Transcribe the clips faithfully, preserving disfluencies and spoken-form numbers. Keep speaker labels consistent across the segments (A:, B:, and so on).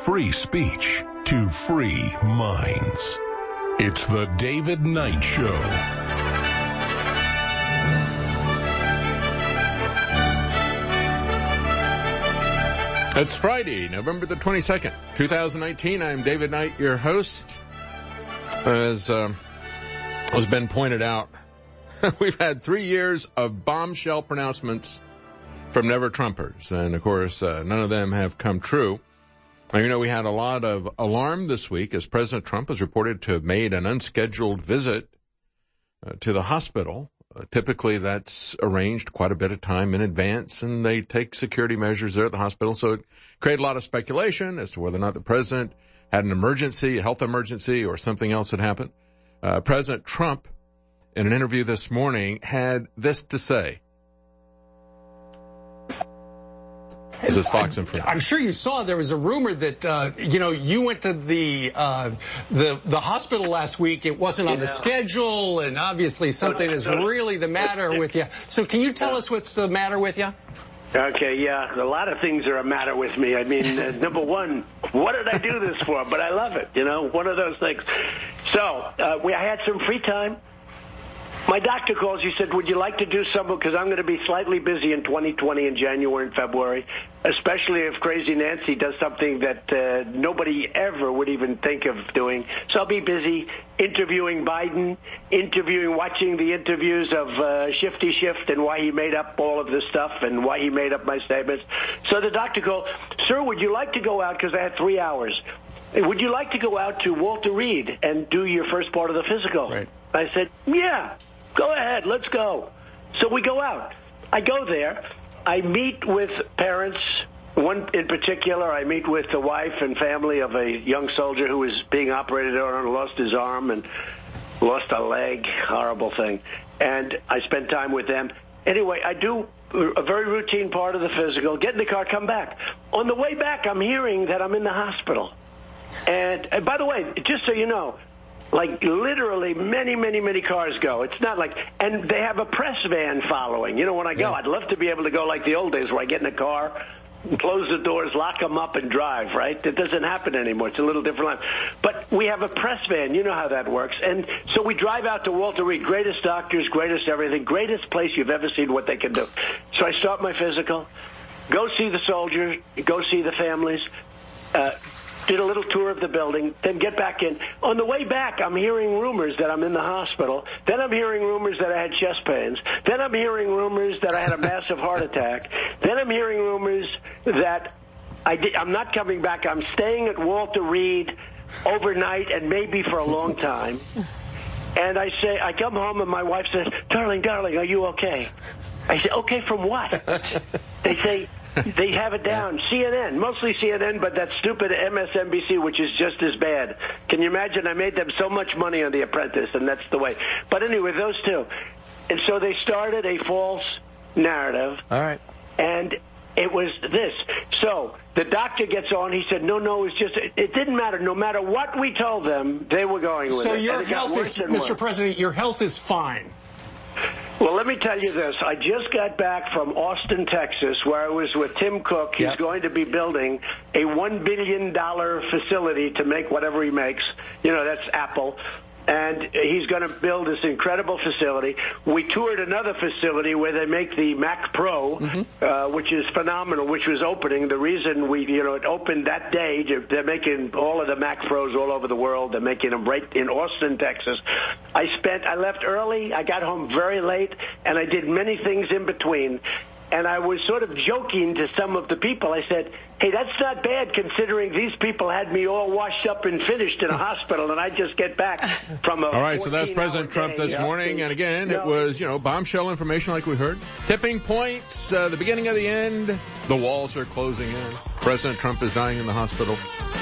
A: free speech to free minds. It's the David Knight Show.
B: It's Friday, November the twenty-second, twenty nineteen. I'm David Knight, your host. As um, has been pointed out, we've had three years of bombshell pronouncements from never-Trumpers. And, of course, uh, none of them have come true. And, you know, we had a lot of alarm this week as President Trump was reported to have made an unscheduled visit uh, to the hospital. Uh, typically, that's arranged quite a bit of time in advance, and they take security measures there at the hospital. So it created a lot of speculation as to whether or not the president had an emergency, a health emergency, or something else had happened. Uh, President Trump, in an interview this morning, had this to say. This is Fox and Friends.
C: I'm sure you saw there was a rumor that, uh, you know, you went to the, uh, the, the hospital last week. It wasn't on yeah. the schedule, and obviously something is really the matter with you. So can you tell us what's the matter with you?
D: Okay, yeah, a lot of things are a matter with me. I mean, uh, number one, what did I do this for? But I love it, you know, one of those things. So, uh, we, I had some free time. My doctor calls. He said, would you like to do something? Because I'm going to be slightly busy in twenty twenty in January and February, especially if Crazy Nancy does something that uh, nobody ever would even think of doing. So I'll be busy interviewing Biden, interviewing, watching the interviews of uh, Shifty Shift and why he made up all of this stuff and why he made up my statements. So the doctor called, sir, would you like to go out? Because I had three hours. Would you like to go out to Walter Reed and do your first part of the physical?
B: Right.
D: I said, yeah. Go ahead, let's go. So we go out. I go there. I meet with parents. One in particular, I meet with the wife and family of a young soldier who was being operated on and lost his arm and lost a leg. Horrible thing. And I spend time with them. Anyway, I do a very routine part of the physical, get in the car, come back. On the way back, I'm hearing that I'm in the hospital. And, and by the way, just so you know, like literally many, many, many cars go. It's not like, and they have a press van following. You know, when I go, yeah. I'd love to be able to go like the old days where I get in a car, close the doors, lock them up, and drive, right? That doesn't happen anymore. It's a little different life. But we have a press van. You know how that works. And so we drive out to Walter Reed, greatest doctors, greatest everything, greatest place you've ever seen what they can do. So I start my physical, go see the soldiers, go see the families, uh, did a little tour of the building, then get back in. On the way back, I'm hearing rumors that I'm in the hospital. Then I'm hearing rumors that I had chest pains. Then I'm hearing rumors that I had a massive heart attack. Then I'm hearing rumors that I did, I'm not coming back. I'm staying at Walter Reed overnight and maybe for a long time. And I say, I come home and my wife says, darling, darling, are you okay? I say, okay from what? They say, they have it down. C N N, mostly C N N, but that stupid M S N B C, which is just as bad. Can you imagine? I made them so much money on The Apprentice, and that's the way. But anyway, those two. And so they started a false narrative.
B: All right.
D: And it was this. So the doctor gets on. He said, no, no, it's just, it, it didn't matter. No matter what we told them, they were going with
C: so
D: it.
C: So your health is, Mister President, your health is fine.
D: Well, let me tell you this. I just got back from Austin, Texas, where I was with Tim Cook. He's yep. going to be building a one billion dollars facility to make whatever he makes. You know, that's Apple. And he's going to build this incredible facility. We toured another facility where they make the Mac Pro, mm-hmm. uh, which is phenomenal, which was opening. The reason we, you know, it opened that day, they're making all of the Mac Pros all over the world. They're making them right in Austin, Texas. I spent, I left early. I got home very late, and I did many things in between. And I was sort of joking to some of the people. I said, hey, that's not bad considering these people had me all washed up and finished in a hospital, and I just get back from a
B: All right, so that's President Trump this yeah. morning. And again, no. it was, you know, bombshell information like we heard. Tipping points, uh, the beginning of the end. The walls are closing in. President Trump is dying in the hospital.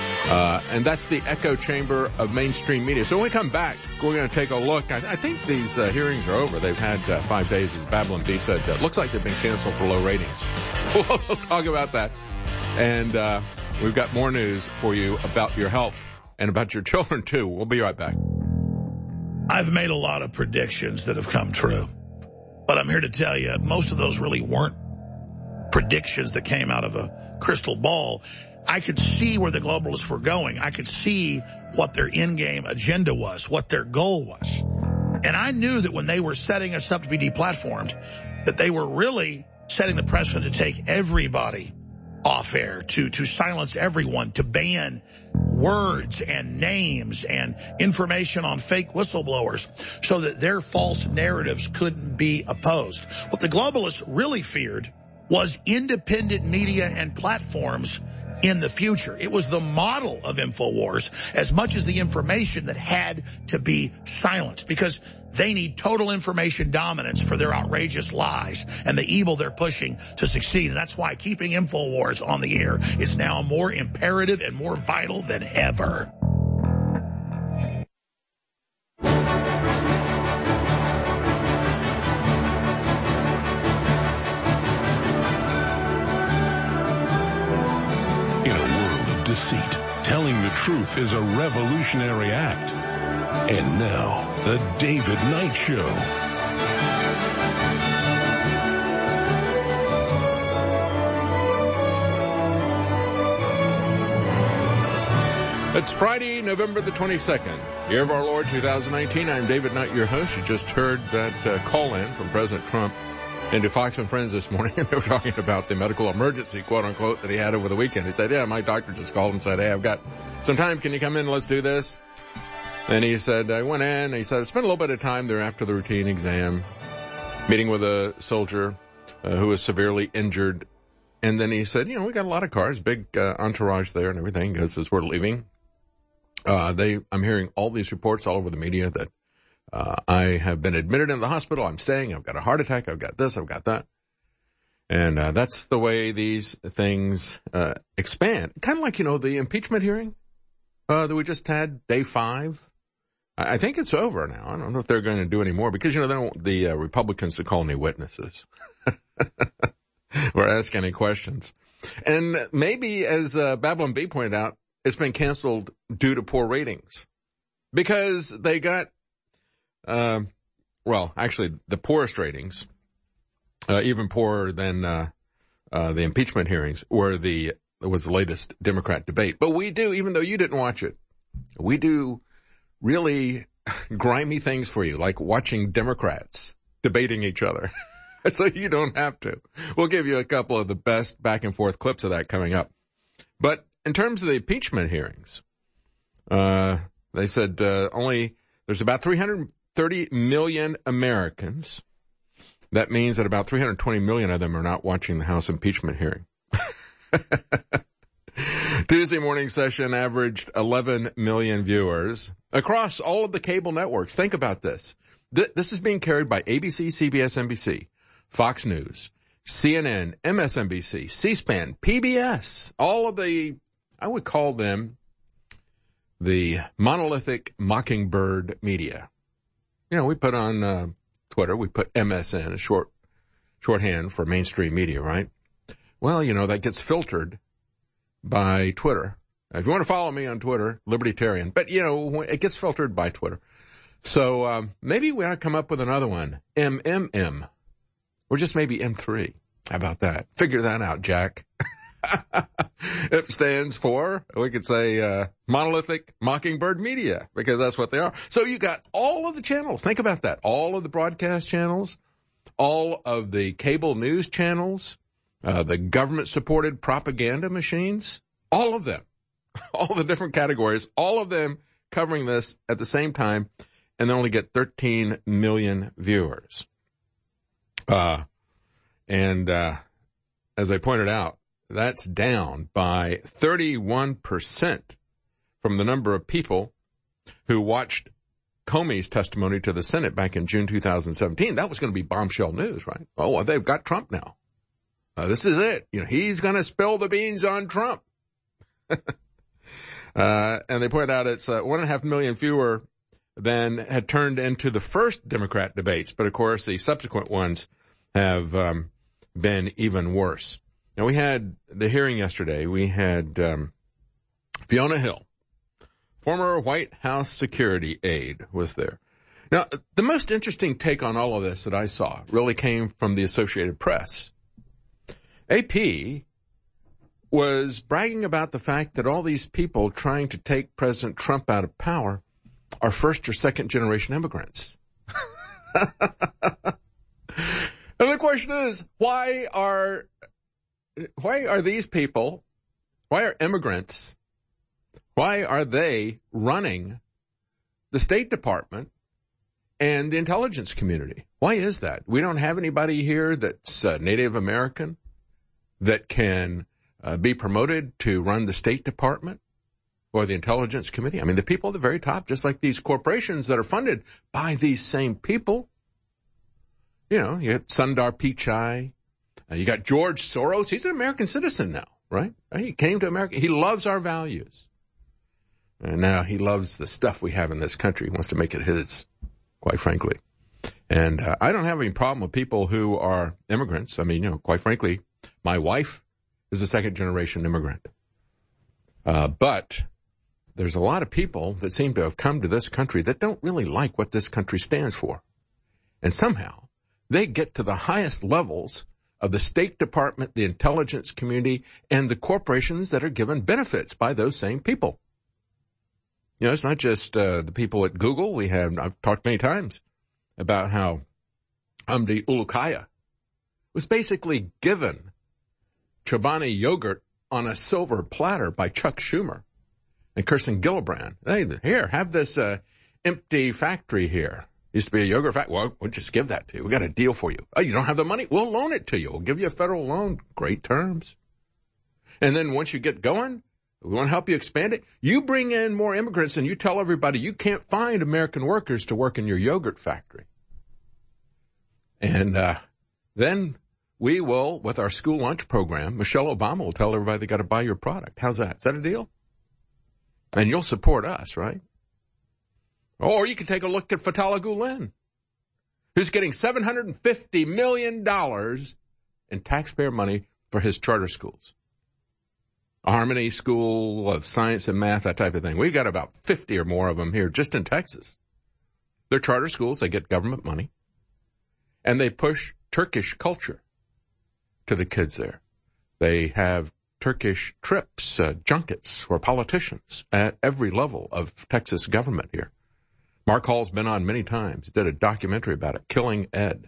B: Uh, and that's the echo chamber of mainstream media. So when we come back, we're going to take a look. I, I think these uh, hearings are over. They've had uh, five days, as Babylon B said. Uh, looks like they've been canceled for low ratings. We'll talk about that. And uh, we've got more news for you about your health and about your children, too. We'll be right back.
E: I've made a lot of predictions that have come true. But I'm here to tell you, most of those really weren't predictions that came out of a crystal ball. I could see where the globalists were going. I could see what their in-game agenda was, what their goal was. And I knew that when they were setting us up to be deplatformed, that they were really setting the precedent to take everybody off air, to, to silence everyone, to ban words and names and information on fake whistleblowers so that their false narratives couldn't be opposed. What the globalists really feared was independent media and platforms in the future. It was the model of InfoWars as much as the information that had to be silenced, because they need total information dominance for their outrageous lies and the evil they're pushing to succeed. And that's why keeping InfoWars on the air is now more imperative and more vital than ever.
A: Deceit. Telling the truth is a revolutionary act. And now, the David Knight Show.
B: It's Friday, November the twenty-second, year of our Lord two thousand nineteen. I'm David Knight, your host. You just heard that uh, call-in from President Trump into Fox and Friends this morning, and they were talking about the medical emergency, quote unquote, that he had over the weekend. He said, yeah, my doctor just called and said, hey, I've got some time. Can you come in and let's do this? And he said, I went in, and he said, I spent a little bit of time there after the routine exam, meeting with a soldier uh, who was severely injured. And then he said, you know, we got a lot of cars, big uh, entourage there and everything, because as we're leaving, uh, they, I'm hearing all these reports all over the media that Uh, I have been admitted in the hospital. I'm staying. I've got a heart attack. I've got this. I've got that. And uh, that's the way these things uh, expand. Kind of like, you know, the impeachment hearing uh, that we just had, day five. I, I think it's over now. I don't know if they're going to do any more because, you know, they don't want the uh, Republicans to call any witnesses or ask any questions. And maybe, as uh, Babylon B pointed out, it's been canceled due to poor ratings because they got Uh, well, actually, the poorest ratings, uh, even poorer than uh, uh, the impeachment hearings, were the was the latest Democrat debate. But we do, even though you didn't watch it, we do really grimy things for you, like watching Democrats debating each other. So you don't have to. We'll give you a couple of the best back and forth clips of that coming up. But in terms of the impeachment hearings, uh, they said uh, only there's about three hundred thirty million Americans. That means that about three hundred twenty million of them are not watching the House impeachment hearing. Tuesday morning session averaged eleven million viewers across all of the cable networks. Think about this. Th- this is being carried by A B C, C B S, N B C, Fox News, C N N, M S N B C, C-SPAN, P B S, all of the, I would call them the monolithic mockingbird media. You know, we put on uh, Twitter, we put M S N, a short shorthand for mainstream media, right? Well, you know, that gets filtered by Twitter. If you want to follow me on Twitter, Libertarian. But, you know, it gets filtered by Twitter. So um, maybe we ought to come up with another one, M M M, or just maybe M three. How about that? Figure that out, Jack. It stands for, we could say, uh, monolithic mockingbird media, because that's what they are. So you got all of the channels. Think about that. All of the broadcast channels, all of the cable news channels, uh, the government-supported propaganda machines, all of them, all the different categories, all of them covering this at the same time, and they only get thirteen million viewers. Uh, and, uh, as I pointed out, that's down by thirty-one percent from the number of people who watched Comey's testimony to the Senate back in June two thousand seventeen. That was going to be bombshell news, right? Oh, well, they've got Trump now. Uh, this is it. You know, he's going to spill the beans on Trump. uh, and they pointed out it's uh, one and a half million fewer than had turned into the first Democrat debates. But of course, the subsequent ones have um, been even worse. Now, we had the hearing yesterday. We had um, Fiona Hill, former White House security aide, was there. Now, the most interesting take on all of this that I saw really came from the Associated Press. A P was bragging about the fact that all these people trying to take President Trump out of power are first or second generation immigrants. And the question is, why are, why are these people, why are immigrants, why are they running the State Department and the intelligence community? Why is that? We don't have anybody here that's uh, Native American that can uh, be promoted to run the State Department or the intelligence committee. I mean, the people at the very top, just like these corporations that are funded by these same people. You know, you got Sundar Pichai. Uh, you got George Soros. He's an American citizen now, right? He came to America. He loves our values. And now he loves the stuff we have in this country. He wants to make it his, quite frankly. And uh, I don't have any problem with people who are immigrants. I mean, you know, quite frankly, my wife is a second-generation immigrant. Uh, but there's a lot of people that seem to have come to this country that don't really like what this country stands for. And somehow they get to the highest levels of the State Department, the intelligence community, and the corporations that are given benefits by those same people. You know, it's not just uh, the people at Google. We have, I've talked many times about how Hamdi Ulukaya was basically given Chobani yogurt on a silver platter by Chuck Schumer and Kirsten Gillibrand. Hey, here, have this uh, empty factory here. Used to be a yogurt factory. Well, we'll just give that to you. We got a deal for you. Oh, you don't have the money? We'll loan it to you. We'll give you a federal loan. Great terms. And then once you get going, we want to help you expand it. You bring in more immigrants and you tell everybody you can't find American workers to work in your yogurt factory. And uh then we will, with our school lunch program, Michelle Obama will tell everybody they got to buy your product. How's that? Is that a deal? And you'll support us, right? Or you can take a look at Fatala Gulen, who's getting seven hundred fifty million dollars in taxpayer money for his charter schools. Harmony School of Science and Math, that type of thing. We've got about fifty or more of them here just in Texas. They're charter schools. They get government money. And they push Turkish culture to the kids there. They have Turkish trips, uh, junkets for politicians at every level of Texas government here. Mark Hall's been on many times. He did a documentary about it, Killing Ed.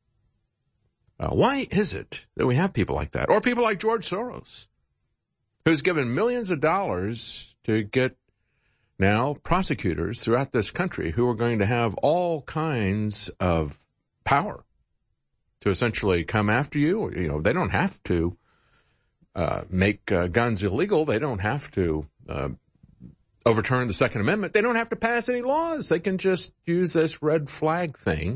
B: Uh, why is it that we have people like that? Or people like George Soros, who's given millions of dollars to get now prosecutors throughout this country who are going to have all kinds of power to essentially come after you. You know, they don't have to uh, make uh, guns illegal. They don't have to uh, overturn the Second Amendment. They don't have to pass any laws. They can just use this red flag thing,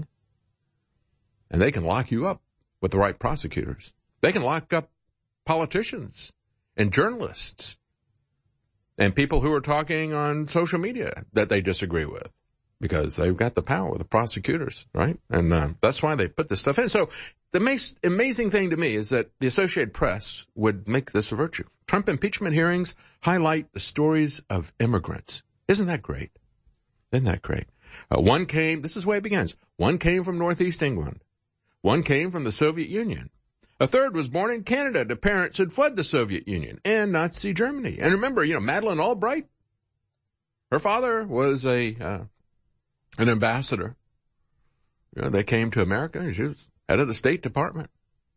B: and they can lock you up with the right prosecutors. They can lock up politicians and journalists and people who are talking on social media that they disagree with because they've got the power with the prosecutors, right? And uh, that's why they put this stuff in. So the most amazing thing to me is that the Associated Press would make this a virtue. Trump impeachment hearings highlight the stories of immigrants. Isn't that great? Isn't that great? Uh, one came, this is the way it begins. One came from Northeast England. One came from the Soviet Union. A third was born in Canada to parents who'd fled the Soviet Union and Nazi Germany. And remember, you know, Madeleine Albright, her father was a uh, an ambassador. You know, they came to America and she was head of the State Department.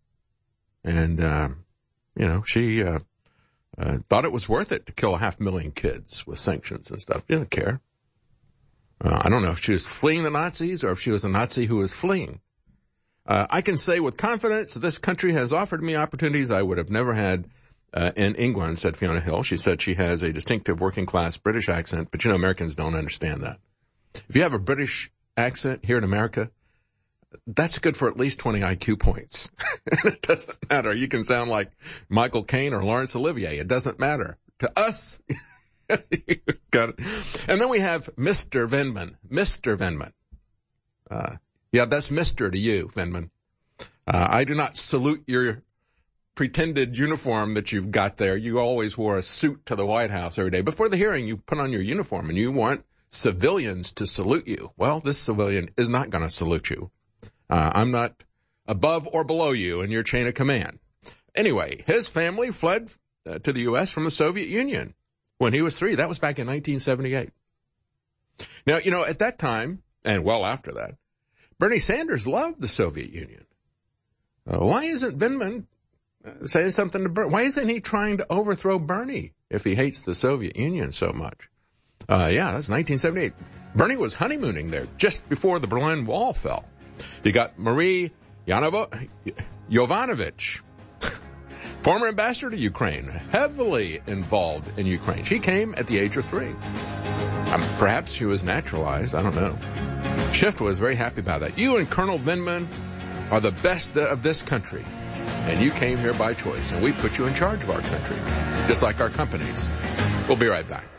B: And, uh, you know, she uh, uh, thought it was worth it to kill a half million kids with sanctions and stuff. She didn't care. Uh, I don't know if she was fleeing the Nazis or if she was a Nazi who was fleeing. Uh, I can say with confidence that this country has offered me opportunities I would have never had uh, in England, said Fiona Hill. She said she has a distinctive working-class British accent, but, you know, Americans don't understand that. If you have a British accent here in America, that's good for at least twenty I Q points. It doesn't matter. You can sound like Michael Caine or Laurence Olivier. It doesn't matter. To us, got it. And then we have Mister Vindman. Mister Vindman. Uh, yeah, that's Mister to you, Vindman. Uh, I do not salute your pretended uniform that you've got there. You always wore a suit to the White House every day. Before the hearing, you put on your uniform and you want civilians to salute you. Well, this civilian is not going to salute you. Uh, I'm not above or below you in your chain of command. Anyway, his family fled uh, to the U S from the Soviet Union when he was three. That was back in nineteen seventy-eight. Now, you know, at that time, and well after that, Bernie Sanders loved the Soviet Union. Uh, why isn't Vindman uh, saying something to Bernie? Why isn't he trying to overthrow Bernie if he hates the Soviet Union so much? Uh, yeah, that's nineteen seventy-eight. Bernie was honeymooning there just before the Berlin Wall fell. You got Marie Yanovo- Yovanovitch, former ambassador to Ukraine, heavily involved in Ukraine. She came at the age of three. Um, perhaps she was naturalized. I don't know. Schiff was very happy about that. You and Colonel Vindman are the best of this country, and you came here by choice, and we put you in charge of our country, just like our companies. We'll be right back.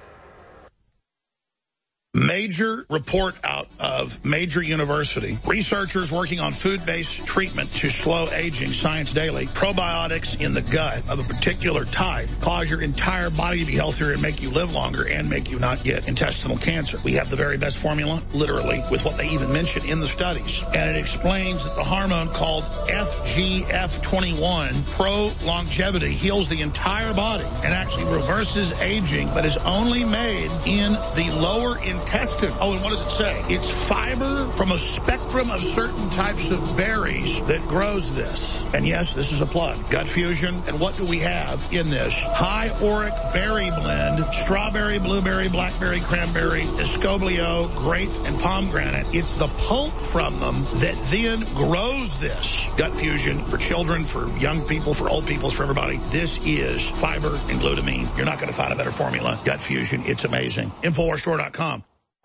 E: Major report out of major university. Researchers working on food-based treatment to slow aging. Science Daily. Probiotics in the gut of a particular type cause your entire body to be healthier and make you live longer and make you not get intestinal cancer. We have the very best formula, literally, with what they even mention in the studies. And it explains that the hormone called F G F twenty-one, pro-longevity, heals the entire body and actually reverses aging, but is only made in the lower intestine. Intestine. Oh, and what does it say? It's fiber from a spectrum of certain types of berries that grows this. And yes, this is a plug. Gut Fusion. And what do we have in this? High auric berry blend, strawberry, blueberry, blackberry, cranberry, escoblio, grape, and pomegranate. It's the pulp from them that then grows this. Gut Fusion for children, for young people, for old people, for everybody. This is fiber and glutamine. You're not going to find a better formula. Gut Fusion. It's amazing. Infowars Store dot com.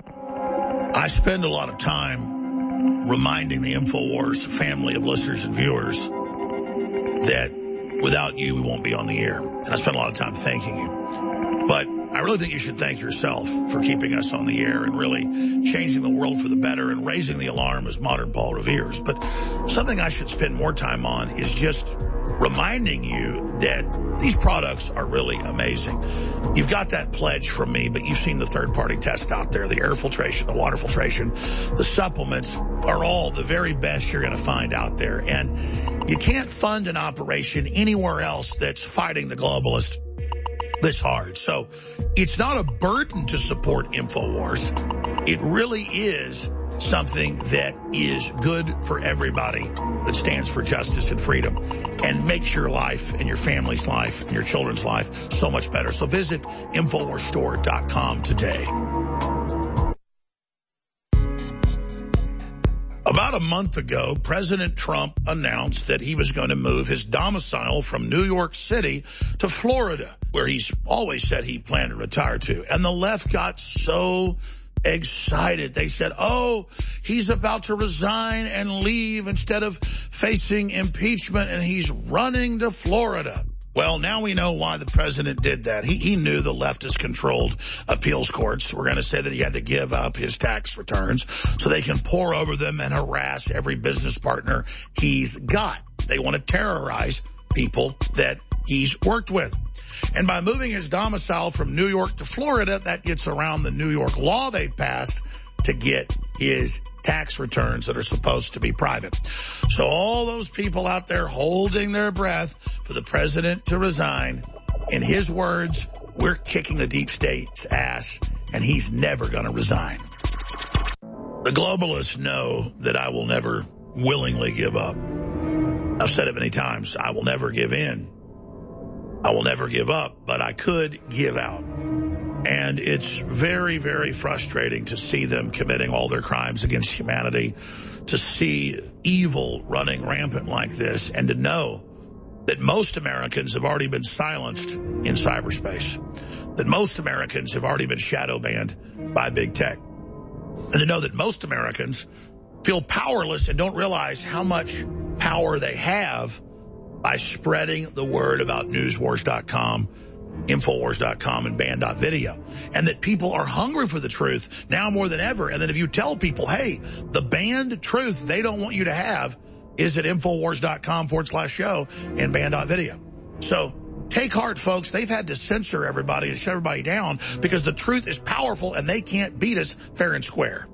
E: I spend a lot of time reminding the InfoWars family of listeners and viewers that without you, we won't be on the air. And I spend a lot of time thanking you. But I really think you should thank yourself for keeping us on the air and really changing the world for the better and raising the alarm as modern Paul Revere's. But something I should spend more time on is just reminding you that these products are really amazing. You've got that pledge from me, but you've seen the third-party test out there, the air filtration, the water filtration, the supplements are all the very best you're going to find out there. And you can't fund an operation anywhere else that's fighting the globalists this hard. So it's not a burden to support InfoWars. It really is something that is good for everybody that stands for justice and freedom and makes your life and your family's life and your children's life so much better. So visit Infowars Store dot com today. About a month ago, President Trump announced that he was going to move his domicile from New York City to Florida, where he's always said he planned to retire to. And the left got so excited. They said, oh, he's about to resign and leave instead of facing impeachment, and he's running to Florida. Well, now we know why the president did that. He, he knew the leftist-controlled appeals courts were going to say that he had to give up his tax returns so they can pour over them and harass every business partner he's got. They want to terrorize people that he's worked with. And by moving his domicile from New York to Florida, that gets around the New York law they passed to get his tax returns that are supposed to be private. So all those people out there holding their breath for the president to resign, in his words, we're kicking the deep state's ass, and he's never going to resign. The globalists know that I will never willingly give up. I've said it many times. I will never give in. I will never give up, but I could give out. And it's very, very frustrating to see them committing all their crimes against humanity, to see evil running rampant like this, and to know that most Americans have already been silenced in cyberspace, that most Americans have already been shadow banned by big tech, and to know that most Americans feel powerless and don't realize how much power they have by spreading the word about Newswars dot com, Infowars dot com, and Band dot video. And that people are hungry for the truth now more than ever. And that if you tell people, hey, the banned truth they don't want you to have is at Infowars dot com forward slash show and Band dot video. So take heart, folks. They've had to censor everybody and shut everybody down because the truth is powerful and they can't beat us fair and square.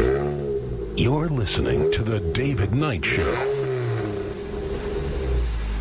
A: You're listening to The David Knight Show.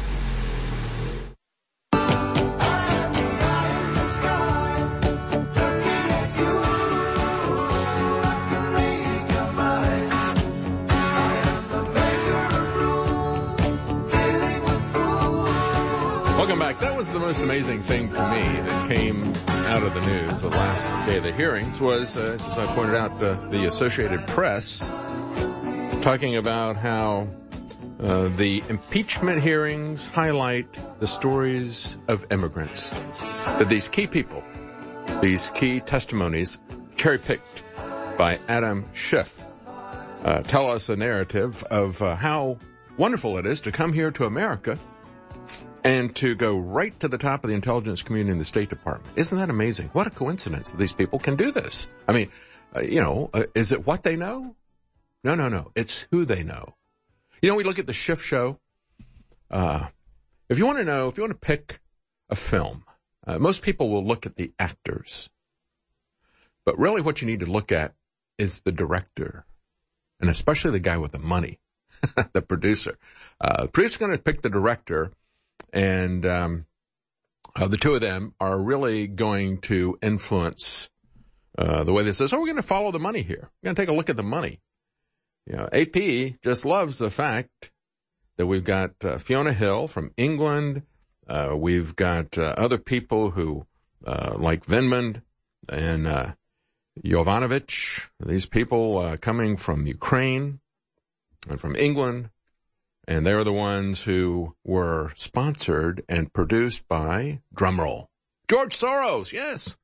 B: amazing thing to me that came out of the news the last day of the hearings was, uh, as I pointed out, uh, the Associated Press talking about how uh, the impeachment hearings highlight the stories of immigrants. That these key people, these key testimonies, cherry-picked by Adam Schiff, uh, tell us a narrative of uh, how wonderful it is to come here to America and to go right to the top of the intelligence community in the State Department. Isn't that amazing? What a coincidence that these people can do this. I mean, uh, you know, uh, is it what they know? No, no, no. It's who they know. You know, we look at the Schiff show. Uh, if you want to know, if you want to pick a film, uh, most people will look at the actors. But really what you need to look at is the director, and especially the guy with the money, the producer. Uh, the producer's going to pick the director, and um, uh, the two of them are really going to influence uh, the way this is. So we're going to follow the money here. We're going to take a look at the money. You know, A P just loves the fact that we've got uh, Fiona Hill from England. Uh, we've got uh, other people who, uh, like Vindman and uh, Jovanovic, these people uh, coming from Ukraine and from England. And they're the ones who were sponsored and produced by, drumroll, George Soros. Yes.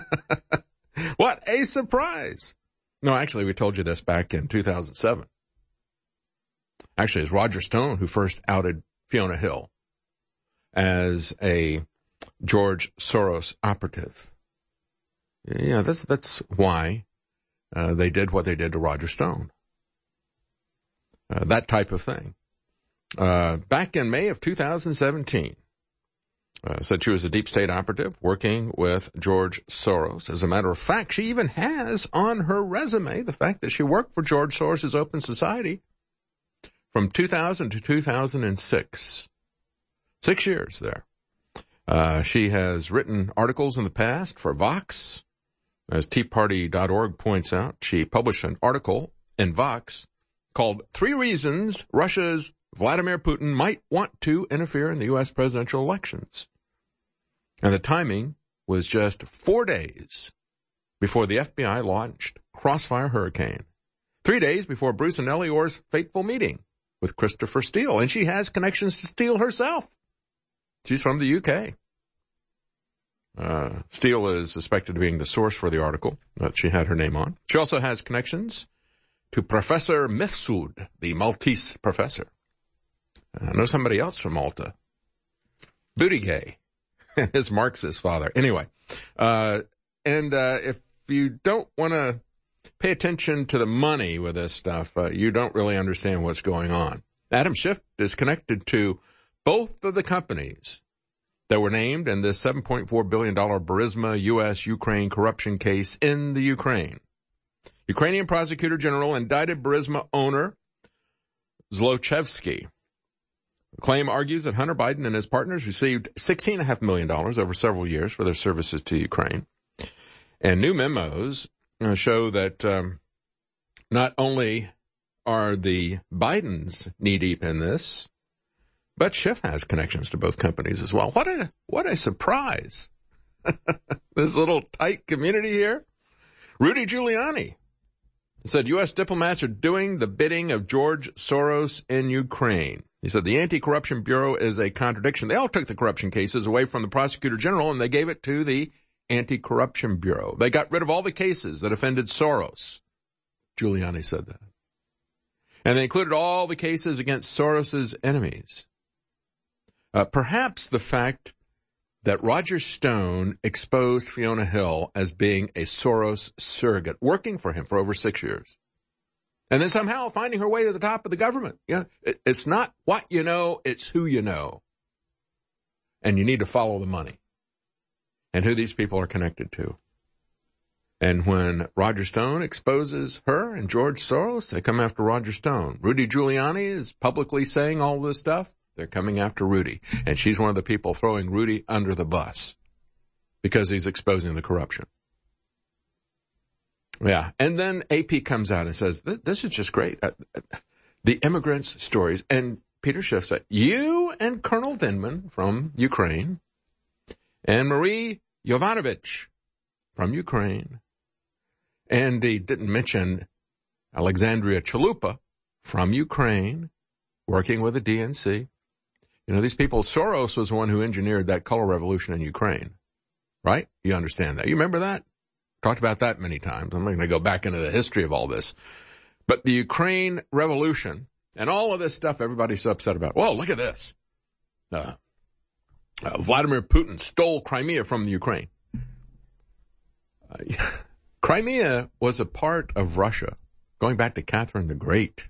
B: What a surprise. No, actually, we told you this back in two thousand seven. Actually, it's Roger Stone who first outed Fiona Hill as a George Soros operative. Yeah, that's, that's why uh, they did what they did to Roger Stone. Uh, that type of thing. Uh, back in May of two thousand seventeen, uh, said she was a deep state operative working with George Soros. As a matter of fact, she even has on her resume the fact that she worked for George Soros' Open Society from two thousand to two thousand six. Six years there. Uh, she has written articles in the past for Vox. As tea party dot org points out, she published an article in Vox called Three Reasons Russia's Vladimir Putin Might Want to Interfere in the U S Presidential Elections. And the timing was just four days before the F B I launched Crossfire Hurricane. Three days before Bruce and Nellie Ohr's fateful meeting with Christopher Steele. And she has connections to Steele herself. She's from the U K. Uh, Steele is suspected of being the source for the article that she had her name on. She also has connections to Professor Mifsud, the Maltese professor. I know somebody else from Malta. Buttigieg, his Marxist father. Anyway, uh, and uh, if you don't want to pay attention to the money with this stuff, uh, you don't really understand what's going on. Adam Schiff is connected to both of the companies that were named in this seven point four billion dollars Burisma U S Ukraine corruption case in the Ukraine. Ukrainian prosecutor general indicted Burisma owner Zlochevsky. The claim argues that Hunter Biden and his partners received sixteen point five million dollars over several years for their services to Ukraine. And new memos uh, show that um, not only are the Bidens knee-deep in this, but Schiff has connections to both companies as well. What a what a surprise. This little tight community here. Rudy Giuliani said U S diplomats are doing the bidding of George Soros in Ukraine. He said the Anti-Corruption Bureau is a contradiction. They all took the corruption cases away from the prosecutor general and they gave it to the Anti-Corruption Bureau. They got rid of all the cases that offended Soros. Giuliani said that. And they included all the cases against Soros's enemies. Uh, perhaps the fact that Roger Stone exposed Fiona Hill as being a Soros surrogate, working for him for over six years. And then somehow finding her way to the top of the government. Yeah, it, it's not what you know, it's who you know. And you need to follow the money and who these people are connected to. And when Roger Stone exposes her and George Soros, they come after Roger Stone. Rudy Giuliani is publicly saying all this stuff. They're coming after Rudy. And she's one of the people throwing Rudy under the bus because he's exposing the corruption. Yeah. And then A P comes out and says, this is just great. Uh, the immigrants' stories. And Peter Schiff said, you and Colonel Vindman from Ukraine, and Marie Yovanovitch from Ukraine. And he didn't mention Alexandria Chalupa from Ukraine, working with the D N C. You know, these people, Soros was the one who engineered that color revolution in Ukraine, right? You understand that. You remember that? Talked about that many times. I'm not going to go back into the history of all this. But the Ukraine revolution and all of this stuff everybody's so upset about. Well, look at this. Uh, uh, Vladimir Putin stole Crimea from the Ukraine. Uh, Crimea was a part of Russia, going back to Catherine the Great.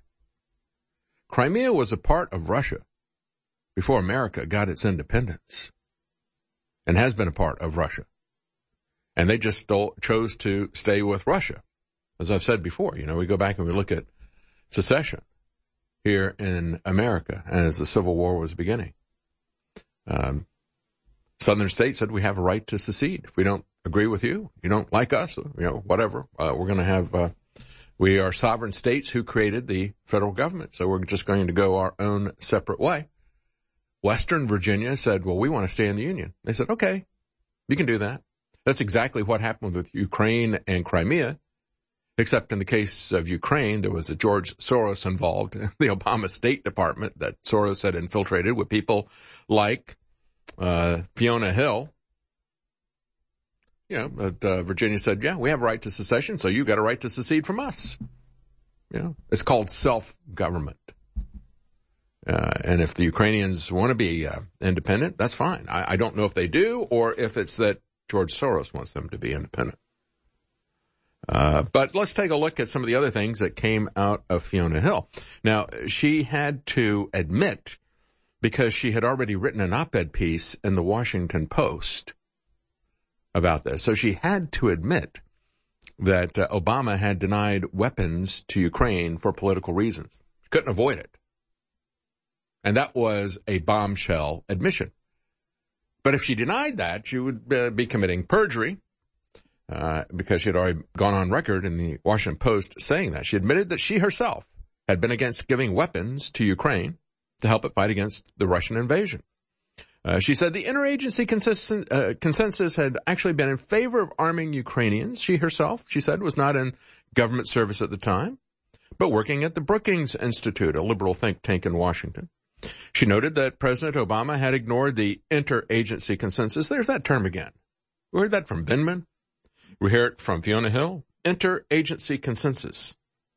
B: Crimea was a part of Russia before America got its independence and has been a part of Russia. And they just stole, chose to stay with Russia. As I've said before, you know, we go back and we look at secession here in America as the Civil War was beginning. Um, Southern states said we have a right to secede. If we don't agree with you, you don't like us, you know, whatever, uh, we're going to have, uh, we are sovereign states who created the federal government. So we're just going to go our own separate way. Western Virginia said, well, we want to stay in the Union. They said, okay, you can do that. That's exactly what happened with Ukraine and Crimea, except in the case of Ukraine, there was a George Soros involved in the Obama State Department that Soros had infiltrated with people like uh, Fiona Hill. You know, but, uh, Virginia said, yeah, we have a right to secession, so you've got a right to secede from us. You know, it's called self-government. Uh, and if the Ukrainians want to be uh, independent, that's fine. I, I don't know if they do or if it's that George Soros wants them to be independent. Uh, but let's take a look at some of the other things that came out of Fiona Hill. Now, she had to admit, because she had already written an op-ed piece in the Washington Post about this, so she had to admit that uh, Obama had denied weapons to Ukraine for political reasons. She couldn't avoid it. And that was a bombshell admission. But if she denied that, she would uh, be committing perjury, uh, because she had already gone on record in the Washington Post saying that. She admitted that she herself had been against giving weapons to Ukraine to help it fight against the Russian invasion. Uh, she said the interagency consistent, uh, consensus had actually been in favor of arming Ukrainians. She herself, she said, was not in government service at the time, but working at the Brookings Institute, a liberal think tank in Washington. She noted that President Obama had ignored the interagency consensus. There's that term again. We heard that from Vindman. We hear it from Fiona Hill. Interagency consensus.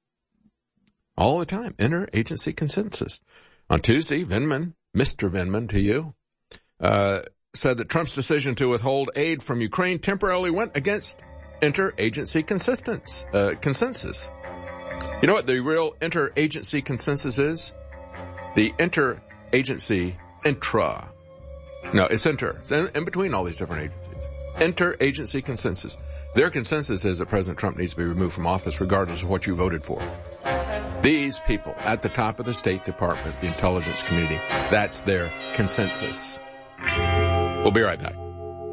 B: All the time. Interagency consensus. On Tuesday, Vindman, Mister Vindman to you, uh, said that Trump's decision to withhold aid from Ukraine temporarily went against interagency consensus. Uh, consensus. You know what the real interagency consensus is? The interagency intra. No, it's inter. It's in, in between all these different agencies. Interagency consensus. Their consensus is that President Trump needs to be removed from office regardless of what you voted for. These people at the top of the State Department, the intelligence community, that's their consensus. We'll be right back.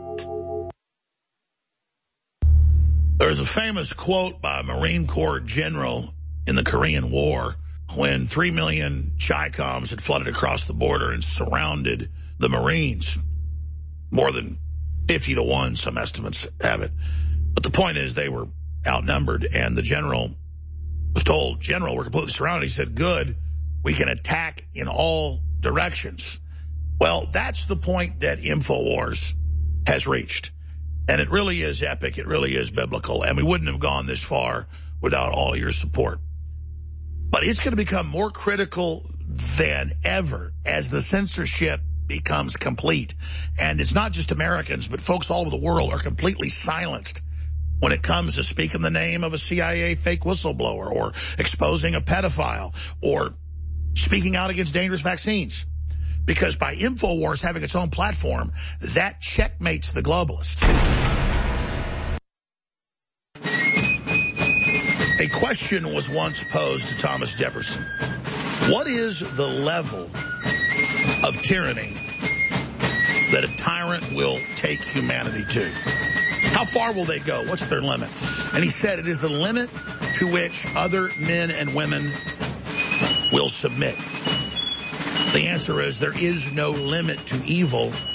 E: There's a famous quote by a Marine Corps general in the Korean War when three million Chi-Coms had flooded across the border and surrounded the Marines. More than fifty to one, some estimates have it. But the point is they were outnumbered, and the general was told, General, we're completely surrounded. He said, good, we can attack in all directions. Well, that's the point that InfoWars has reached. And it really is epic. It really is biblical. And we wouldn't have gone this far without all of your support. But it's going to become more critical than ever as the censorship becomes complete. And it's not just Americans, but folks all over the world are completely silenced when it comes to speaking the name of a C I A fake whistleblower or exposing a pedophile or speaking out against dangerous vaccines. Because by InfoWars having its own platform, that checkmates the globalists. A question was once posed to Thomas Jefferson. What is the level of tyranny that a tyrant will take humanity to? How far will they go? What's their limit? And he said it is the limit to which other men and women will submit. The answer is there is no limit to evil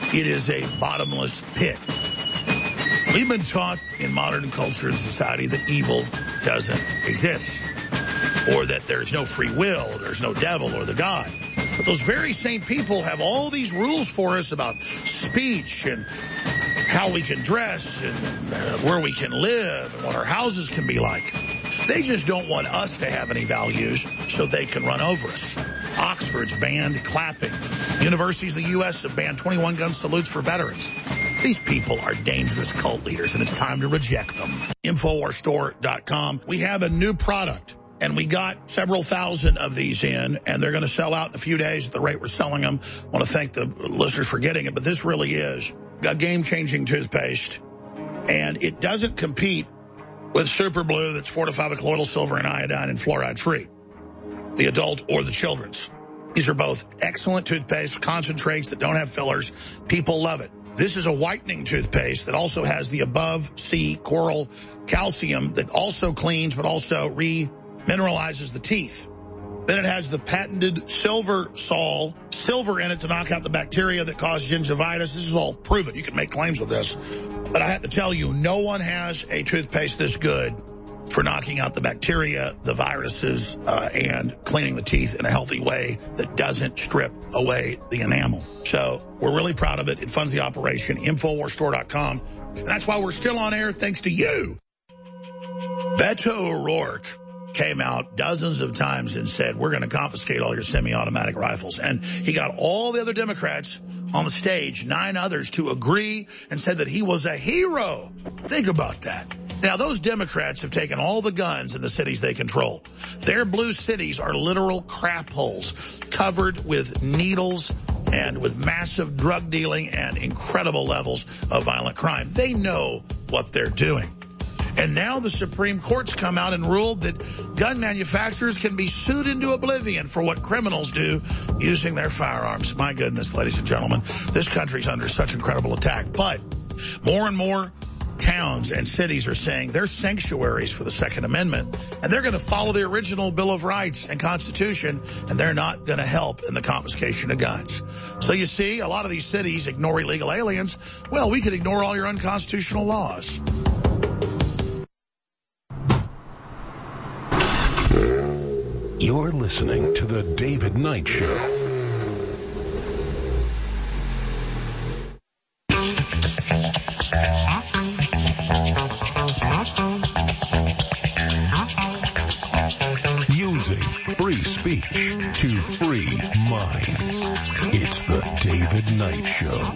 E: it is a bottomless pit. We've been taught in modern culture and society that evil doesn't exist, or that there's no free will, or there's no devil or the God. But those very same people have all these rules for us about speech and how we can dress and uh, where we can live and what our houses can be like. They just don't want us to have any values so they can run over us. Oxford's banned clapping. Universities in the U S have banned twenty-one gun salutes for veterans. These people are dangerous cult leaders, and it's time to reject them. Infowars Store dot com. We have a new product, and we got several thousand of these in, and they're going to sell out in a few days at the rate we're selling them. I want to thank the listeners for getting it, but this really is a game-changing toothpaste, and it doesn't compete with Super Blue that's fortified with colloidal silver and iodine and fluoride-free, the adult or the children's. These are both excellent toothpaste, concentrates that don't have fillers. People love it. This is a whitening toothpaste that also has the above sea coral calcium that also cleans but also re-mineralizes the teeth. Then it has the patented Silver Sol, silver in it to knock out the bacteria that cause gingivitis. This is all proven. You can make claims with this. But I have to tell you, no one has a toothpaste this good for knocking out the bacteria, the viruses, uh, and cleaning the teeth in a healthy way that doesn't strip away the enamel. So we're really proud of it. It funds the operation. Infowars Store dot com. And that's why we're still on air, thanks to you. Beto O'Rourke came out dozens of times and said, we're going to confiscate all your semi-automatic rifles. And he got all the other Democrats on the stage, nine others, to agree and said that he was a hero. Think about that. Now, those Democrats have taken all the guns in the cities they control. Their blue cities are literal crap holes covered with needles and with massive drug dealing and incredible levels of violent crime. They know what they're doing. And now the Supreme Court's come out and ruled that gun manufacturers can be sued into oblivion for what criminals do using their firearms. My goodness, ladies and gentlemen, this country's under such incredible attack. But more and more towns and cities are saying they're sanctuaries for the Second Amendment, and they're going to follow the original Bill of Rights and Constitution, and they're not going to help in the confiscation of guns. So you see, a lot of these cities ignore illegal aliens. Well, we could ignore all your unconstitutional laws.
A: You're listening to The David Knight Show. Using free speech to free minds. It's The David Knight Show.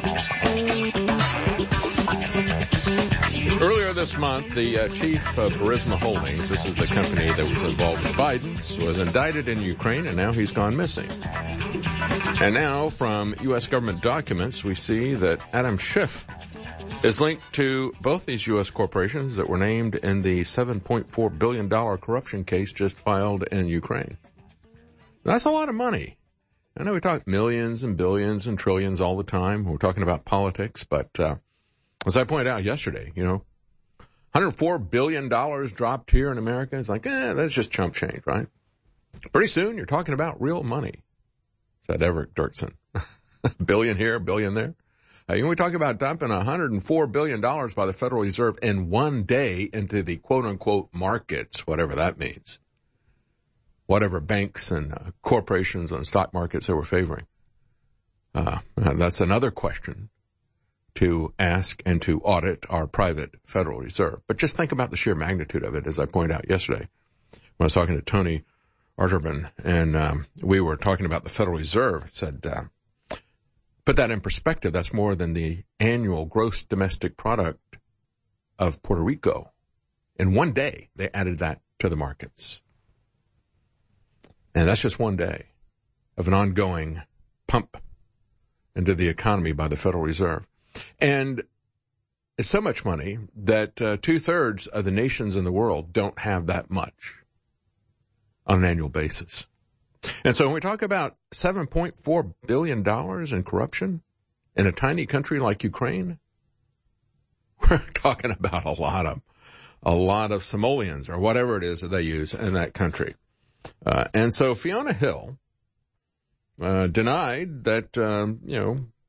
B: Earlier this month, the uh, chief of Burisma Holdings, this is the company that was involved with Biden, was indicted in Ukraine, and now he's gone missing. And now, from U S government documents, we see that Adam Schiff is linked to both these U S corporations that were named in the seven point four billion dollars corruption case just filed in Ukraine. That's a lot of money. I know we talk millions and billions and trillions all the time. We're talking about politics, but uh, as I pointed out yesterday, you know, one hundred four billion dollars dropped here in America. It's like, eh, that's just chump change, right? Pretty soon, you're talking about real money, said Everett Dirksen. Billion here, billion there. Uh, you know, we talk about dumping one hundred four billion dollars by the Federal Reserve in one day into the quote-unquote markets, whatever that means. Whatever banks and uh, corporations and stock markets they were favoring. Uh, that's another question to ask and to audit our private Federal Reserve. But just think about the sheer magnitude of it, as I pointed out yesterday when I was talking to Tony Arterburn, and um, we were talking about the Federal Reserve. It said, uh, put that in perspective, that's more than the annual gross domestic product of Puerto Rico. In one day, they added that to the markets. And that's just one day of an ongoing pump into the economy by the Federal Reserve. And it's so much money that uh, two-thirds of the nations in the world don't have that much on an annual basis. And so when we talk about seven point four billion dollars in corruption in a tiny country like Ukraine, we're talking about a lot of, a lot of simoleons or whatever it is that they use in that country. Uh, and so Fiona Hill uh, denied that, um, you know,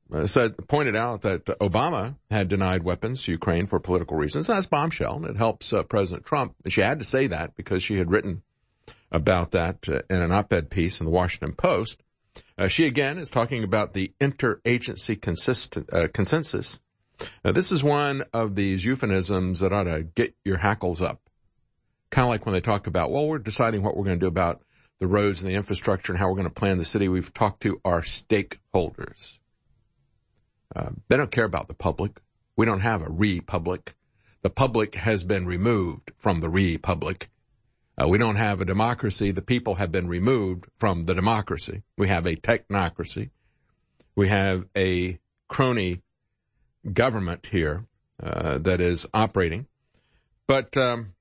B: uh, said pointed out that Obama had denied weapons to Ukraine for political reasons. That's bombshell, and it helps uh, President Trump. She had to say that because she had written about that uh, in an op-ed piece in the Washington Post. Uh, she, again, is talking about the interagency consistent, uh, consensus. Now, this is one of these euphemisms that ought to get your hackles up. Kind of like when they talk about, well, we're deciding what we're going to do about the roads and the infrastructure and how we're going to plan the city. We've talked to our stakeholders. Uh, they don't care about the public. We don't have a republic. The public has been removed from the republic. Uh, we don't have a democracy. The people have been removed from the democracy. We have a technocracy. We have a crony government here uh, that is operating. But um,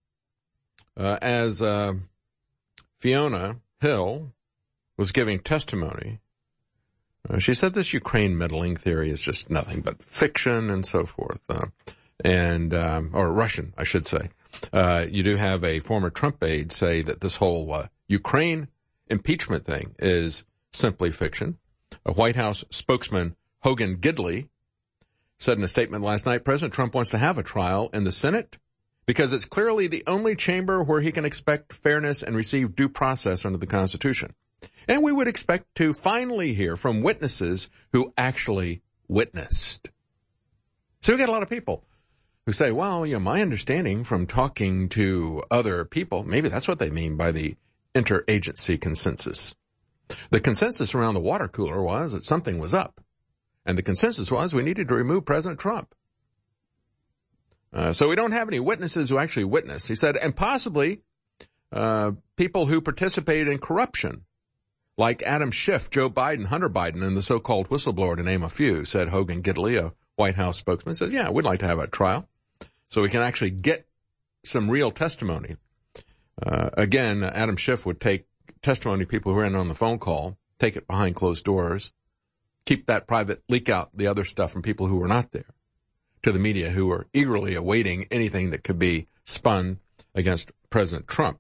B: uh, as uh, Fiona Hill was giving testimony, uh, she said this Ukraine meddling theory is just nothing but fiction and so forth. Uh, and um, or Russian, I should say. Uh, you do have a former Trump aide say that this whole uh, Ukraine impeachment thing is simply fiction. A White House spokesman, Hogan Gidley, said in a statement last night, President Trump wants to have a trial in the Senate because it's clearly the only chamber where he can expect fairness and receive due process under the Constitution. And we would expect to finally hear from witnesses who actually witnessed. So we got a lot of people who say, well, you know, my understanding from talking to other people, maybe that's what they mean by the interagency consensus. The consensus around the water cooler was that something was up. And the consensus was we needed to remove President Trump. Uh, so we don't have any witnesses who actually witnessed. He said, and possibly uh, people who participated in corruption, like Adam Schiff, Joe Biden, Hunter Biden, and the so-called whistleblower, to name a few, said Hogan Gidley, a White House spokesman, says, yeah, we'd like to have a trial so we can actually get some real testimony. Uh, again, Adam Schiff would take testimony of people who were in on the phone call, take it behind closed doors, keep that private, leak out the other stuff from people who were not there to the media who were eagerly awaiting anything that could be spun against President Trump.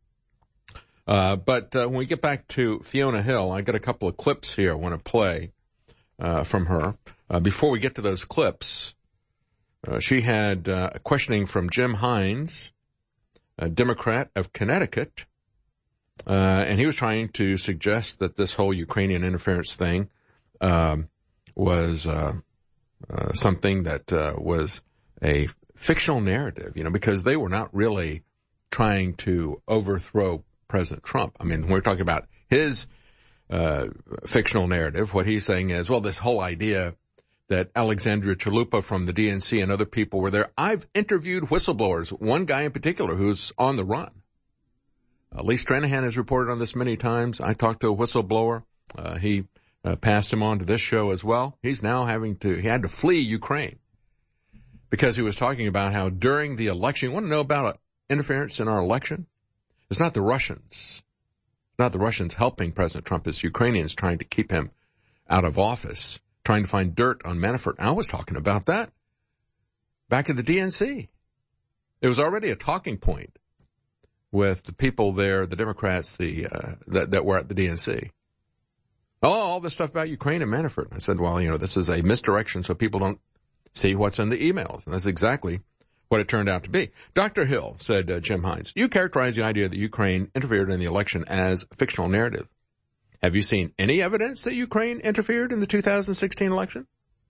B: Uh, but uh, when we get back to Fiona Hill, I got a couple of clips here I want to play uh, from her. Uh, before we get to those clips, uh, she had uh, a questioning from Jim Hines, a Democrat of Connecticut, uh, and he was trying to suggest that this whole Ukrainian interference thing um, was uh, uh, something that uh, was a fictional narrative, you know, because they were not really trying to overthrow President Trump. I mean, we're talking about his uh, fictional narrative. What he's saying is, well, this whole idea that Alexandria Chalupa from the D N C and other people were there. I've interviewed whistleblowers, one guy in particular who's on the run. Uh, Lee Stranahan has reported on this many times. I talked to a whistleblower. Uh, he uh, passed him on to this show as well. He's now having to, he had to flee Ukraine because he was talking about how during the election, you want to know about interference in our election? It's not the Russians. It's not the Russians helping President Trump. It's Ukrainians trying to keep him out of office, trying to find dirt on Manafort. I was talking about that back at the D N C. It was already a talking point with the people there, the Democrats, the uh, that, that were at the D N C. Oh, all this stuff about Ukraine and Manafort. And I said, well, you know, this is a misdirection so people don't see what's in the emails. And that's exactly what it turned out to be. Doctor Hill, said uh, Jim Hines, you characterize the idea that Ukraine interfered in the election as a fictional narrative. Have you seen any evidence that Ukraine interfered in the two thousand sixteen election?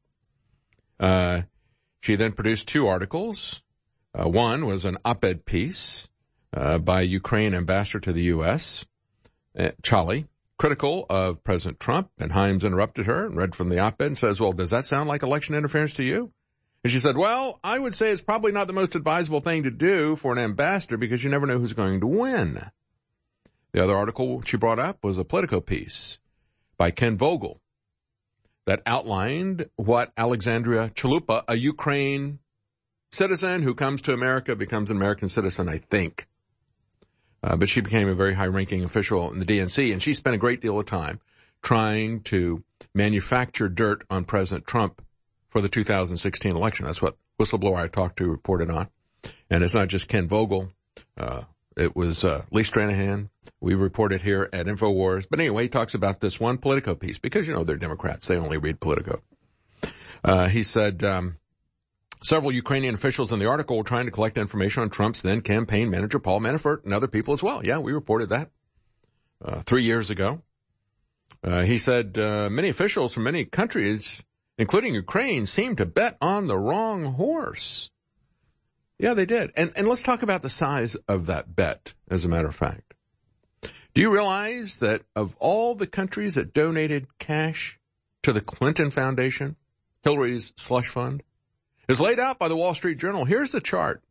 B: Uh, she then produced two articles. Uh, one was an op-ed piece uh, by Ukraine ambassador to the U S, uh, Chali, critical of President Trump, and Hines interrupted her and read from the op-ed and says, well, does that sound like election interference to you? And she said, well, I would say it's probably not the most advisable thing to do for an ambassador because you never know who's going to win. The other article she brought up was a Politico piece by Ken Vogel that outlined what Alexandria Chalupa, a Ukraine citizen who comes to America, becomes an American citizen, I think. Uh, but she became a very high-ranking official in the D N C, and she spent a great deal of time trying to manufacture dirt on President Trump for the two thousand sixteen election. That's what whistleblower I talked to reported on. And it's not just Ken Vogel. Uh, It was uh, Lee Stranahan. We report it here at InfoWars. But anyway, he talks about this one Politico piece because, you know, they're Democrats. They only read Politico. Uh, he said, um, several Ukrainian officials in the article were trying to collect information on Trump's then campaign manager, Paul Manafort, and other people as well. Yeah, we reported that uh, three years ago. Uh, he said uh, many officials from many countries, including Ukraine, seemed to bet on the wrong horse. Yeah, they did. And, and let's talk about the size of that bet, as a matter of fact. Do you realize that of all the countries that donated cash to the Clinton Foundation, Hillary's slush fund, is laid out by the Wall Street Journal? Here's the chart.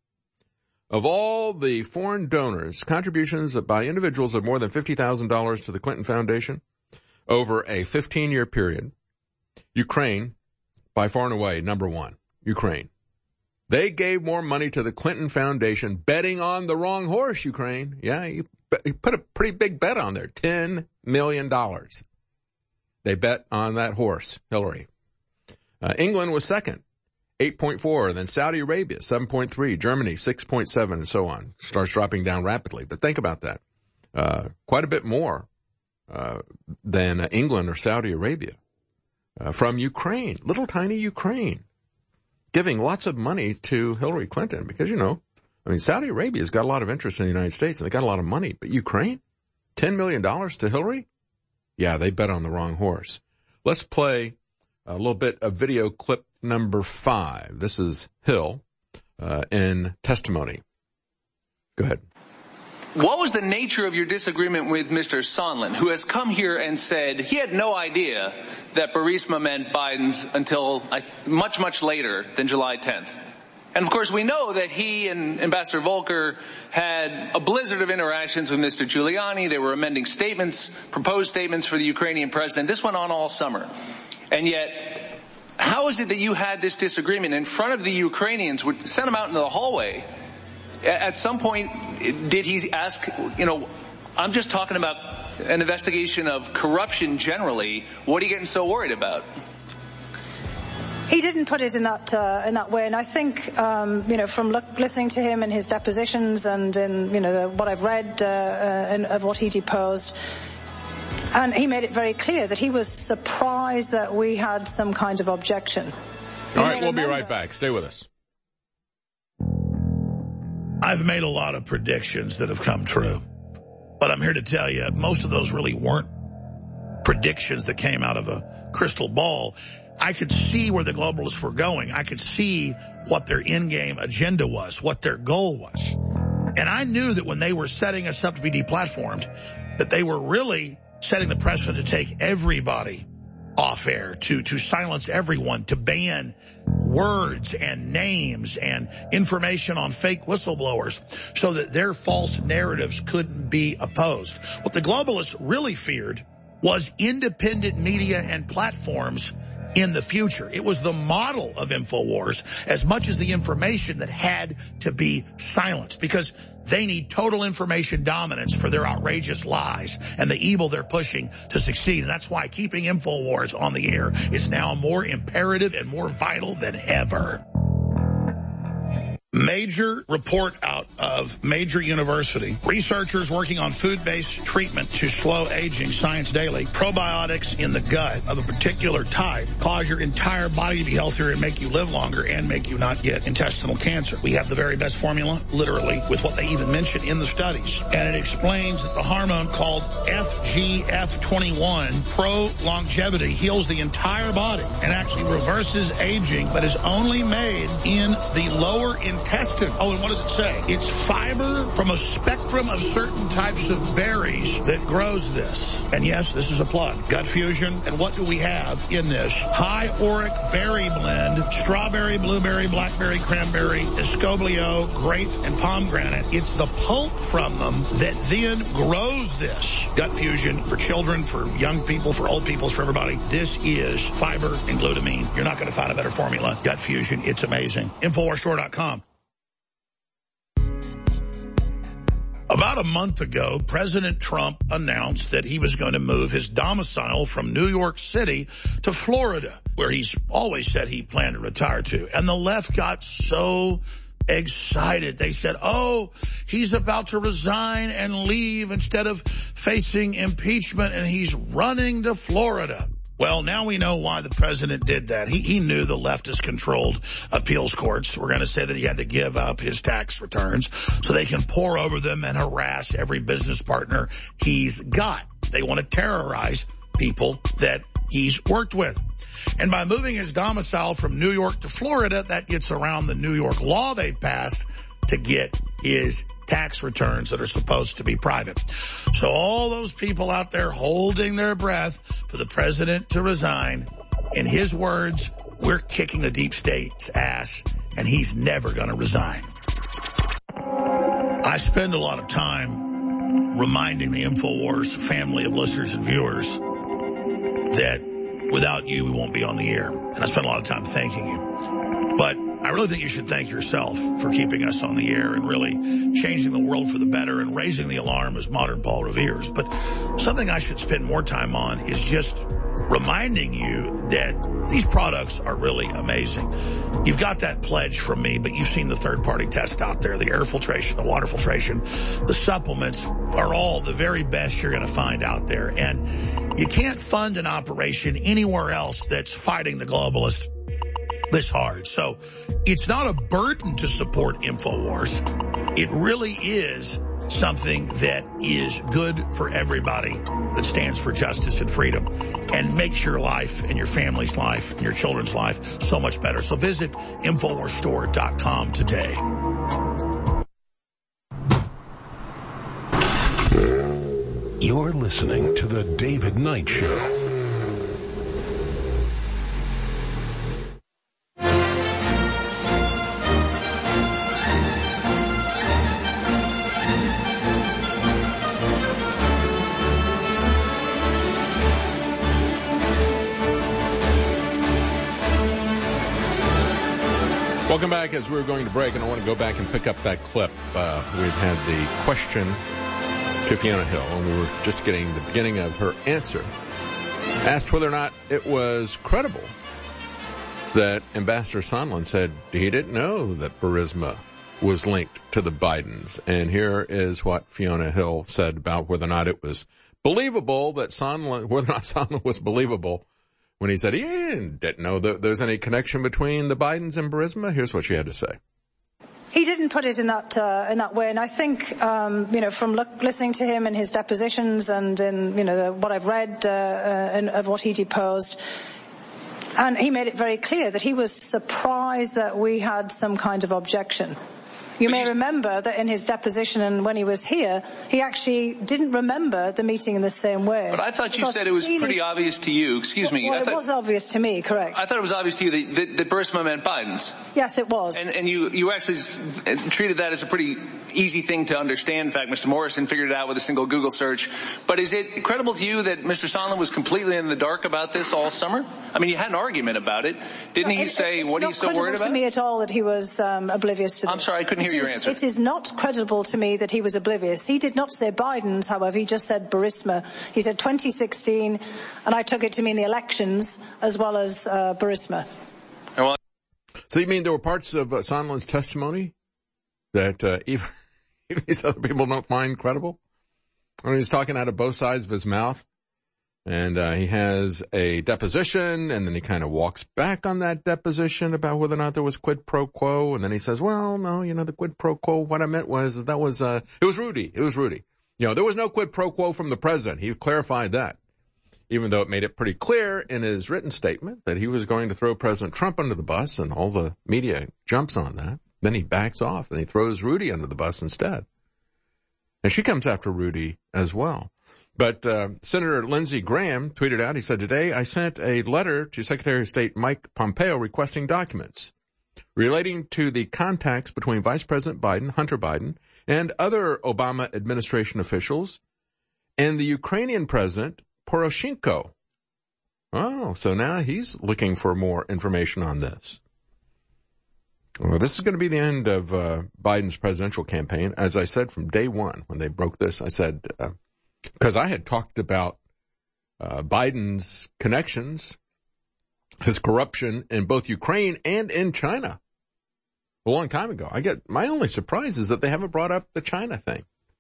B: Of all the foreign donors, contributions by individuals of more than fifty thousand dollars to the Clinton Foundation over a fifteen-year period, Ukraine, by far and away, number one, Ukraine. They gave more money to the Clinton Foundation betting on the wrong horse, Ukraine. Yeah, you, you put a pretty big bet on there, ten million dollars. They bet on that horse, Hillary. Uh, England was second, eight point four, then Saudi Arabia, seven point three, Germany, six point seven, and so on. Starts dropping down rapidly. But think about that. Uh, quite a bit more uh, than uh, England or Saudi Arabia uh, from Ukraine, little tiny Ukraine, giving lots of money to Hillary Clinton because, you know, I mean, Saudi Arabia's got a lot of interest in the United States and they got a lot of money. But Ukraine, ten million dollars to Hillary? Yeah, they bet on the wrong horse. Let's play a little bit of video clip number five. This is Hill uh, in testimony. Go ahead.
F: What was the nature of your disagreement with Mister Sondland, who has come here and said he had no idea that Burisma meant Biden's until much, much later than July tenth? And, of course, we know that he and Ambassador Volker had a blizzard of interactions with Mister Giuliani. They were amending statements, proposed statements for the Ukrainian president. This went on all summer. And yet, how is it that you had this disagreement in front of the Ukrainians, would send them out into the hallway? At some point, did he ask, you know, I'm just talking about an investigation of corruption generally. What are you getting so worried about?
G: He didn't put it in that uh, in that way, and I think um, you know from look, listening to him in his depositions and in you know what I've read uh, uh, in, of what he deposed, and he made it very clear that he was surprised that we had some kind of objection.
B: All right, we'll be right back. Stay with us.
E: I've made a lot of predictions that have come true, but I'm here to tell you most of those really weren't predictions that came out of a crystal ball. I could see where the globalists were going. I could see what their in-game agenda was, what their goal was. And I knew that when they were setting us up to be deplatformed, that they were really setting the precedent to take everybody off air, to, to silence everyone, to ban words and names and information on fake whistleblowers so that their false narratives couldn't be opposed. What the globalists really feared was independent media and platforms in the future. It was the model of InfoWars as much as the information that had to be silenced because they need total information dominance for their outrageous lies and the evil they're pushing to succeed. And that's why keeping InfoWars on the air is now more imperative and more vital than ever. Major report out of major university. Researchers working on food-based treatment to slow aging, Science Daily. Probiotics in the gut of a particular type cause your entire body to be healthier and make you live longer and make you not get intestinal cancer. We have the very best formula, literally, with what they even mention in the studies. And it explains that the hormone called F G F twenty-one, pro-longevity, heals the entire body and actually reverses aging, but is only made in the lower intestine. Intestine. Oh, and what does it say? It's fiber from a spectrum of certain types of berries that grows this. And yes, this is a plug. Gut Fusion. And what do we have in this? High auric berry blend, strawberry, blueberry, blackberry, cranberry, escoblio, grape, and pomegranate. It's the pulp from them that then grows this. Gut Fusion for children, for young people, for old people, for everybody. This is fiber and glutamine. You're not going to find a better formula. Gut Fusion. It's amazing. Infowars Store dot com. About a month ago, President Trump announced that he was going to move his domicile from New York City to Florida, where he's always said he planned to retire to. And the left got so excited. They said, oh, he's about to resign and leave instead of facing impeachment, and he's running to Florida. Well, now we know why the president did that. He, he knew the leftist-controlled appeals courts were going to say that he had to give up his tax returns so they can pour over them and harass every business partner he's got. They want to terrorize people that he's worked with. And by moving his domicile from New York to Florida, that gets around the New York law they've passed to get his tax returns that are supposed to be private. So all those people out there holding their breath for the president to resign, in his words, we're kicking the deep state's ass, and he's never going to resign. I spend a lot of time reminding the InfoWars family of listeners and viewers that without you, we won't be on the air. And I spend a lot of time thanking you. But I really think you should thank yourself for keeping us on the air and really changing the world for the better and raising the alarm as modern Paul Revere's. But something I should spend more time on is just reminding you that these products are really amazing. You've got that pledge from me, but you've seen the third-party test out there, the air filtration, the water filtration, the supplements are all the very best you're going to find out there. And you can't fund an operation anywhere else that's fighting the globalists this hard. So it's not a burden to support InfoWars. It really is something that is good for everybody that stands for justice and freedom and makes your life and your family's life and your children's life so much better. So visit InfoWars Store dot com today.
A: You're listening to The David Knight Show.
B: Welcome back. As we were going to break, and I want to go back and pick up that clip. Uh, we've had the question to Fiona Hill, and we were just getting the beginning of her answer. Asked whether or not it was credible that Ambassador Sondland said he didn't know that Burisma was linked to the Bidens. And here is what Fiona Hill said about whether or not it was believable that Sondland, whether or not Sondland was believable when he said he didn't know that there's any connection between the Bidens and Burisma. Here's what she had to say.
G: He didn't put it in that uh, in that way, and I think um, you know from look, listening to him in his depositions and in you know the, what I've read uh, uh, in, of what he deposed, and he made it very clear that he was surprised that we had some kind of objection. You may remember that in his deposition and when he was here, he actually didn't remember the meeting in the same way.
F: But I thought you said it was pretty obvious to you. Excuse me.
G: Well,
F: I thought,
G: it was obvious to me, correct.
F: I thought it was obvious to you that, that, that Burisma meant Biden's.
G: Yes, it was.
F: And, and you, you actually treated that as a pretty easy thing to understand. In fact, Mister Morrison figured it out with a single Google search. But is it credible to you that Mister Sondland was completely in the dark about this all summer? I mean, you had an argument about it. Didn't
G: no,
F: he
G: it,
F: say, what are you so worried about?
G: It's not credible to me at all that he was um, oblivious to this.
F: I'm sorry, I couldn't hear
G: it
F: your
G: is,
F: answer.
G: It is not credible to me that he was oblivious. He did not say Biden's, however, he just said Burisma. He said twenty sixteen, and I took it to mean the elections as well as uh, Burisma.
B: So you mean there were parts of uh, Sondland's testimony that uh, even, even these other people don't find credible? I mean, he's talking out of both sides of his mouth, and uh, he has a deposition, and then he kind of walks back on that deposition about whether or not there was quid pro quo, and then he says, well, no, you know, the quid pro quo, what I meant was that was, uh, it was Rudy, it was Rudy. You know, there was no quid pro quo from the president. He clarified that, even though it made it pretty clear in his written statement that he was going to throw President Trump under the bus, and all the media jumps on that. Then he backs off, and he throws Rudy under the bus instead. And she comes after Rudy as well. But uh, Senator Lindsey Graham tweeted out, he said, today I sent a letter to Secretary of State Mike Pompeo requesting documents relating to the contacts between Vice President Biden, Hunter Biden, and other Obama administration officials and the Ukrainian President Poroshenko. Oh, so now he's looking for more information on this. Well, this is going to be the end of uh, Biden's presidential campaign. As I said from day one when they broke this, I said... Uh, Because I had talked about uh, Biden's connections, his corruption in both Ukraine and in China. a long time ago. I get, my only surprise is that they haven't brought up the China thing.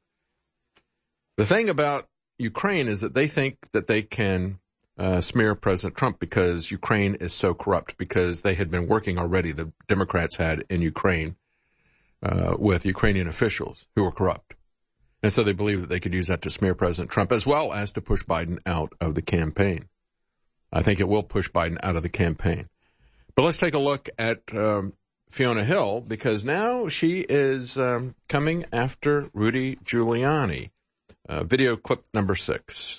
B: The thing about Ukraine is that they think that they can uh, smear President Trump because Ukraine is so corrupt, because they had been working already, the Democrats had in Ukraine, uh, with Ukrainian officials who were corrupt. And so they believe that they could use that to smear President Trump as well as to push Biden out of the campaign. I think it will push Biden out of the campaign. But let's take a look at um, Fiona Hill, because now she is um, coming after Rudy Giuliani. Uh, video clip number six.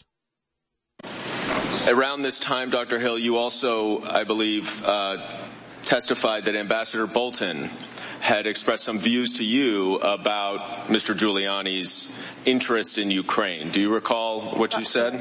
H: Around this time, Doctor Hill, you also, I believe, uh, testified that Ambassador Bolton had expressed some views to you about Mister Giuliani's interest in Ukraine. Do you recall what you said?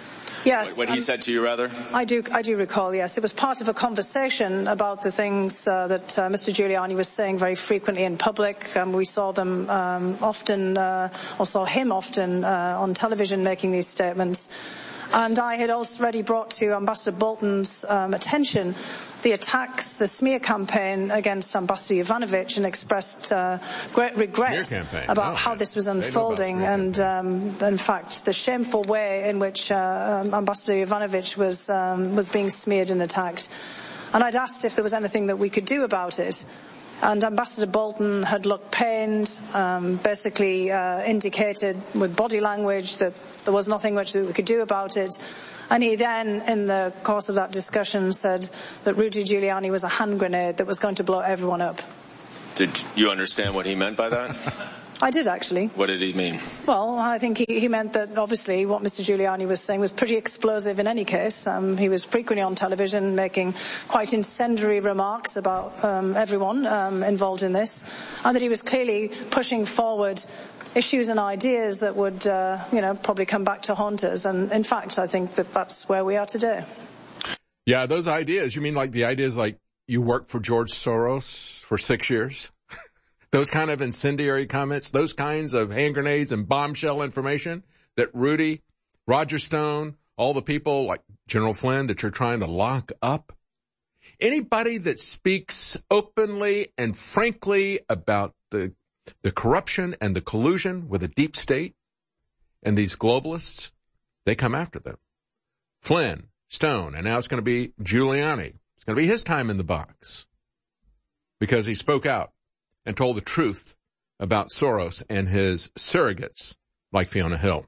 G: Yes.
H: What he um, said to you, rather?
G: I do, I do recall, yes. It was part of a conversation about the things uh, that uh, Mister Giuliani was saying very frequently in public. Um, we saw them um, often, uh, or saw him often uh, on television making these statements. And I had already brought to Ambassador Bolton's um, attention the attacks, the smear campaign against Ambassador Yovanovitch, and expressed uh, great regret about oh, how yes. this was unfolding, and um, in fact the shameful way in which uh, um, Ambassador Yovanovitch was um, was being smeared and attacked. And I'd asked if there was anything that we could do about it. And Ambassador Bolton had looked pained, um, basically uh, indicated with body language that there was nothing much that we could do about it. And he then, in the course of that discussion, said that Rudy Giuliani was a hand grenade that was going to blow everyone up.
H: Did you understand what he meant by that?
G: I did, actually.
H: What did he mean?
G: Well, I think he, he meant that, obviously, what Mister Giuliani was saying was pretty explosive in any case. Um, he was frequently on television making quite incendiary remarks about um, everyone um, involved in this, and that he was clearly pushing forward issues and ideas that would, uh, you know, probably come back to haunt us. And, in fact, I think that that's where we are today.
B: Yeah, those ideas. You mean like the ideas like you worked for George Soros for six years? Those kind of incendiary comments, those kinds of hand grenades and bombshell information that Rudy, Roger Stone, all the people like General Flynn that you're trying to lock up. Anybody that speaks openly and frankly about the the corruption and the collusion with the deep state and these globalists, they come after them. Flynn, Stone, and now it's going to be Giuliani. It's going to be his time in the box because he spoke out and told the truth about Soros and his surrogates like Fiona Hill.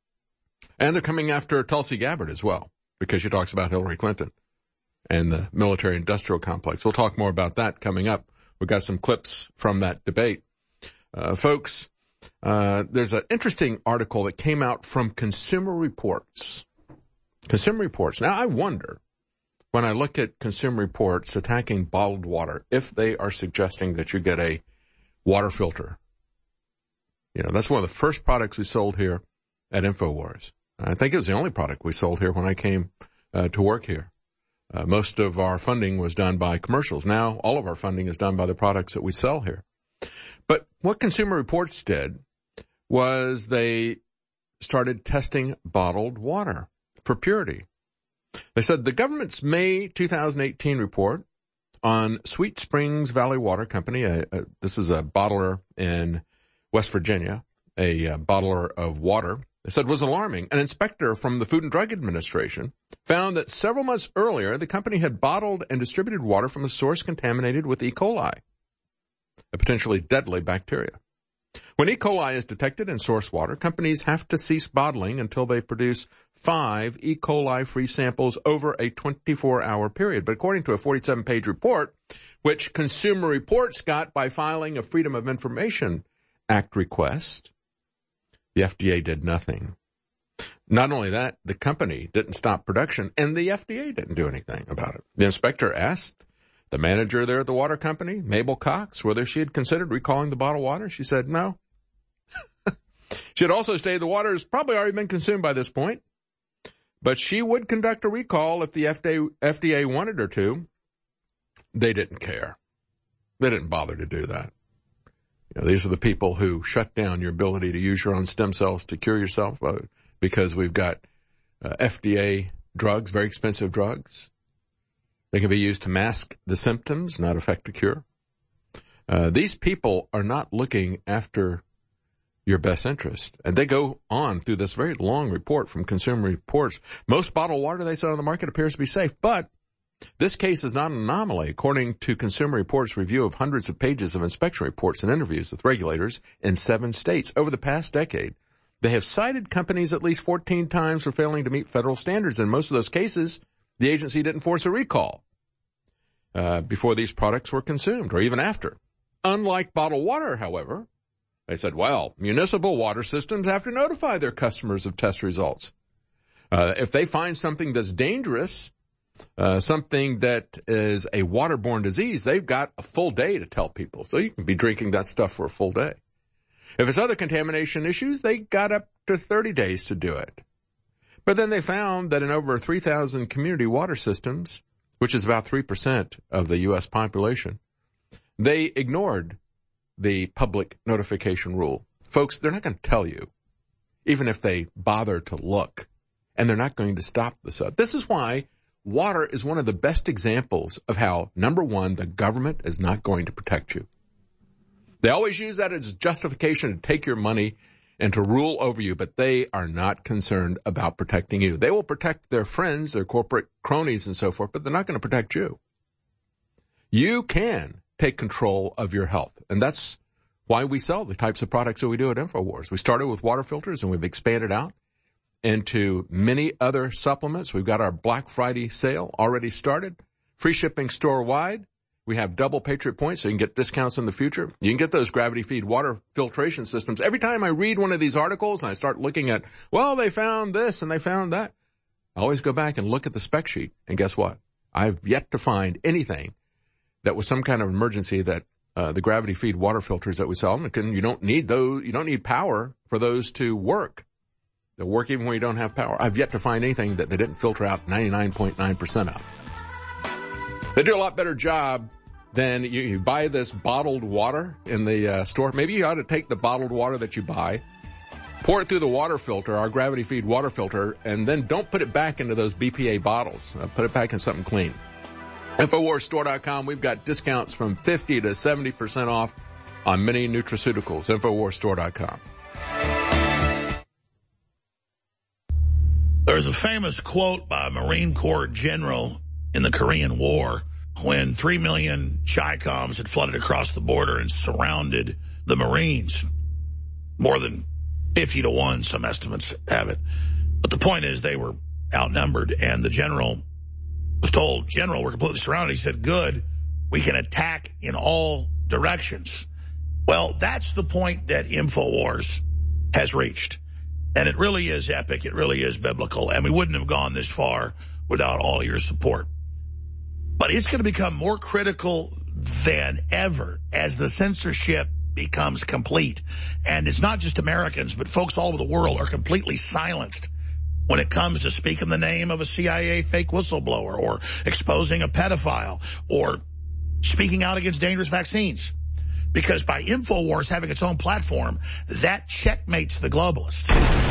B: And they're coming after Tulsi Gabbard as well, because she talks about Hillary Clinton and the military-industrial complex. We'll talk more about that coming up. We've got some clips from that debate. Uh, folks, uh, there's an interesting article that came out from Consumer Reports. Consumer Reports. Now, I wonder, when I look at Consumer Reports attacking bottled water, if they are suggesting that you get a water filter. You know, that's one of the first products we sold here at InfoWars. I think it was the only product we sold here when I came uh, to work here. Uh, most of our funding was done by commercials. Now all of our funding is done by the products that we sell here. But what Consumer Reports did was they started testing bottled water for purity. They said the government's May two thousand eighteen report on Sweet Springs Valley Water Company, a, a, this is a bottler in West Virginia, a, a bottler of water, they said was alarming. An inspector from the Food and Drug Administration found that several months earlier, the company had bottled and distributed water from a source contaminated with E. coli, a potentially deadly bacteria. When E. coli is detected in source water, companies have to cease bottling until they produce five E. coli-free samples over a twenty-four hour period. But according to a forty-seven page report, which Consumer Reports got by filing a Freedom of Information Act request, the F D A did nothing. Not only that, the company didn't stop production, and the F D A didn't do anything about it. The inspector asked the manager there at the water company, Mabel Cox, whether she had considered recalling the bottled water. She said no. She had also stated the water has probably already been consumed by this point, but she would conduct a recall if the F D A wanted her to. They didn't care. They didn't bother to do that. You know, these are the people who shut down your ability to use your own stem cells to cure yourself uh, because we've got uh, F D A drugs, very expensive drugs. They can be used to mask the symptoms, not affect a cure. Uh, these people are not looking after your best interest. And they go on through this very long report from Consumer Reports. Most bottled water they sell on the market appears to be safe, but this case is not an anomaly. According to Consumer Reports' review of hundreds of pages of inspection reports and interviews with regulators in seven states over the past decade, they have cited companies at least fourteen times for failing to meet federal standards. In most of those cases, the agency didn't force a recall uh, before these products were consumed or even after. Unlike bottled water, however, they said, well, municipal water systems have to notify their customers of test results. Uh, if they find something that's dangerous, uh, something that is a waterborne disease, they've got a full day to tell people. So you can be drinking that stuff for a full day. If it's other contamination issues, they got up to thirty days to do it. But then they found that in over three thousand community water systems, which is about three percent of the U S population, they ignored the public notification rule. Folks, they're not going to tell you, even if they bother to look, and they're not going to stop this up. This is why water is one of the best examples of how, number one, the government is not going to protect you. They always use that as justification to take your money and to rule over you, but they are not concerned about protecting you. They will protect their friends, their corporate cronies and so forth, but they're not going to protect you. You can take control of your health, and that's why we sell the types of products that we do at InfoWars. We started with water filters, and we've expanded out into many other supplements. We've got our Black Friday sale already started, free shipping store-wide. We have double Patriot points, so you can get discounts in the future. You can get those gravity feed water filtration systems. Every time I read one of these articles and I start looking at, well, they found this and they found that, I always go back and look at the spec sheet. And guess what? I've yet to find anything that was some kind of emergency that uh, the gravity feed water filters that we sell, you don't need those, you don't need power for those to work. They'll work even when you don't have power. I've yet to find anything that they didn't filter out ninety-nine point nine percent of. They do a lot better job than you, you buy this bottled water in the uh, store. Maybe you ought to take the bottled water that you buy, pour it through the water filter, our gravity feed water filter, and then don't put it back into those B P A bottles. Uh, put it back in something clean. InfoWars Store dot com, we've got discounts from fifty to seventy percent off on many nutraceuticals. InfoWars Store dot com.
E: There's a famous quote by a Marine Corps general in the Korean War when three million Chi-Coms had flooded across the border and surrounded the Marines. More than fifty to one, some estimates have it. But the point is they were outnumbered, and the general was told, General, we're completely surrounded. He said, good, we can attack in all directions. Well, that's the point that InfoWars has reached. And it really is epic. It really is biblical. And we wouldn't have gone this far without all of your support. But it's going to become more critical than ever as the censorship becomes complete. And it's not just Americans, but folks all over the world are completely silenced when it comes to speaking the name of a C I A fake whistleblower or exposing a pedophile or speaking out against dangerous vaccines. Because by InfoWars having its own platform, that checkmates the globalists.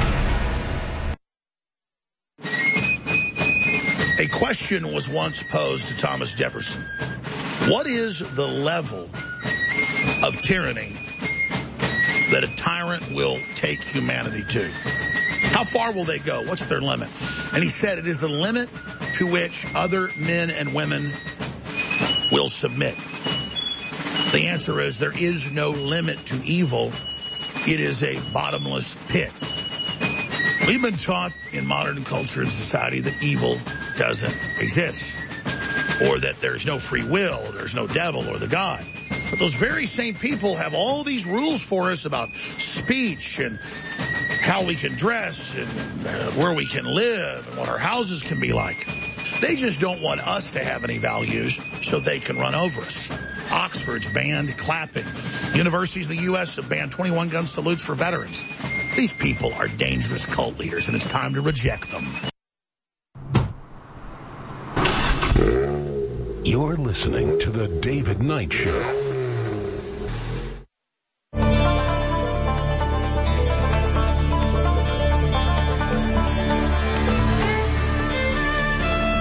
E: A question was once posed to Thomas Jefferson. What is the level of tyranny that a tyrant will take humanity to? How far will they go? What's their limit? And he said it is the limit to which other men and women will submit. The answer is there is no limit to evil. It is a bottomless pit. We've been taught in modern culture and society that evil doesn't exist, or that there's no free will, or there's no devil or the God. But those very same people have all these rules for us about speech and how we can dress and uh, where we can live and what our houses can be like. They just don't want us to have any values so they can run over us. Oxford's banned clapping. Universities in the U S have banned twenty-one gun salutes for veterans. These people are dangerous cult leaders, and it's time to reject them.
A: You're listening to The David Knight Show.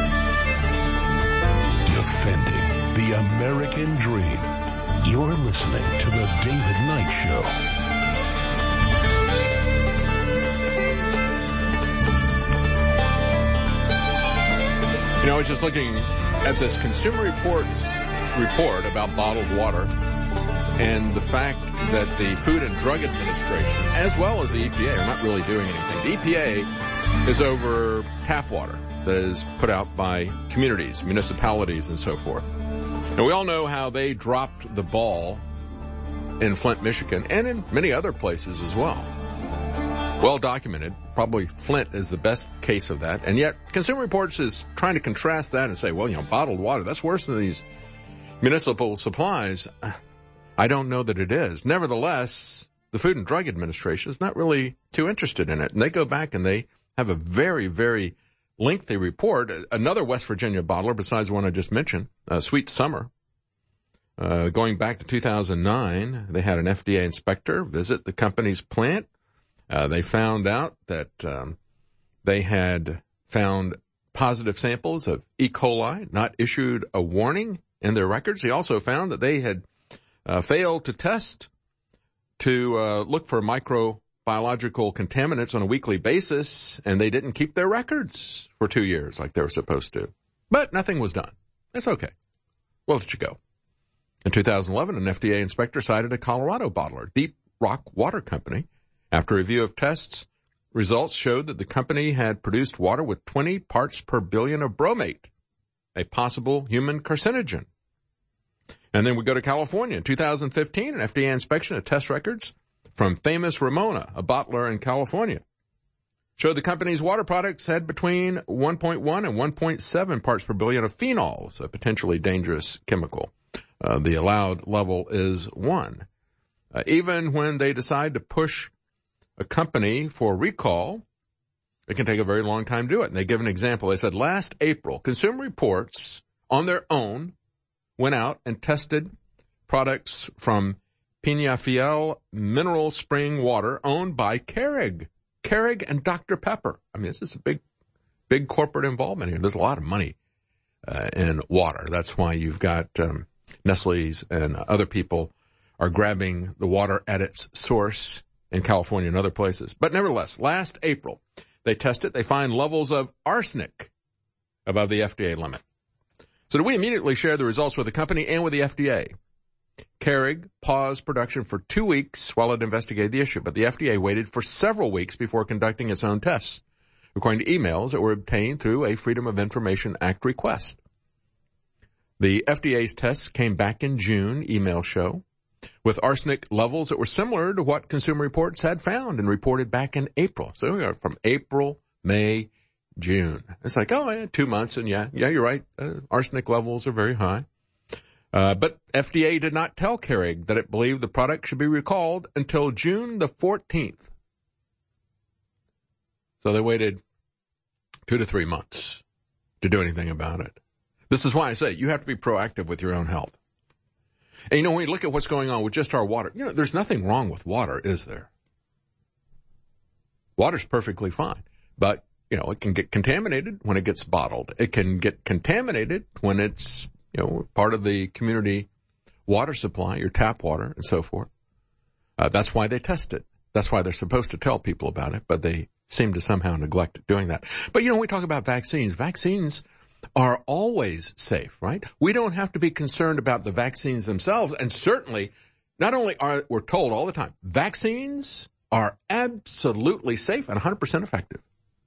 A: Defending the American dream. You're listening
B: You know, I was just looking at this Consumer Reports report about bottled water and the fact that the Food and Drug Administration, as well as the E P A, are not really doing anything. The E P A is over tap water that is put out by communities, municipalities, and so forth. And we all know how they dropped the ball in Flint, Michigan, and in many other places as well. Well documented. Probably Flint is the best case of that. And yet, Consumer Reports is trying to contrast that and say, well, you know, bottled water, that's worse than these municipal supplies. I don't know that it is. Nevertheless, the Food and Drug Administration is not really too interested in it. And they go back and they have a very, very lengthy report. Another West Virginia bottler, besides the one I just mentioned, uh, Sweet Summer, uh, going back to two thousand nine, they had an F D A inspector visit the company's plant. Uh, they found out that um, they had found positive samples of E. coli, not issued a warning in their records. He also found that they had uh, failed to test to uh, look for microbiological contaminants on a weekly basis, and they didn't keep their records for two years like they were supposed to. But nothing was done. That's okay. We'll let you go. In two thousand eleven, an F D A inspector cited a Colorado bottler, Deep Rock Water Company. After a review of tests, results showed that the company had produced water with twenty parts per billion of bromate, a possible human carcinogen. And then we go to California. In two thousand fifteen, an F D A inspection of test records from Famous Ramona, a bottler in California, showed the company's water products had between one point one and one point seven parts per billion of phenols, a potentially dangerous chemical. Uh, the allowed level is one. Uh, even when they decide to push a company for recall, it can take a very long time to do it. And they give an example. They said last April, Consumer Reports on their own went out and tested products from Peñafiel Mineral Spring Water owned by Keurig. Keurig and Doctor Pepper. I mean, this is a big, big corporate involvement here. There's a lot of money uh, in water. That's why you've got um, Nestle's and other people are grabbing the water at its source in California and other places. But nevertheless, last April, they test it. They find levels of arsenic above the F D A limit. So we immediately shared the results with the company and with the F D A. Keurig paused production for two weeks while it investigated the issue, but the F D A waited for several weeks before conducting its own tests, according to emails that were obtained through a Freedom of Information Act request. The F D A's tests came back in June, emails show, with arsenic levels that were similar to what Consumer Reports had found and reported back in April. So we are from April, May, June. It's like, oh, yeah, two months, and yeah, yeah, you're right. Uh, arsenic levels are very high. Uh, but F D A did not tell Keurig that it believed the product should be recalled until June the fourteenth. So they waited two to three months to do anything about it. This is why I say you have to be proactive with your own health. And, you know, when you look at what's going on with just our water, you know, there's nothing wrong with water, is there? Water's perfectly fine. But, you know, it can get contaminated when it gets bottled. It can get contaminated when it's, you know, part of the community water supply, your tap water and so forth. Uh, that's why they test it. That's why they're supposed to tell people about it, but they seem to somehow neglect doing that. But, you know, when we talk about vaccines, vaccines are always safe, right? We don't have to be concerned about the vaccines themselves. And certainly, not only are we're told all the time, vaccines are absolutely safe and one hundred percent effective.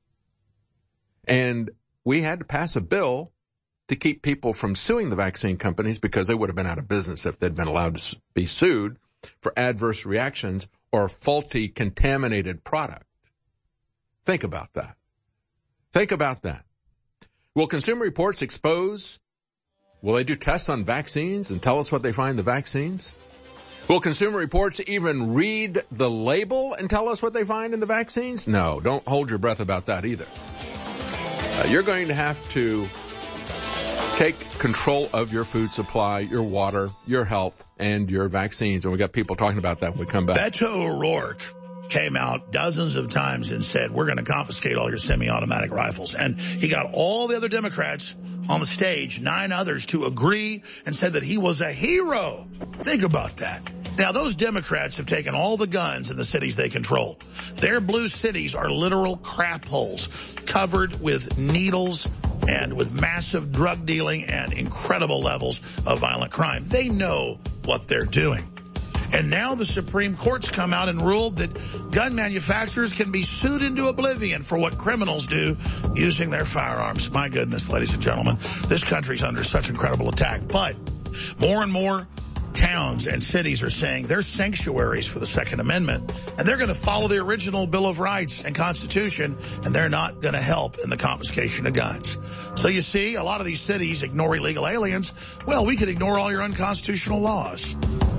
B: And we had to pass a bill to keep people from suing the vaccine companies because they would have been out of business if they'd been allowed to be sued for adverse reactions or faulty contaminated product. Think about that. Think about that. Will Consumer Reports expose? Will they do tests on vaccines and tell us what they find in the vaccines? Will Consumer Reports even read the label and tell us what they find in the vaccines? No, don't hold your breath about that either. Uh, you're going to have to take control of your food supply, your water, your health, and your vaccines. And we got people talking about that when we come back.
E: Beto O'Rourke came out dozens of times and said, we're going to confiscate all your semi-automatic rifles. And he got all the other Democrats on the stage, nine others, to agree and said that he was a hero. Think about that. Now, those Democrats have taken all the guns in the cities they control. Their blue cities are literal crap holes covered with needles and with massive drug dealing and incredible levels of violent crime. They know what they're doing. And now the Supreme Court's come out and ruled that gun manufacturers can be sued into oblivion for what criminals do using their firearms. My goodness, ladies and gentlemen, this country's under such incredible attack. But more and more towns and cities are saying they're sanctuaries for the Second Amendment, and they're going to follow the original Bill of Rights and Constitution, and they're not going to help in the confiscation of guns. So you see, a lot of these cities ignore illegal aliens. Well, we could ignore all your unconstitutional laws.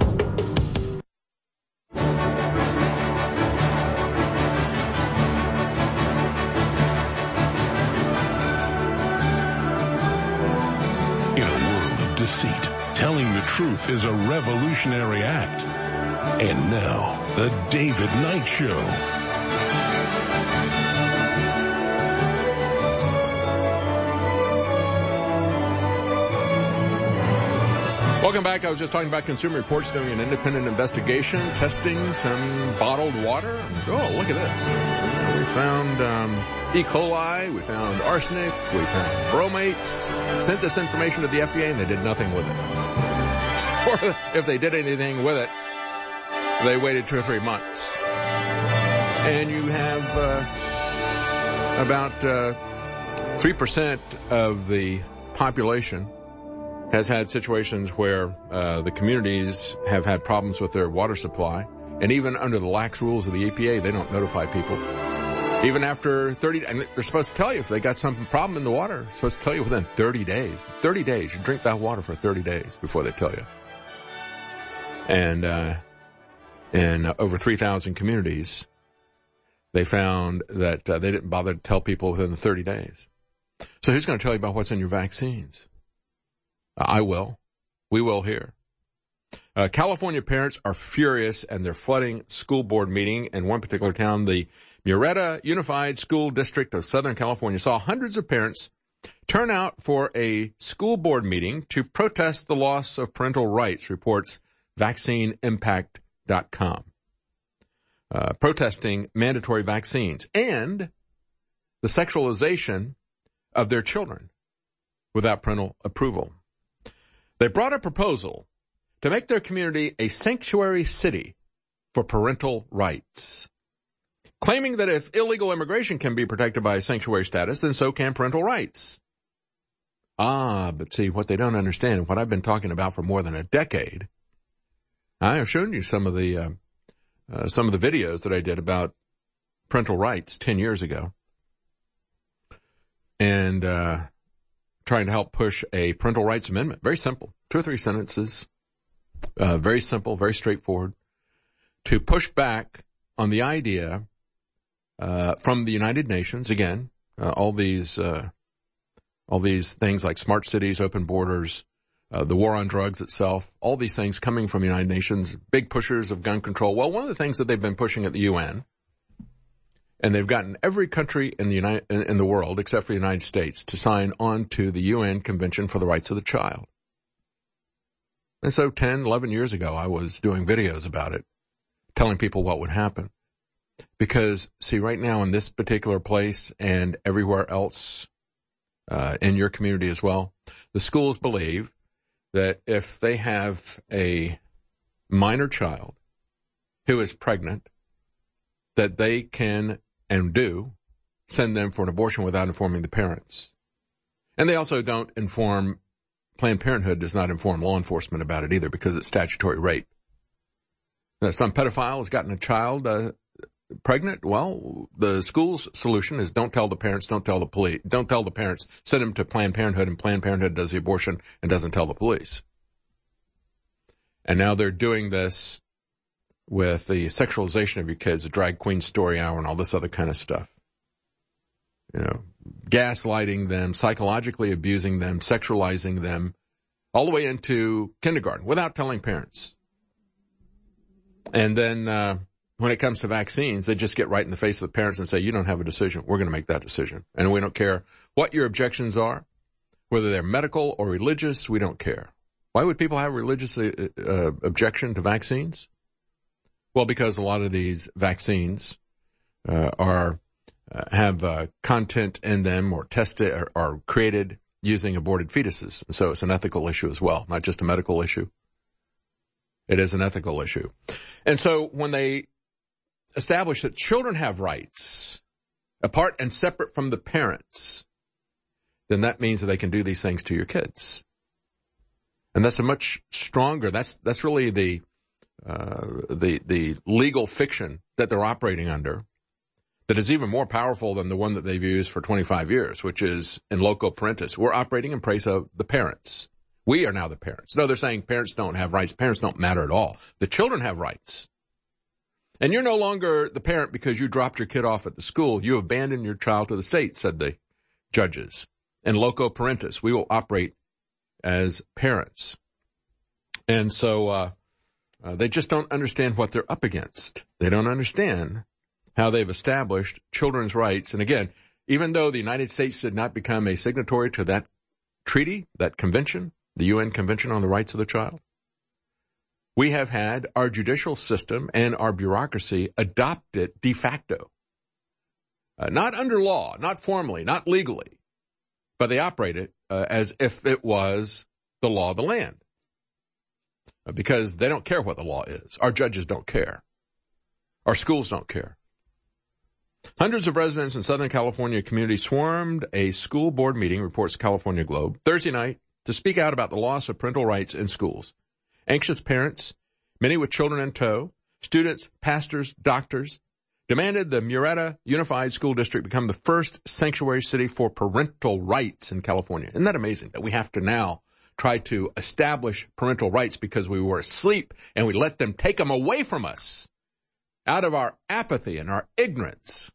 A: Deceit. Telling the truth is a revolutionary act. And now, the David Knight Show.
B: Welcome back. I was just talking about Consumer Reports doing an independent investigation, testing some bottled water. Oh, look at this. We found um, E. coli, we found arsenic, we found bromates, sent this information to the F D A, and they did nothing with it. Or if they did anything with it, they waited two or three months. And you have uh, about uh, three percent of the population has had situations where uh, the communities have had problems with their water supply. And even under the lax rules of the E P A, they don't notify people. Even after thirty, and they're supposed to tell you if they got some problem in the water, they're supposed to tell you within thirty days. thirty days. You drink that water for thirty days before they tell you. And uh, in uh, over three thousand communities, they found that uh, they didn't bother to tell people within the thirty days. So who's going to tell you about what's in your vaccines? Uh, I will. We will here. Uh, California parents are furious, and they're flooding school board meeting in one particular town. The Murrieta Unified School District of Southern California saw hundreds of parents turn out for a school board meeting to protest the loss of parental rights, reports vaccine impact dot com. Uh, protesting mandatory vaccines and the sexualization of their children without parental approval. They brought a proposal to make their community a sanctuary city for parental rights, claiming that if illegal immigration can be protected by sanctuary status, then so can parental rights. Ah, but see, what they don't understand, what I've been talking about for more than a decade, I have shown you some of the uh, uh, some of the videos that I did about parental rights ten years ago, and uh, trying to help push a parental rights amendment. Very simple, two or three sentences, uh, very simple, very straightforward, to push back on the idea uh, from the United Nations. Again, uh, all these uh, all these things like smart cities, open borders, Uh, the war on drugs itself, all these things coming from the United Nations, big pushers of gun control. Well, one of the things that they've been pushing at the U N, and they've gotten every country in the United, in the world except for the United States to sign on to the U N Convention for the Rights of the Child. And so ten, eleven years ago, I was doing videos about it, telling people what would happen. Because, see, right now in this particular place and everywhere else uh, in your community as well, the schools believe that if they have a minor child who is pregnant, that they can and do send them for an abortion without informing the parents. And they also don't inform, Planned Parenthood does not inform law enforcement about it either because it's statutory rape. Now, some pedophile has gotten a child uh, pregnant. Well, the school's solution is don't tell the parents, don't tell the police, don't tell the parents, send them to Planned Parenthood, and Planned Parenthood does the abortion and doesn't tell the police. And now they're doing this with the sexualization of your kids, the drag queen story hour and all this other kind of stuff. You know, gaslighting them, psychologically abusing them, sexualizing them, all the way into kindergarten without telling parents. And then, uh, when it comes to vaccines, they just get right in the face of the parents and say, you don't have a decision. We're going to make that decision. And we don't care what your objections are, whether they're medical or religious, we don't care. Why would people have a religious uh, uh, objection to vaccines? Well, because a lot of these vaccines uh, are uh, have uh, content in them or tested or, or created using aborted fetuses. So it's an ethical issue as well, not just a medical issue. It is an ethical issue. And so when they establish that children have rights apart and separate from the parents, then that means that they can do these things to your kids. And that's a much stronger, that's, that's really the, uh, the, the legal fiction that they're operating under that is even more powerful than the one that they've used for twenty-five years, which is in loco parentis. We're operating in praise of the parents. We are now the parents. No, they're saying parents don't have rights. Parents don't matter at all. The children have rights. And you're no longer the parent because you dropped your kid off at the school. You abandoned your child to the state, said the judges. In loco parentis, we will operate as parents. And so uh, uh they just don't understand what they're up against. They don't understand how they've established children's rights. And again, even though the United States did not become a signatory to that treaty, that convention, the U N Convention on the Rights of the Child, we have had our judicial system and our bureaucracy adopt it de facto. Uh, not under law, not formally, not legally, but they operate it uh, as if it was the law of the land. Uh, because they don't care what the law is. Our judges don't care. Our schools don't care. Hundreds of residents in Southern California community swarmed a school board meeting, reports California Globe, Thursday night to speak out about the loss of parental rights in schools. Anxious parents, many with children in tow, students, pastors, doctors, demanded the Murrieta Unified School District become the first sanctuary city for parental rights in California. Isn't that amazing that we have to now try to establish parental rights because we were asleep and we let them take them away from us out of our apathy and our ignorance?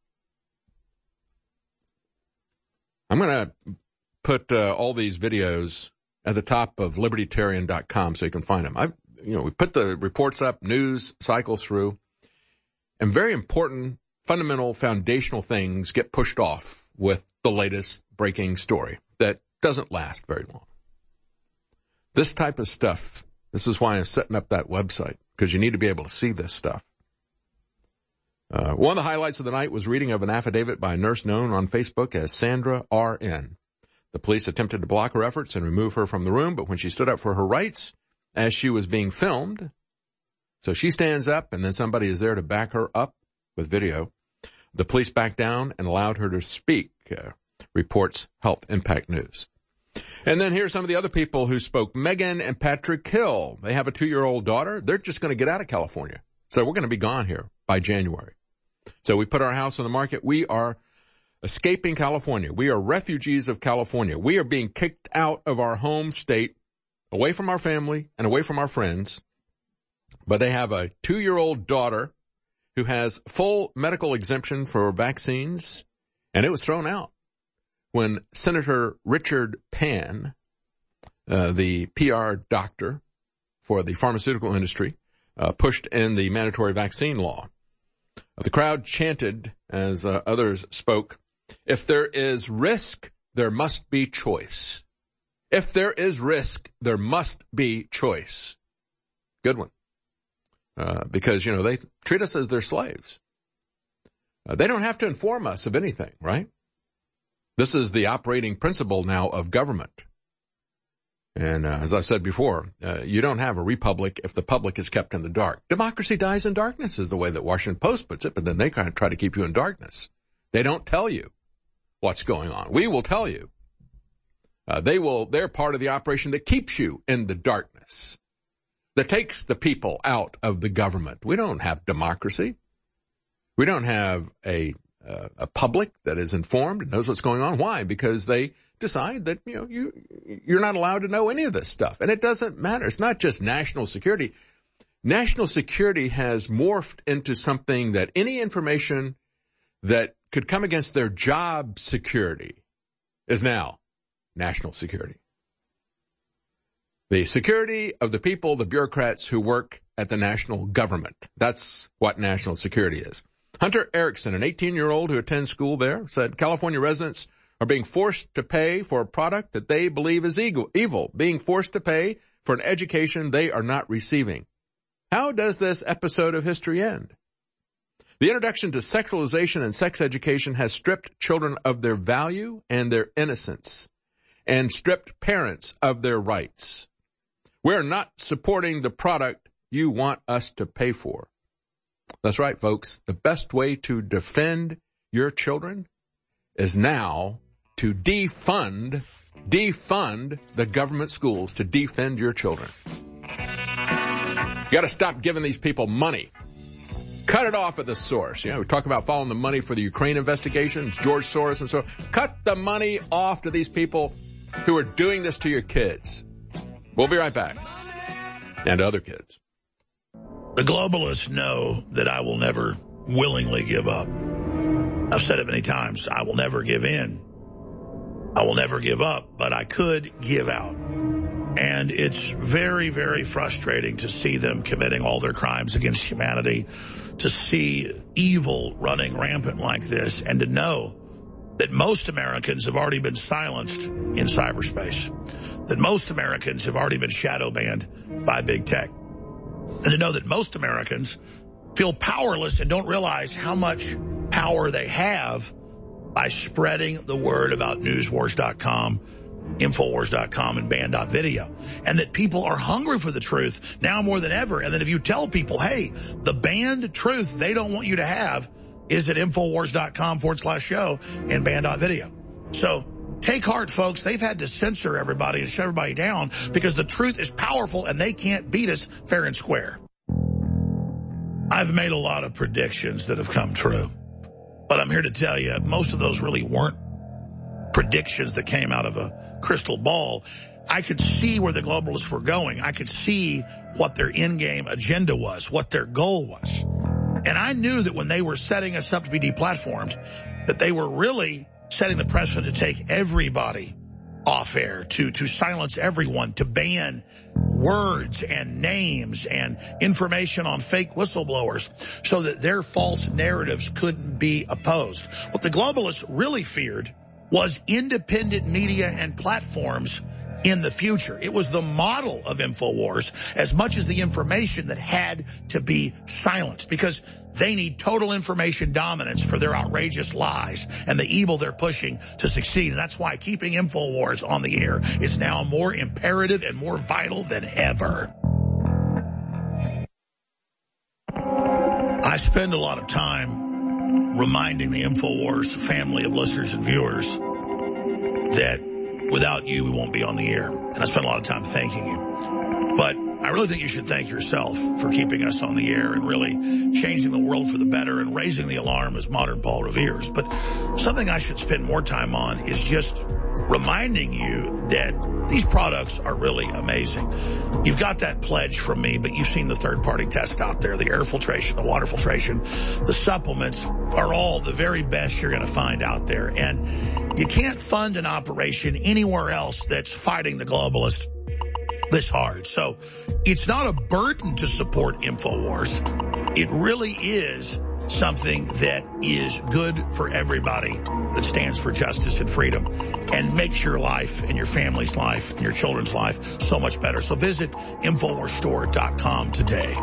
B: I'm going to put uh, all these videos at the top of libertarian dot com so you can find them. I, you know, we put the reports up, news cycles through, and very important, fundamental, foundational things get pushed off with the latest breaking story that doesn't last very long. This type of stuff, this is why I'm setting up that website, because you need to be able to see this stuff. Uh, one of the highlights of the night was reading of an affidavit by a nurse known on Facebook as Sandra R N. The police attempted to block her efforts and remove her from the room, but when she stood up for her rights, as she was being filmed, so she stands up and then somebody is there to back her up with video, the police backed down and allowed her to speak, uh, reports Health Impact News. And then here's some of the other people who spoke. Megan and Patrick Hill. They have a two-year-old daughter. They're just going to get out of California. So we're going to be gone here by January. So we put our house on the market. We are escaping California. We are refugees of California. We are being kicked out of our home state, away from our family and away from our friends. But they have a two-year-old daughter who has full medical exemption for vaccines, and it was thrown out when Senator Richard Pan, uh, the P R doctor for the pharmaceutical industry, uh, pushed in the mandatory vaccine law. The crowd chanted, as uh, others spoke, if there is risk, there must be choice. If there is risk, there must be choice. Good one. Uh, because, you know, they treat us as their slaves. Uh, they don't have to inform us of anything, right? This is the operating principle now of government. And uh, as I've said before, uh, you don't have a republic if the public is kept in the dark. Democracy dies in darkness is the way that Washington Post puts it, but then they kind of try to keep you in darkness. They don't tell you what's going on. We will tell you. Uh, they will, they're part of the operation that keeps you in the darkness, that takes the people out of the government. We don't have democracy. We don't have a uh, a public that is informed and knows what's going on. Why? Because they decide that, you know, you, you're not allowed to know any of this stuff. And it doesn't matter. It's not just national security. National security has morphed into something that any information that could come against their job security is now national security. The security of the people, the bureaucrats who work at the national government. That's what national security is. Hunter Erickson, an eighteen-year-old who attends school there, said California residents are being forced to pay for a product that they believe is evil, being forced to pay for an education they are not receiving. How does this episode of history end? The introduction to sexualization and sex education has stripped children of their value and their innocence, and stripped parents of their rights. We're not supporting the product you want us to pay for. That's right, folks. The best way to defend your children is now to defund, defund the government schools to defend your children. You got to stop giving these people money. Cut it off at the source. You know, we talk about following the money for the Ukraine investigations, George Soros and so on. Cut the money off to these people who are doing this to your kids. We'll be right back. And to other kids.
E: The globalists know that I will never willingly give up. I've said it many times. I will never give in. I will never give up, but I could give out. And it's very, very frustrating to see them committing all their crimes against humanity, to see evil running rampant like this, and to know that most Americans have already been silenced in cyberspace, that most Americans have already been shadow banned by big tech, and to know that most Americans feel powerless and don't realize how much power they have by spreading the word about newswars dot com, infowars dot com, and banned dot video. And that people are hungry for the truth now more than ever. And that if you tell people, hey, the banned truth they don't want you to have is at infowars dot com forward slash show and banned dot video. So take heart, folks. They've had to censor everybody and shut everybody down because the truth is powerful and they can't beat us fair and square. I've made a lot of predictions that have come true. But I'm here to tell you, most of those really weren't predictions that came out of a crystal ball. I could see where the globalists were going. I could see what their in-game agenda was, what their goal was. And I knew that when they were setting us up to be deplatformed, that they were really setting the precedent to take everybody off air, to, to silence everyone, to ban words and names and information on fake whistleblowers so that their false narratives couldn't be opposed. What the globalists really feared was independent media and platforms in the future. It was the model of InfoWars as much as the information that had to be silenced, because they need total information dominance for their outrageous lies and the evil they're pushing to succeed. And that's why keeping InfoWars on the air is now more imperative and more vital than ever. I spend a lot of time reminding the InfoWars family of listeners and viewers that without you, we won't be on the air. And I spend a lot of time thanking you. But I really think you should thank yourself for keeping us on the air and really changing the world for the better and raising the alarm as modern Paul Revere's. But something I should spend more time on is just reminding you that these products are really amazing. You've got that pledge from me, but you've seen the third-party test out there, the air filtration, the water filtration, the supplements are all the very best you're going to find out there. And you can't fund an operation anywhere else that's fighting the globalists this hard. So it's not a burden to support InfoWars. It really is something that is good for everybody that stands for justice and freedom and makes your life and your family's life and your children's life so much better. So visit infowars store dot com today.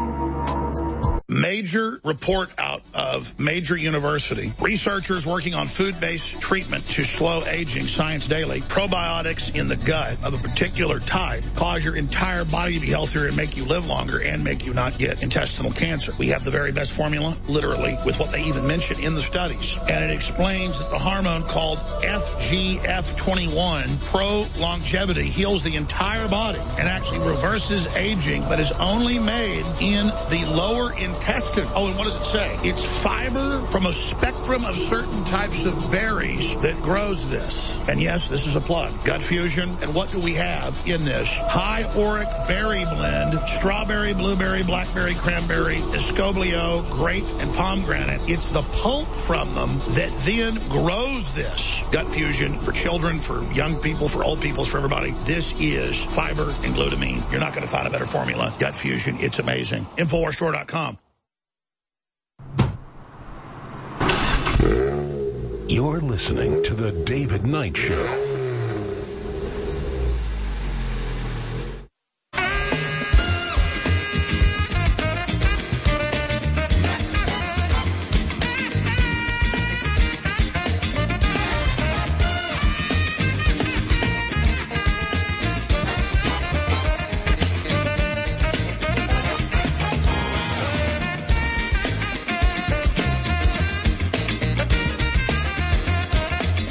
E: Major report out of major university. Researchers working on food-based treatment to slow aging, Science Daily. Probiotics in the gut of a particular type cause your entire body to be healthier and make you live longer and make you not get intestinal cancer. We have the very best formula, literally, with what they even mention in the studies. And it explains that the hormone called F G F twenty-one, pro-longevity, heals the entire body and actually reverses aging, but is only made in the lower intestine. Intestine. Oh, and what does it say? It's fiber from a spectrum of certain types of berries that grows this. And yes, this is a plug. Gut Fusion. And what do we have in this? High Auric Berry Blend, strawberry, blueberry, blackberry, cranberry, escoblio, grape, and pomegranate. It's the pulp from them that then grows this. Gut Fusion for children, for young people, for old people, for everybody. This is fiber and glutamine. You're not going to find a better formula. Gut Fusion. It's amazing. infowars store dot com.
A: You're listening to The David Knight Show.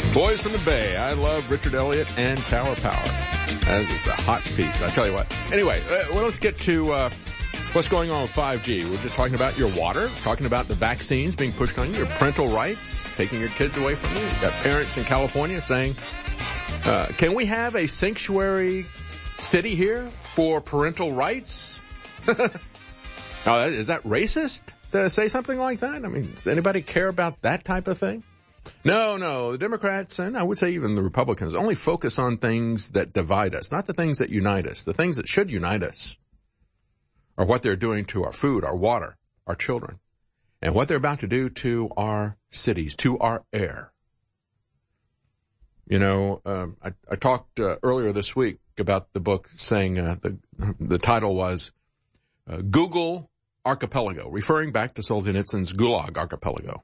B: Boys from the Bay. I love Richard Elliott and Tower Power. That is a hot piece, I tell you what. Anyway, uh, well, let's get to uh, what's going on with five G. We're just talking about your water, talking about the vaccines being pushed on you, your parental rights, taking your kids away from you. You've got parents in California saying, uh, can we have a sanctuary city here for parental rights? Oh, is that racist to say something like that? I mean, does anybody care about that type of thing? No, no, the Democrats, and I would say even the Republicans, only focus on things that divide us, not the things that unite us. The things that should unite us are what they're doing to our food, our water, our children, and what they're about to do to our cities, to our air. You know, um, I, I talked uh, earlier this week about the book saying uh, the the title was uh, Google Archipelago, referring back to Solzhenitsyn's Gulag Archipelago.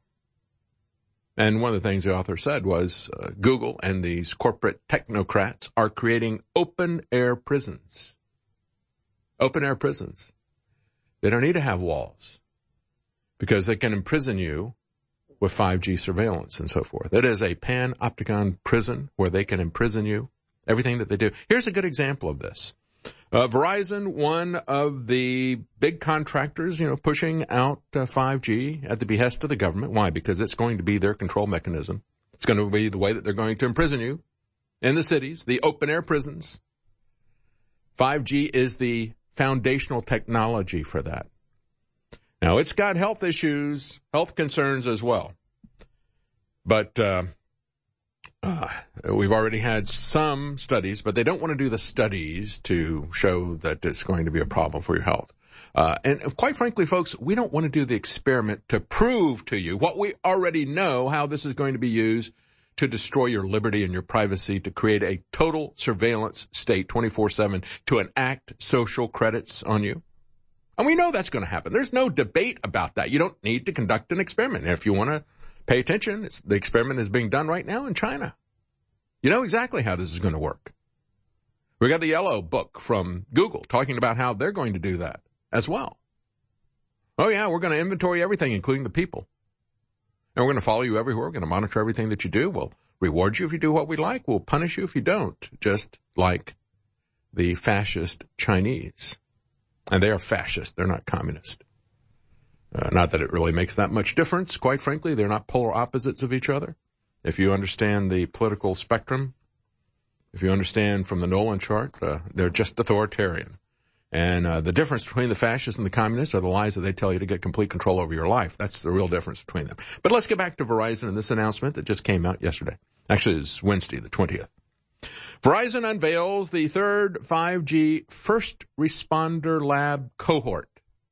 B: And one of the things the author said was uh, Google and these corporate technocrats are creating open-air prisons. Open-air prisons. They don't need to have walls because they can imprison you with five G surveillance and so forth. It is a panopticon prison where they can imprison you, everything that they do. Here's a good example of this. Uh, Verizon, one of the big contractors, you know, pushing out uh, five G at the behest of the government. Why? Because it's going to be their control mechanism. It's going to be the way that they're going to imprison you in the cities, the open-air prisons. five G is the foundational technology for that. Now, it's got health issues, health concerns as well. But uh, uh, we've already had some studies, but they don't want to do the studies to show that it's going to be a problem for your health. Uh, and quite frankly, folks, we don't want to do the experiment to prove to you what we already know, how this is going to be used to destroy your liberty and your privacy, to create a total surveillance state twenty-four seven, to enact social credits on you. And we know that's going to happen. There's no debate about that. You don't need to conduct an experiment. And if you want to pay attention, it's, the experiment is being done right now in China. You know exactly how this is going to work. We got the yellow book from Google talking about how they're going to do that as well. Oh, yeah, we're going to inventory everything, including the people. And we're going to follow you everywhere. We're going to monitor everything that you do. We'll reward you if you do what we like. We'll punish you if you don't, just like the fascist Chinese. And they are fascist. They're not communist. Uh, not that it really makes that much difference. Quite frankly, they're not polar opposites of each other. If you understand the political spectrum, if you understand from the Nolan chart, uh, they're just authoritarian. And uh, the difference between the fascists and the communists are the lies that they tell you to get complete control over your life. That's the real difference between them. But let's get back to Verizon and this announcement that just came out yesterday. Actually, it's Wednesday, the twentieth. Verizon unveils the third five G First Responder Lab cohort.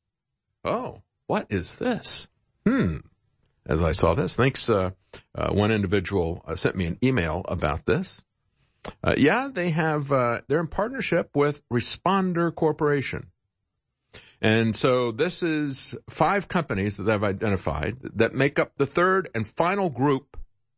B: Oh, what is this? Hmm. As I saw this, thanks, uh, uh one individual uh, sent me an email about this. Uh, yeah, they have, uh, they're in partnership with Responder Corporation. And so this is five companies that they've identified that make up the third and final group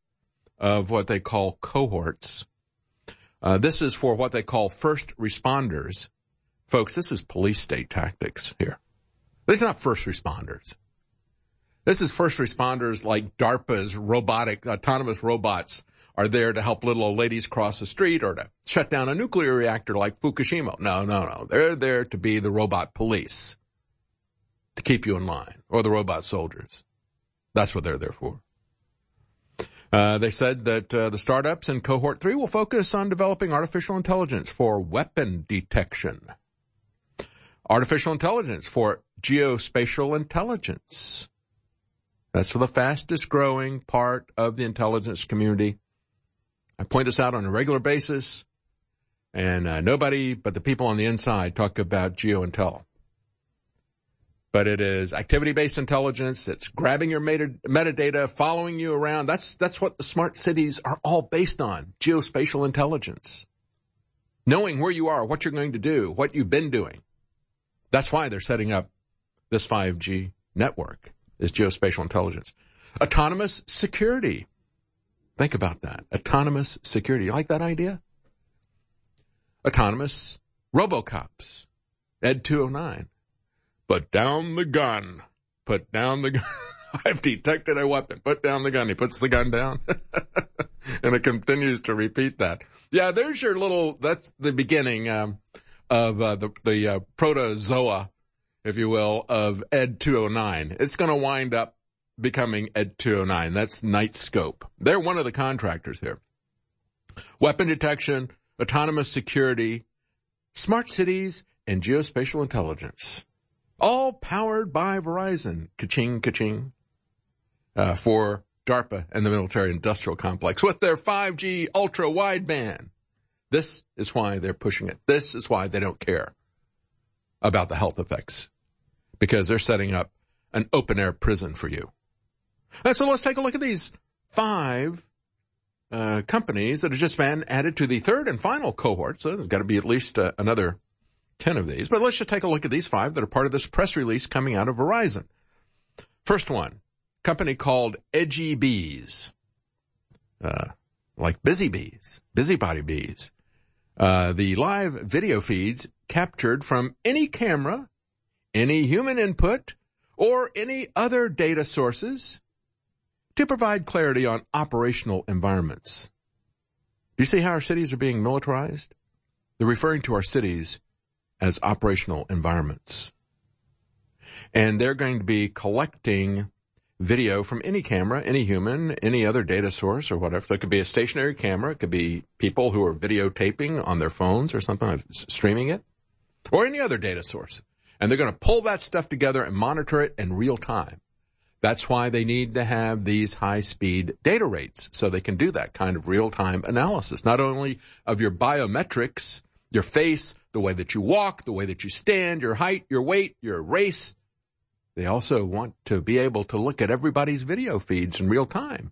B: of what they call cohorts. Uh, this is for what they call first responders. Folks, this is police state tactics here. This is not first responders. This is first responders like DARPA's robotic, autonomous robots are there to help little old ladies cross the street or to shut down a nuclear reactor like Fukushima. No, no, no. They're there to be the robot police, to keep you in line, or the robot soldiers. That's what they're there for. Uh, they said that uh, the startups in cohort three will focus on developing artificial intelligence for weapon detection, artificial intelligence for geospatial intelligence. That's for the fastest growing part of the intelligence community. I point this out on a regular basis, and uh, nobody but the people on the inside talk about GeoIntel. But it is activity-based intelligence. It's grabbing your meta- metadata, following you around. That's that's what the smart cities are all based on, geospatial intelligence. Knowing where you are, what you're going to do, what you've been doing. That's why they're setting up this five G network, is geospatial intelligence. Autonomous security. Think about that. Autonomous security. You like that idea? Autonomous robocops. Ed two oh nine. Put down the gun. Put down the gun. I've detected a weapon. Put down the gun. He puts the gun down. And it continues to repeat that. Yeah, there's your little, that's the beginning um, of uh, the, the uh, protozoa, if you will, of Ed two oh nine. It's going to wind up becoming Ed two oh nine. That's Nightscope. They're one of the contractors here. Weapon detection, autonomous security, smart cities, and geospatial intelligence. All powered by Verizon. Ka-ching, ka-ching. Uh, for DARPA and the military-industrial complex with their five G ultra-wideband. This is why they're pushing it. This is why they don't care about the health effects, because they're setting up an open-air prison for you. And so let's take a look at these five uh, companies that have just been added to the third and final cohort. So there's got to be at least uh, another ten of these. But let's just take a look at these five that are part of this press release coming out of Verizon. First one. Company called Edgy Bees, uh, like busy bees, busybody bees. Uh, the live video feeds captured from any camera, any human input, or any other data sources to provide clarity on operational environments. Do you see how our cities are being militarized? They're referring to our cities as operational environments. And they're going to be collecting video from any camera, any human, any other data source or whatever. There could be a stationary camera. It could be people who are videotaping on their phones or something, like streaming it, or any other data source. And they're going to pull that stuff together and monitor it in real time. That's why they need to have these high-speed data rates, so they can do that kind of real-time analysis, not only of your biometrics, your face, the way that you walk, the way that you stand, your height, your weight, your race. They also want to be able to look at everybody's video feeds in real time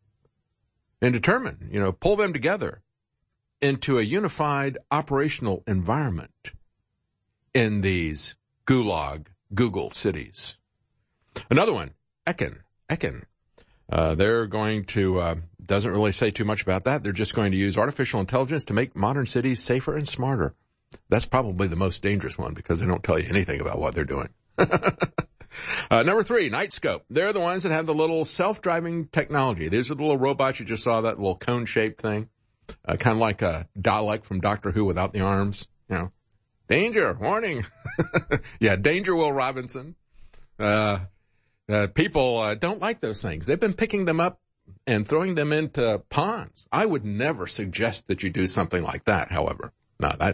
B: and determine, you know, pull them together into a unified operational environment in these gulag Google cities. Another one, Ekin. Ekin. Uh, they're going to, uh, doesn't really say too much about that. They're just going to use artificial intelligence to make modern cities safer and smarter. That's probably the most dangerous one because they don't tell you anything about what they're doing. Uh, number three, Nightscope. They're the ones that have the little self-driving technology. These are the little robots. You just saw that little cone-shaped thing, uh, kind of like a Dalek from Doctor Who without the arms. You know, danger, warning. Yeah, danger, Will Robinson. Uh, uh, people uh, don't like those things. They've been picking them up and throwing them into ponds. I would never suggest that you do something like that, however. No, that,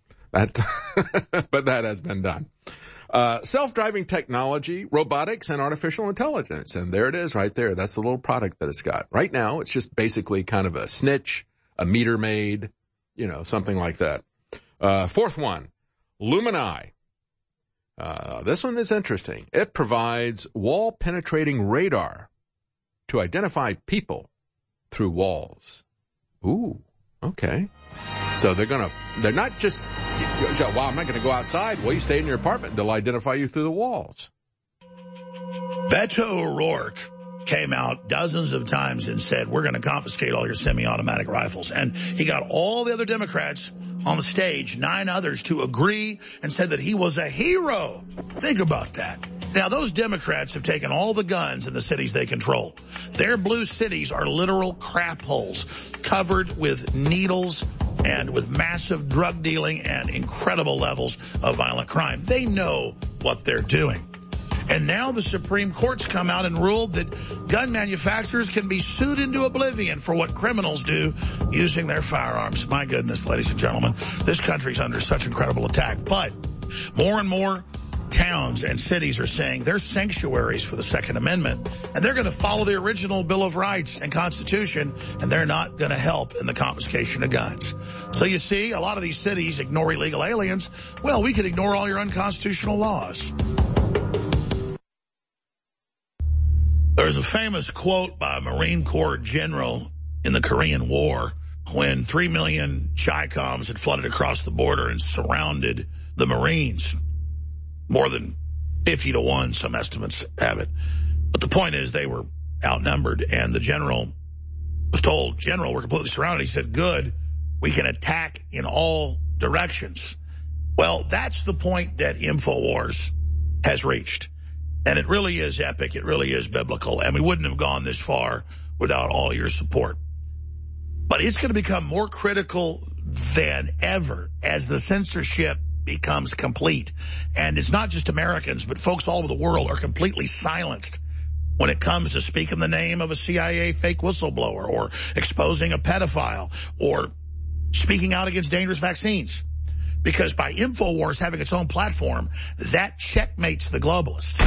B: that, but that has been done. Uh, self-driving technology, robotics, and artificial intelligence. And there it is right there. That's the little product that it's got. Right now, it's just basically kind of a snitch, a meter maid, you know, something like that. Uh, fourth one, Lumini. Uh, this one is interesting. It provides wall-penetrating radar to identify people through walls. Ooh, okay. So they're going to, they're not just, well, I'm not going to go outside. Well, you stay in your apartment. They'll identify you through the walls.
E: Beto O'Rourke came out dozens of times and said, we're going to confiscate all your semi-automatic rifles. And he got all the other Democrats on the stage, nine others, to agree and said that he was a hero. Think about that. Now, those Democrats have taken all the guns in the cities they control. Their blue cities are literal crap holes covered with needles and with massive drug dealing and incredible levels of violent crime. They know what they're doing. And now the Supreme Court's come out and ruled that gun manufacturers can be sued into oblivion for what criminals do using their firearms. My goodness, ladies and gentlemen, this country's under such incredible attack. But more and more towns and cities are saying they're sanctuaries for the Second Amendment, and they're going to follow the original Bill of Rights and Constitution, and they're not going to help in the confiscation of guns. So you see, a lot of these cities ignore illegal aliens. Well, we could ignore all your unconstitutional laws. There's a famous quote by a Marine Corps general in the Korean War when three million Chi-Coms had flooded across the border and surrounded the Marines. More than fifty to one, some estimates have it. But the point is they were outnumbered, and the general was told, General, we're completely surrounded. He said, good, we can attack in all directions. Well, that's the point that InfoWars has reached. And it really is epic. It really is biblical. And we wouldn't have gone this far without all your support. But it's going to become more critical than ever as the censorship becomes complete. And it's not just Americans, but folks all over the world are completely silenced when it comes to speaking the name of a C I A fake whistleblower or exposing a pedophile or speaking out against dangerous vaccines. Because by InfoWars having its own platform, that checkmates the globalists.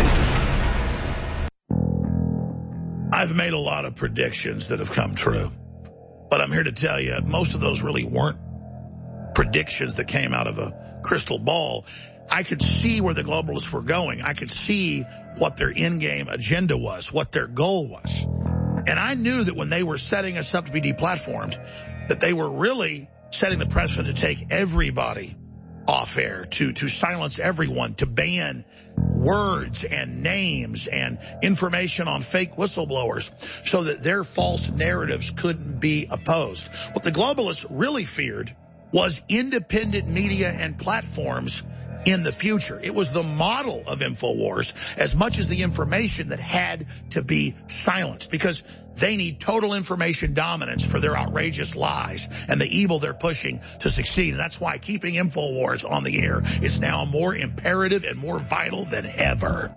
E: I've made a lot of predictions that have come true. But I'm here to tell you, most of those really weren't predictions that came out of a crystal ball. I could see where the globalists were going. I could see what their in-game agenda was, what their goal was. And I knew that when they were setting us up to be deplatformed, that they were really setting the precedent to take everybody off air, to, to silence everyone, to ban words and names and information on fake whistleblowers so that their false narratives couldn't be opposed. What the globalists really feared was independent media and platforms in the future. It was the model of InfoWars as much as the information that had to be silenced, because they need total information dominance for their outrageous lies and the evil they're pushing to succeed. And that's why keeping InfoWars on the air is now more imperative and more vital than ever.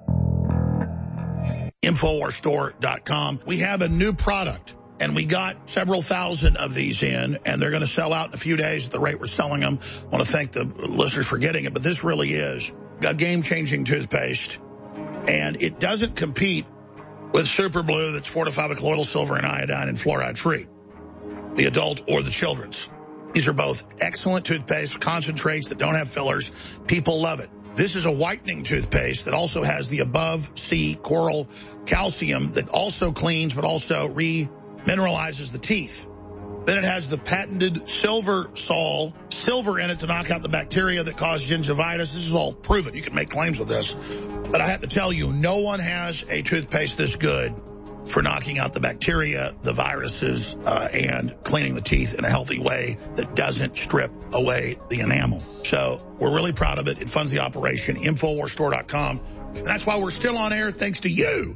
E: Infowars Store dot com. We have a new product. And we got several thousand of these in, and they're going to sell out in a few days at the rate we're selling them. I want to thank the listeners for getting it, but this really is a game-changing toothpaste. And it doesn't compete with Super Blue that's fortified with colloidal silver and iodine and fluoride-free, the adult or the children's. These are both excellent toothpaste, concentrates that don't have fillers. People love it. This is a whitening toothpaste that also has the above sea coral calcium that also cleans but also re- mineralizes the teeth. Then it has the patented Silver Sol, silver in it to knock out the bacteria that cause gingivitis. This is all proven. You can make claims with this. But I have to tell you, no one has a toothpaste this good for knocking out the bacteria, the viruses, uh, and cleaning the teeth in a healthy way that doesn't strip away the enamel. So we're really proud of it. It funds the operation. Infowars Store dot com. And that's why we're still on air, thanks to you.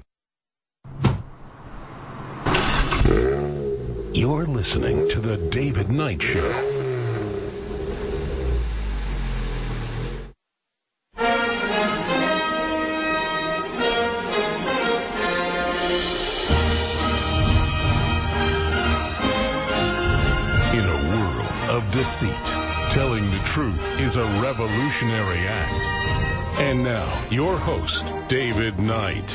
A: You're listening to The David Knight Show. In a world of deceit, telling the truth is a revolutionary act. And now, your host, David Knight.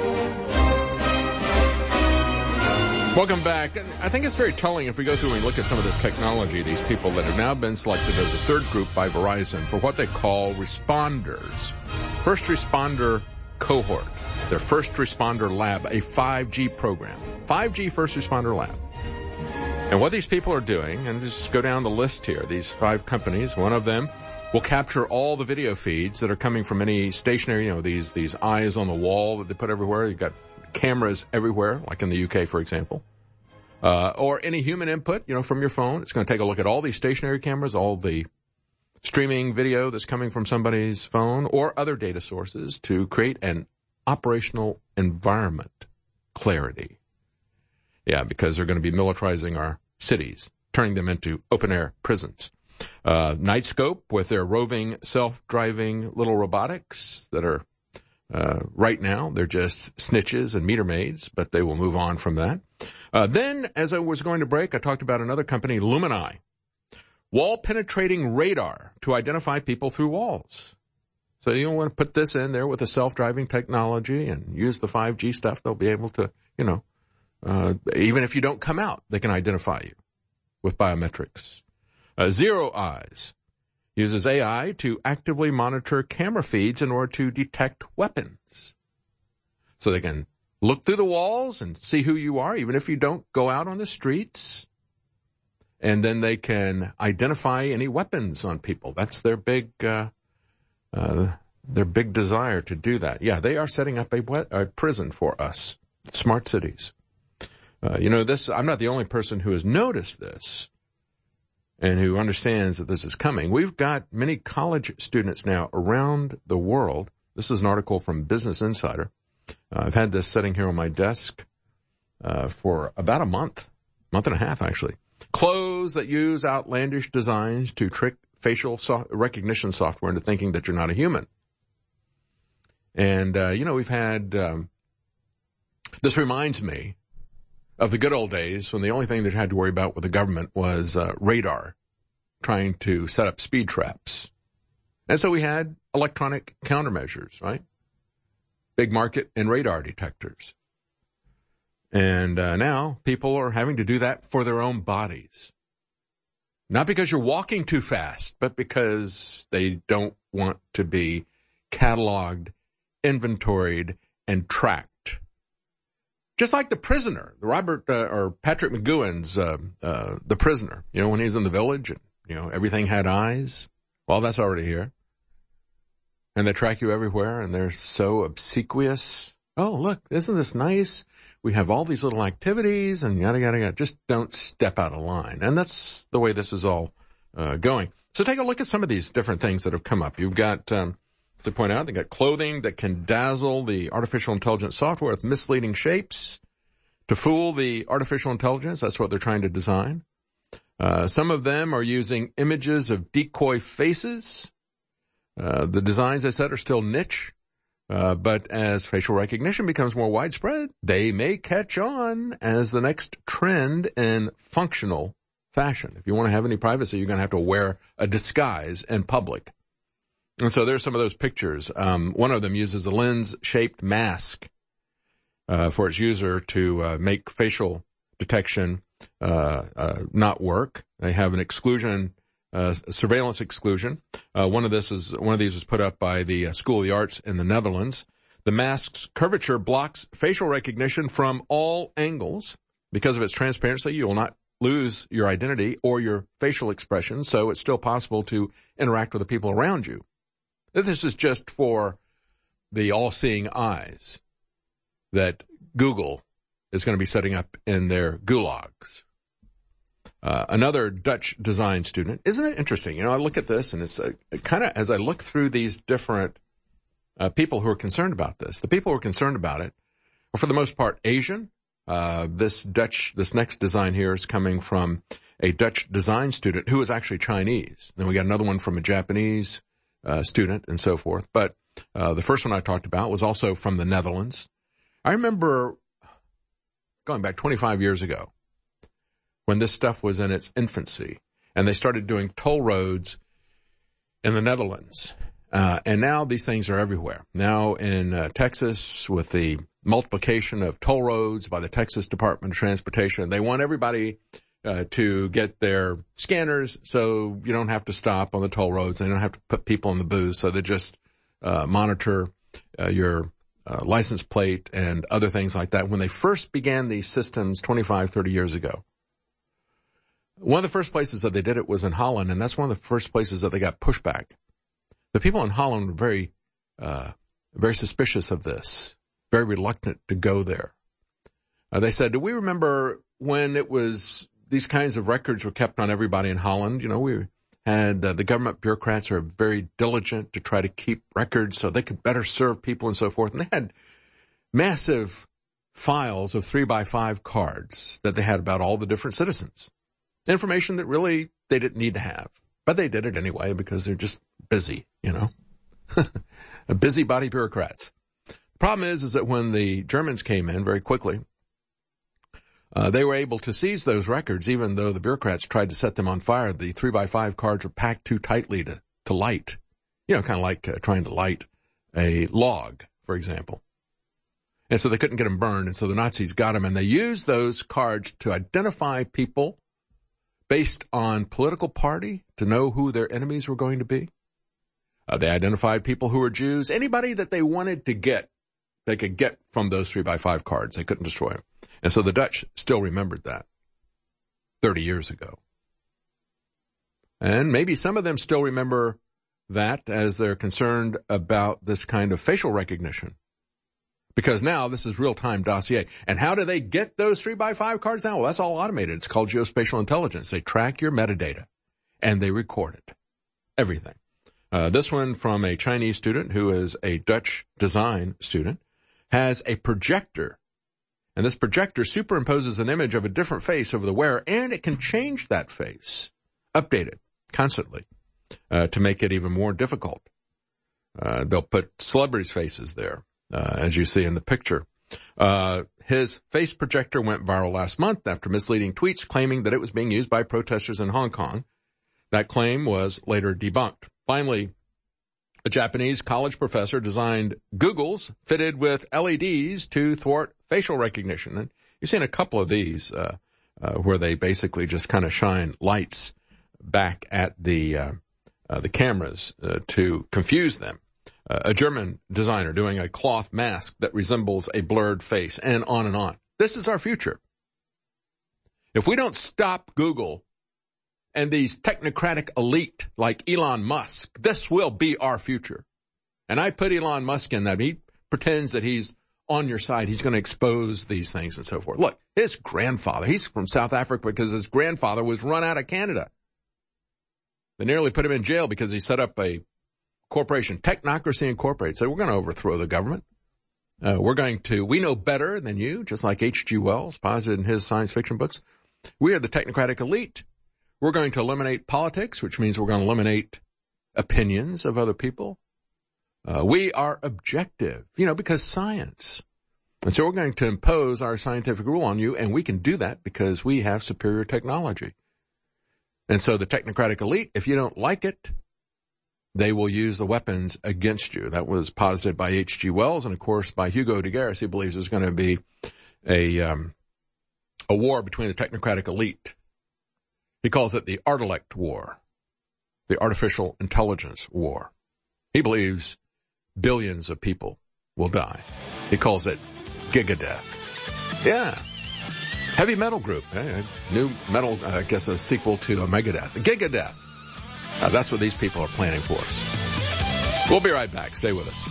B: Welcome back. I think it's very telling if we go through and look at some of this technology, these people that have now been selected as a third group by Verizon for what they call responders. First responder cohort, their first responder lab, a five G program. five G first responder lab. And what these people are doing, and just go down the list here, these five companies, one of them will capture all the video feeds that are coming from any stationary, you know, these, these eyes on the wall that they put everywhere. You've got cameras everywhere, like in the U K, for example, uh, or any human input, you know, from your phone. It's going to take a look at all these stationary cameras, all the streaming video that's coming from somebody's phone or other data sources to create an operational environment clarity. Yeah, because they're going to be militarizing our cities, turning them into open-air prisons. Uh, Nightscope with their roving self-driving little robotics that are Uh, right now, they're just snitches and meter maids, but they will move on from that. Uh, then, as I was going to break, I talked about another company, Lumini. Wall-penetrating radar to identify people through walls. So you want to put this in there with the self-driving technology and use the five G stuff. They'll be able to, you know, uh, even if you don't come out, they can identify you with biometrics. Uh, Zero Eyes uses A I to actively monitor camera feeds in order to detect weapons. So they can look through the walls and see who you are, even if you don't go out on the streets. And then they can identify any weapons on people. That's their big, uh, uh, their big desire to do that. Yeah, they are setting up a, a prison for us. Smart cities. Uh, you know, this, I'm not the only person who has noticed this and who understands that this is coming. We've got many college students now around the world. This is an article from Business Insider. Uh, I've had this sitting here on my desk uh, for about a month, month and a half, actually. Clothes that use outlandish designs to trick facial so- recognition software into thinking that you're not a human. And, uh, you know, we've had, um, this reminds me of the good old days when the only thing that you had to worry about with the government was uh, radar trying to set up speed traps. And so we had electronic countermeasures, right? Big market and radar detectors. And uh, now people are having to do that for their own bodies. Not because you're walking too fast, but because they don't want to be cataloged, inventoried, and tracked. Just like The Prisoner, Robert uh, or Patrick McGowan's uh, uh, The Prisoner. You know, when he's in the village and, you know, everything had eyes. Well, that's already here. And they track you everywhere, and they're so obsequious. Oh, look, isn't this nice? We have all these little activities, and yada, yada, yada. Just don't step out of line. And that's the way this is all uh, going. So take a look at some of these different things that have come up. You've got, um, to point out, they got clothing that can dazzle the artificial intelligence software with misleading shapes to fool the artificial intelligence. That's what they're trying to design. Uh, some of them are using images of decoy faces. Uh, the designs, I said, are still niche, uh, but as facial recognition becomes more widespread, they may catch on as the next trend in functional fashion. If you want to have any privacy, you're going to have to wear a disguise in public. And so there's some of those pictures. Um, one of them uses a lens-shaped mask uh, for its user to uh, make facial detection uh, uh, not work. They have an exclusion Uh, surveillance exclusion. Uh, one of this is one of these was put up by the uh, School of the Arts in the Netherlands. The mask's curvature blocks facial recognition from all angles. Because of its transparency, you will not lose your identity or your facial expression, so it's still possible to interact with the people around you. This is just for the all-seeing eyes that Google is going to be setting up in their gulags. Uh, another Dutch design student. Isn't it interesting? You know, I look at this and it's uh, kind of, as I look through these different uh, people who are concerned about this, the people who are concerned about it are for the most part Asian. Uh, this Dutch, this next design here is coming from a Dutch design student who is actually Chinese. Then we got another one from a Japanese uh, student and so forth. But uh, the first one I talked about was also from the Netherlands. I remember going back twenty-five years ago, when this stuff was in its infancy, and they started doing toll roads in the Netherlands. Uh, and now these things are everywhere. Now in uh, Texas, with the multiplication of toll roads by the Texas Department of Transportation, they want everybody uh, to get their scanners so you don't have to stop on the toll roads. They don't have to put people in the booth, so they just uh, monitor uh, your uh, license plate and other things like that. When they first began these systems twenty-five, thirty years ago, one of the first places that they did it was in Holland, and that's one of the first places that they got pushback. The people in Holland were very, uh, very suspicious of this, very reluctant to go there. Uh, they said, do we remember when it was, these kinds of records were kept on everybody in Holland? You know, we had, uh, the government bureaucrats are very diligent to try to keep records so they could better serve people and so forth. And they had massive files of three by five cards that they had about all the different citizens. Information that really they didn't need to have. But they did it anyway because they're just busy, you know. Busybody bureaucrats. The problem is, is that when the Germans came in very quickly, uh, they were able to seize those records even though the bureaucrats tried to set them on fire. The three by five cards were packed too tightly to, to light. You know, kind of like uh, trying to light a log, for example. And so they couldn't get them burned, and so the Nazis got them, and they used those cards to identify people based on political party to know who their enemies were going to be. Uh, they identified people who were Jews. Anybody that they wanted to get, they could get from those three by five cards. They couldn't destroy them. And so the Dutch still remembered that thirty years ago. And maybe some of them still remember that as they're concerned about this kind of facial recognition. Because now this is real-time dossier. And how do they get those three by five cards now? Well, that's all automated. It's called geospatial intelligence. They track your metadata, and they record it. Everything. Uh, this one from a Chinese student who is a Dutch design student has a projector, And this projector superimposes an image of a different face over the wearer, and it can change that face, update it constantly, uh, to make it even more difficult. Uh, they'll put celebrities' faces there, uh, as you see in the picture. Uh, his face projector went viral last month after misleading tweets claiming that it was being used by protesters in Hong Kong. That claim was later debunked. Finally, a Japanese college professor designed googles fitted with L E Ds to thwart facial recognition. And you've seen a couple of these, uh, uh, where they basically just kind of shine lights back at the, uh, uh, the cameras, uh, to confuse them. Uh, a German designer doing a cloth mask that resembles a blurred face, and on and on. This is our future. If we don't stop Google and these technocratic elite like Elon Musk, this will be our future. And I put Elon Musk in that. He pretends that he's on your side. He's going to expose these things and so forth. Look, his grandfather, he's from South Africa because his grandfather was run out of Canada. They nearly put him in jail because he set up a corporation, Technocracy Incorporated. So we're going to overthrow the government. Uh, we're going to, we know better than you, just like H G Wells posited in his science fiction books. We are the technocratic elite. We're going to eliminate politics, which means we're going to eliminate opinions of other people. Uh, we are objective, you know, because science. And so we're going to impose our scientific rule on you, and we can do that because we have superior technology. And so the technocratic elite, if you don't like it, they will use the weapons against you. That was posited by H G Wells and, of course, by Hugo de Garis. He believes there's going to be a um, a war between the technocratic elite. He calls it the Artilect War, the artificial intelligence war. He believes billions of people will die. He calls it Gigadeath. Yeah. Heavy metal group. Eh? New metal, uh, I guess a sequel to a Megadeth. Gigadeath. Uh, that's what these people are planning for us. We'll be right back. Stay with us.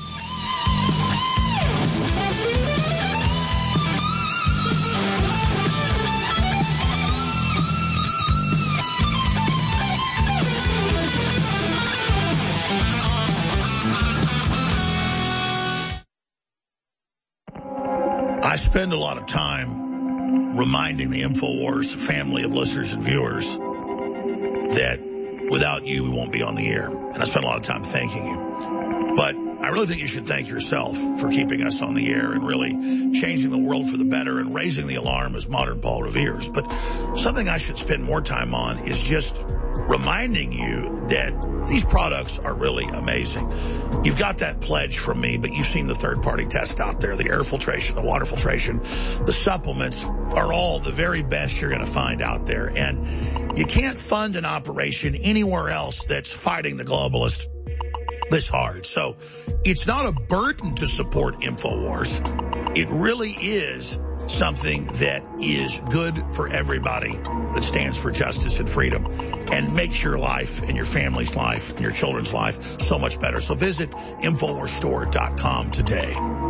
E: I spend a lot of time reminding the InfoWars family of listeners and viewers that without you, we won't be on the air. And I spend a lot of time thanking you. But I really think you should thank yourself for keeping us on the air and really changing the world for the better and raising the alarm as modern Paul Revere's. But something I should spend more time on is just reminding you that these products are really amazing. You've got that pledge from me, but you've seen the third-party test out there, the air filtration, the water filtration, the supplements are all the very best you're going to find out there. And you can't fund an operation anywhere else that's fighting the globalists this hard. So it's not a burden to support InfoWars. It really is something that is good for everybody that stands for justice and freedom and makes your life and your family's life and your children's life so much better. So visit InfoWars Store dot com today.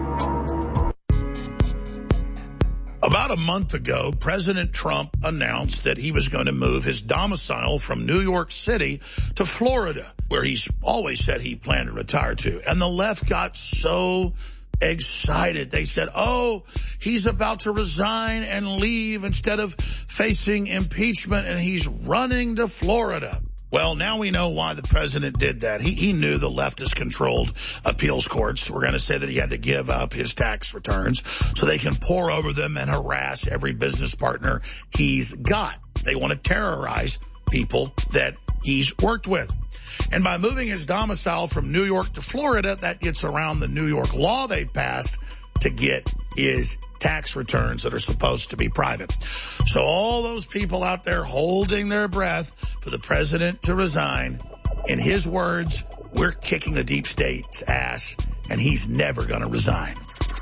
E: About a month ago, President Trump announced that he was going to move his domicile from New York City to Florida, where he's always said he planned to retire to. And the left got so excited. They said, oh, he's about to resign and leave instead of facing impeachment, and he's running to Florida. Well, now we know why the president did that. He, he knew the leftist-controlled appeals courts were going to say that he had to give up his tax returns so they can pour over them and harass every business partner he's got. They want to terrorize people that he's worked with. And by moving his domicile from New York to Florida, that gets around the New York law they passed to get his tax returns that are supposed to be private. So all those people out there holding their breath for the president to resign, in his words, we're kicking the deep state's ass, and he's never going to resign.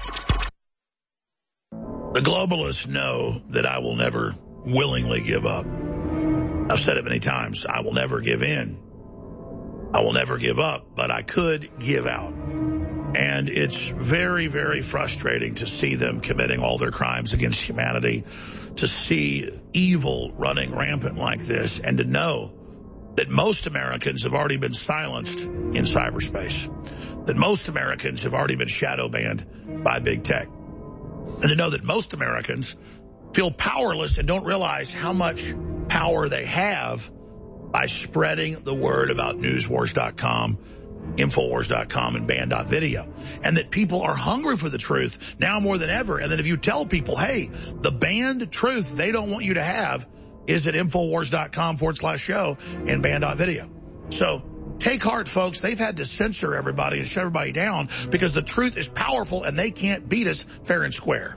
E: The globalists know that I will never willingly give up. I've said it many times. I will never give in. I will never give up, but I could give out. And it's very, very frustrating to see them committing all their crimes against humanity, to see evil running rampant like this, and to know that most Americans have already been silenced in cyberspace, that most Americans have already been shadow banned by big tech. And to know that most Americans feel powerless and don't realize how much power they have by spreading the word about news wars dot com, infowars dot com, and banned dot video. And that people are hungry for the truth now more than ever. And that if you tell people, hey, the banned truth they don't want you to have is at infowars dot com forward slash show and banned dot video. So take heart, folks. They've had to censor everybody and shut everybody down because the truth is powerful and they can't beat us fair and square.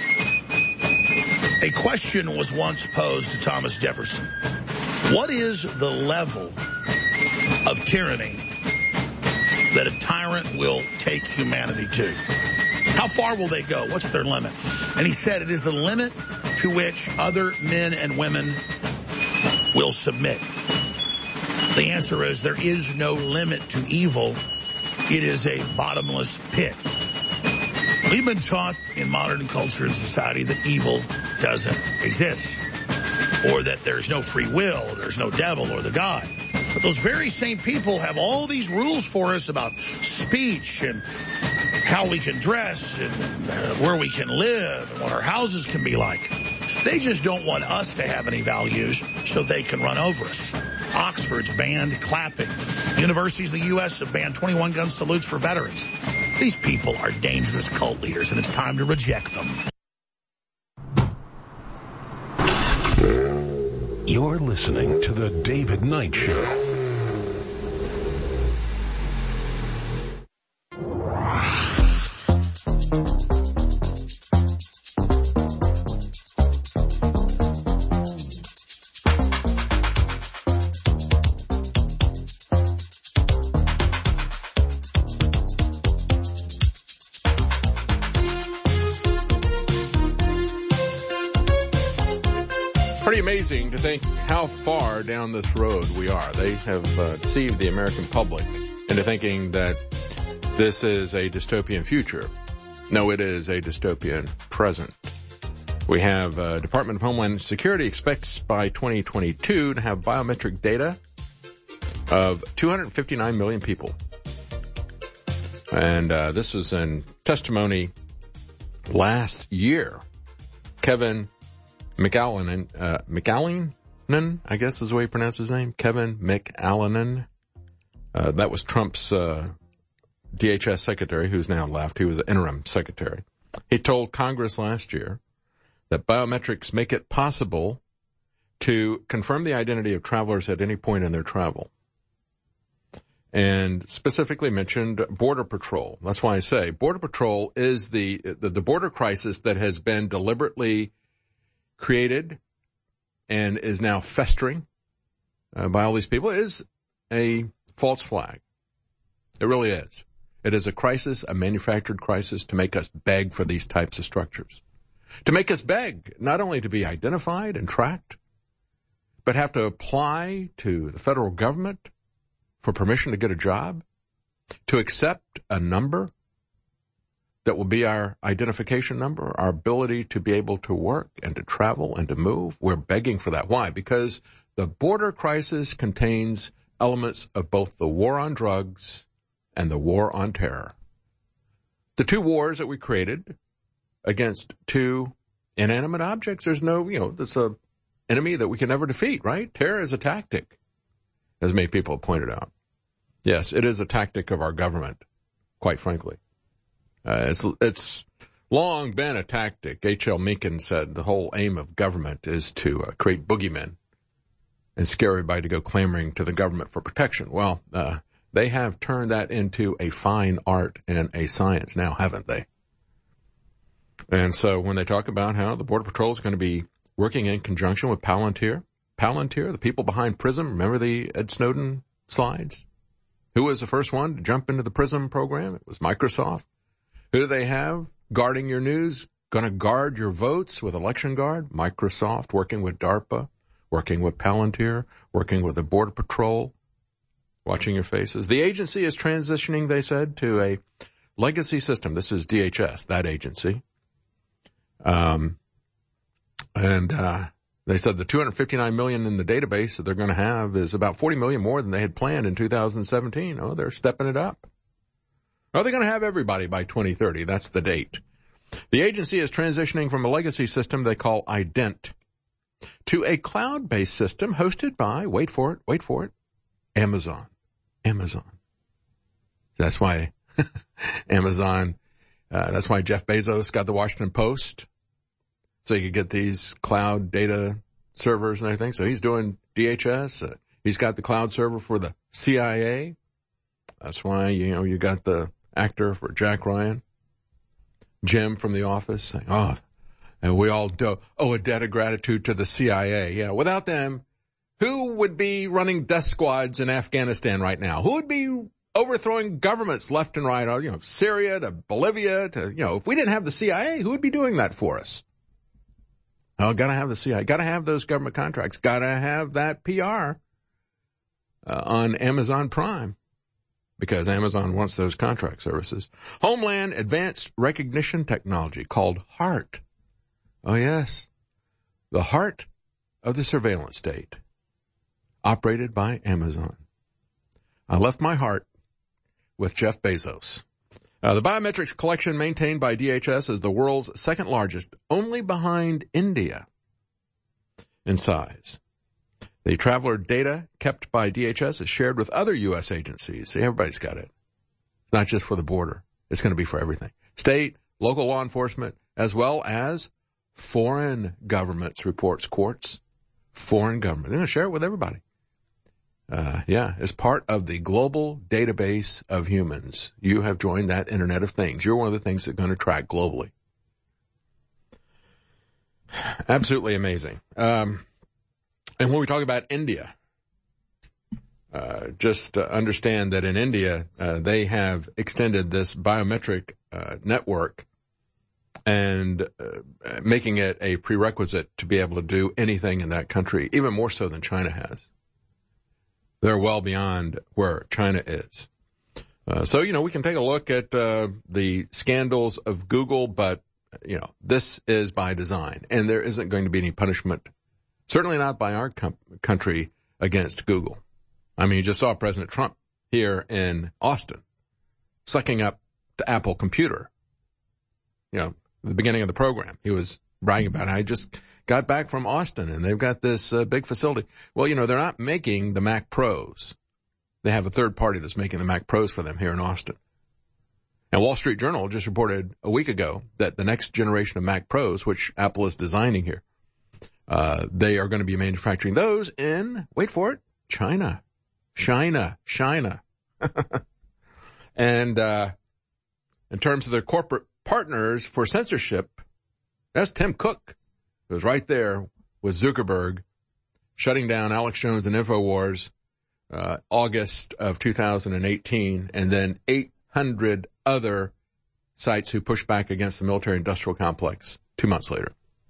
E: A question was once posed to Thomas Jefferson. What is the level of tyranny that a tyrant will take humanity to? How far will they go? What's their limit? And he said it is the limit to which other men and women will submit. The answer is there is no limit to evil. It is a bottomless pit. We've been taught in modern culture and society that evil doesn't exist, or that there's no free will, or there's no devil or the God. But those very same people have all these rules for us about speech and how we can dress and uh, where we can live and what our houses can be like. They just don't want us to have any values so they can run over us. Oxford's banned clapping. Universities in the U S have banned twenty-one gun salutes for veterans. These people are dangerous cult leaders, and it's time to reject them.
A: You're listening to The David Knight Show.
B: Pretty amazing to think how far down this road we are. They have uh, deceived the American public into thinking that this is a dystopian future. No, it is a dystopian present. We have uh, Department of Homeland Security expects by twenty twenty-two to have biometric data of two hundred fifty-nine million people. And uh, this was in testimony last year. Kevin McAllenan, uh, McAllenan, I guess is the way he pronounced his name. Kevin McAllenan. Uh, that was Trump's, uh, D H S secretary who's now left. He was an interim secretary. He told Congress last year that biometrics make it possible to confirm the identity of travelers at any point in their travel. And specifically mentioned Border Patrol. That's why I say Border Patrol is the, the, the border crisis that has been deliberately created and is now festering uh, by all these people. It is a false flag. It really is. It is a crisis, a manufactured crisis to make us beg for these types of structures. To make us beg, not only to be identified and tracked, but have to apply to the federal government for permission to get a job, to accept a number that will be our identification number, our ability to be able to work and to travel and to move. We're begging for that. Why? Because the border crisis contains elements of both the war on drugs and the war on terror. The two wars that we created against two inanimate objects, there's no, you know, there's a enemy that we can never defeat, right? Terror is a tactic, as many people have pointed out. Yes, it is a tactic of our government, quite frankly. Uh, it's, it's long been a tactic. H L Mencken said the whole aim of government is to uh, create boogeymen and scare everybody to go clamoring to the government for protection. Well, uh, they have turned that into a fine art and a science now, haven't they? And so when they talk about how the Border Patrol is going to be working in conjunction with Palantir, Palantir, the people behind PRISM, remember the Ed Snowden slides? Who was the first one to jump into the PRISM program? It was Microsoft. Who do they have guarding your news, going to guard your votes with Election Guard? Microsoft, working with DARPA, working with Palantir, working with the Border Patrol, watching your faces. The agency is transitioning, they said, to a legacy system. This is D H S, that agency. Um, and uh, they said the two hundred fifty-nine million in the database that they're going to have is about forty million more than they had planned in two thousand seventeen. Oh, they're stepping it up. Are they going to have everybody by twenty thirty? That's the date. The agency is transitioning from a legacy system they call Ident to a cloud-based system hosted by, wait for it, wait for it, Amazon. Amazon. That's why Amazon, uh, that's why Jeff Bezos got the Washington Post, so he could get these cloud data servers and everything. So he's doing D H S. Uh, he's got the cloud server for the C I A. That's why, you know, you got the actor for Jack Ryan, Jim from The Office, saying, oh, and we all do, owe a debt of gratitude to the C I A. Yeah, without them, who would be running death squads in Afghanistan right now? Who would be overthrowing governments left and right, you know, Syria to Bolivia to, you know, if we didn't have the C I A, who would be doing that for us? Oh, gotta have the C I A, gotta have those government contracts, gotta have that P R uh, on Amazon Prime, because Amazon wants those contract services. Homeland Advanced Recognition Technology called HART. Oh, yes. The heart of the surveillance state, operated by Amazon. I left my heart with Jeff Bezos. Uh, the biometrics collection maintained by D H S is the world's second largest, only behind India in size. The traveler data kept by D H S is shared with other U S agencies. See, everybody's got it. It's not just for the border. It's going to be for everything. State, local law enforcement, as well as foreign governments, reports courts. Foreign government. They're going to share it with everybody. Uh, yeah, as part of the global database of humans. You have joined that Internet of Things. You're one of the things that are going to track globally. Absolutely amazing. Um, and when we talk about India, uh, just uh, understand that in India, uh, they have extended this biometric uh, network and uh, making it a prerequisite to be able to do anything in that country, even more so than China has. They're well beyond where China is. Uh, so, you know, we can take a look at uh, the scandals of Google, but, you know, this is by design, and there isn't going to be any punishment, certainly not by our com- country, against Google. I mean, you just saw President Trump here in Austin sucking up the Apple computer. You know, at the beginning of the program, he was bragging about how he just got back from Austin and they've got this uh, big facility. Well, you know, they're not making the Mac Pros. They have a third party that's making the Mac Pros for them here in Austin. And Wall Street Journal just reported a week ago that the next generation of Mac Pros, which Apple is designing here, uh, they are going to be manufacturing those in, wait for it, China. China. China. And uh in terms of their corporate partners for censorship, that's Tim Cook, who was right there with Zuckerberg, shutting down Alex Jones and InfoWars, uh, August of two thousand eighteen, and then eight hundred other sites who pushed back against the military-industrial complex two months later.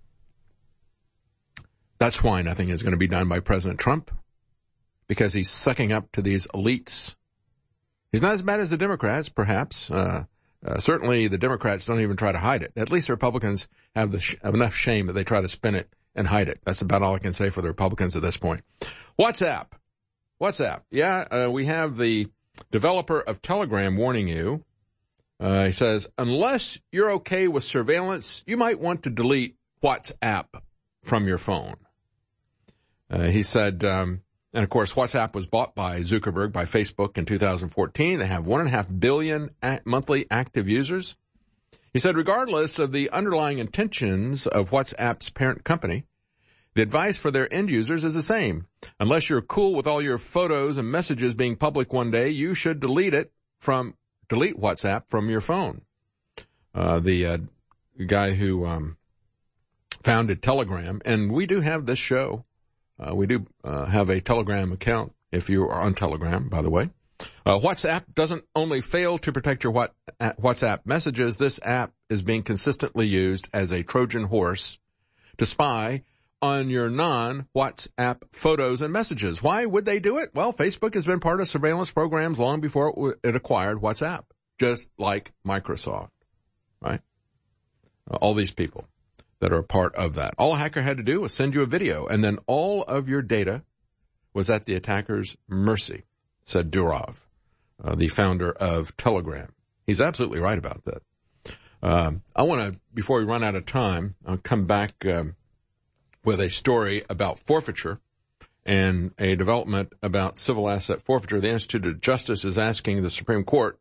B: That's why nothing is going to be done by President Trump, because he's sucking up to these elites. He's not as bad as the Democrats, perhaps. Uh, Uh, certainly the Democrats don't even try to hide it. At least the Republicans have, the sh- have enough shame that they try to spin it and hide it. That's about all I can say for the Republicans at this point. WhatsApp. WhatsApp. Yeah, uh, we have the developer of Telegram warning you. Uh, he says, unless you're okay with surveillance, you might want to delete WhatsApp from your phone. Uh, he said, um, and of course, WhatsApp was bought by Zuckerberg, by Facebook in two thousand fourteen. They have one and a half billion monthly active users. He said, regardless of the underlying intentions of WhatsApp's parent company, the advice for their end users is the same. Unless you're cool with all your photos and messages being public one day, you should delete it from, delete WhatsApp from your phone. Uh, the, uh, guy who, um, founded Telegram, and we do have this show. Uh, we do uh, have a Telegram account if you are on Telegram, by the way. Uh, WhatsApp doesn't only fail to protect your what, uh, WhatsApp messages, this app is being consistently used as a Trojan horse to spy on your non-WhatsApp photos and messages. Why would they do it? Well, Facebook has been part of surveillance programs long before it, w- it acquired WhatsApp, just like Microsoft, right? Uh, all these people that are a part of that. All a hacker had to do was send you a video, and then all of your data was at the attacker's mercy, said Durov, uh, the founder of Telegram. He's absolutely right about that. Uh, I want to, before we run out of time, I'll come back um, with a story about forfeiture and a development about civil asset forfeiture. The Institute of Justice is asking the Supreme Court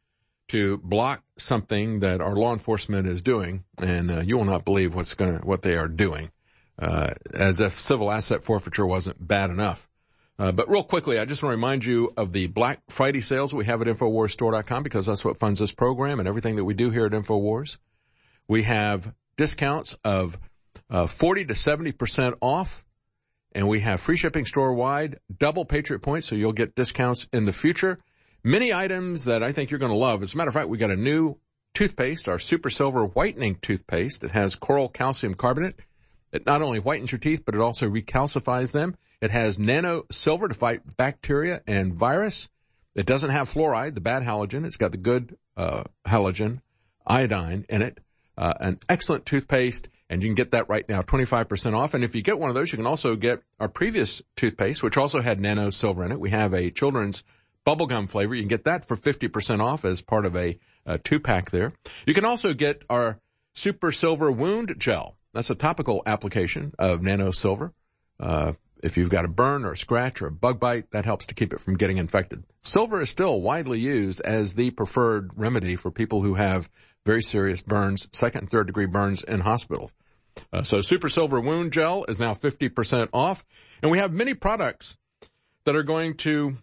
B: to block something that our law enforcement is doing, and uh, you will not believe what's going what they are doing, uh, as if civil asset forfeiture wasn't bad enough. Uh, but real quickly, I just want to remind you of the Black Friday sales we have at Infowars Store dot com, because that's what funds this program and everything that we do here at Infowars. We have discounts of uh, forty to seventy percent off, and we have free shipping store-wide, double Patriot points, so you'll get discounts in the future. Many items that I think you're going to love. As a matter of fact, we got a new toothpaste, our Super Silver Whitening Toothpaste. It has coral calcium carbonate. It not only whitens your teeth, but it also recalcifies them. It has nano silver to fight bacteria and virus. It doesn't have fluoride, the bad halogen. It's got the good uh, halogen, iodine in it. Uh, an excellent toothpaste, and you can get that right now, twenty-five percent off. And if you get one of those, you can also get our previous toothpaste, which also had nano silver in it. We have a children's bubblegum flavor. You can get that for fifty percent off as part of a, a two-pack there. You can also get our Super Silver Wound Gel. That's a topical application of nano silver. Uh, if you've got a burn or a scratch or a bug bite, that helps to keep it from getting infected. Silver is still widely used as the preferred remedy for people who have very serious burns, second and third degree burns in hospitals. Uh, so Super Silver Wound Gel is now fifty percent off. And we have many products that are going to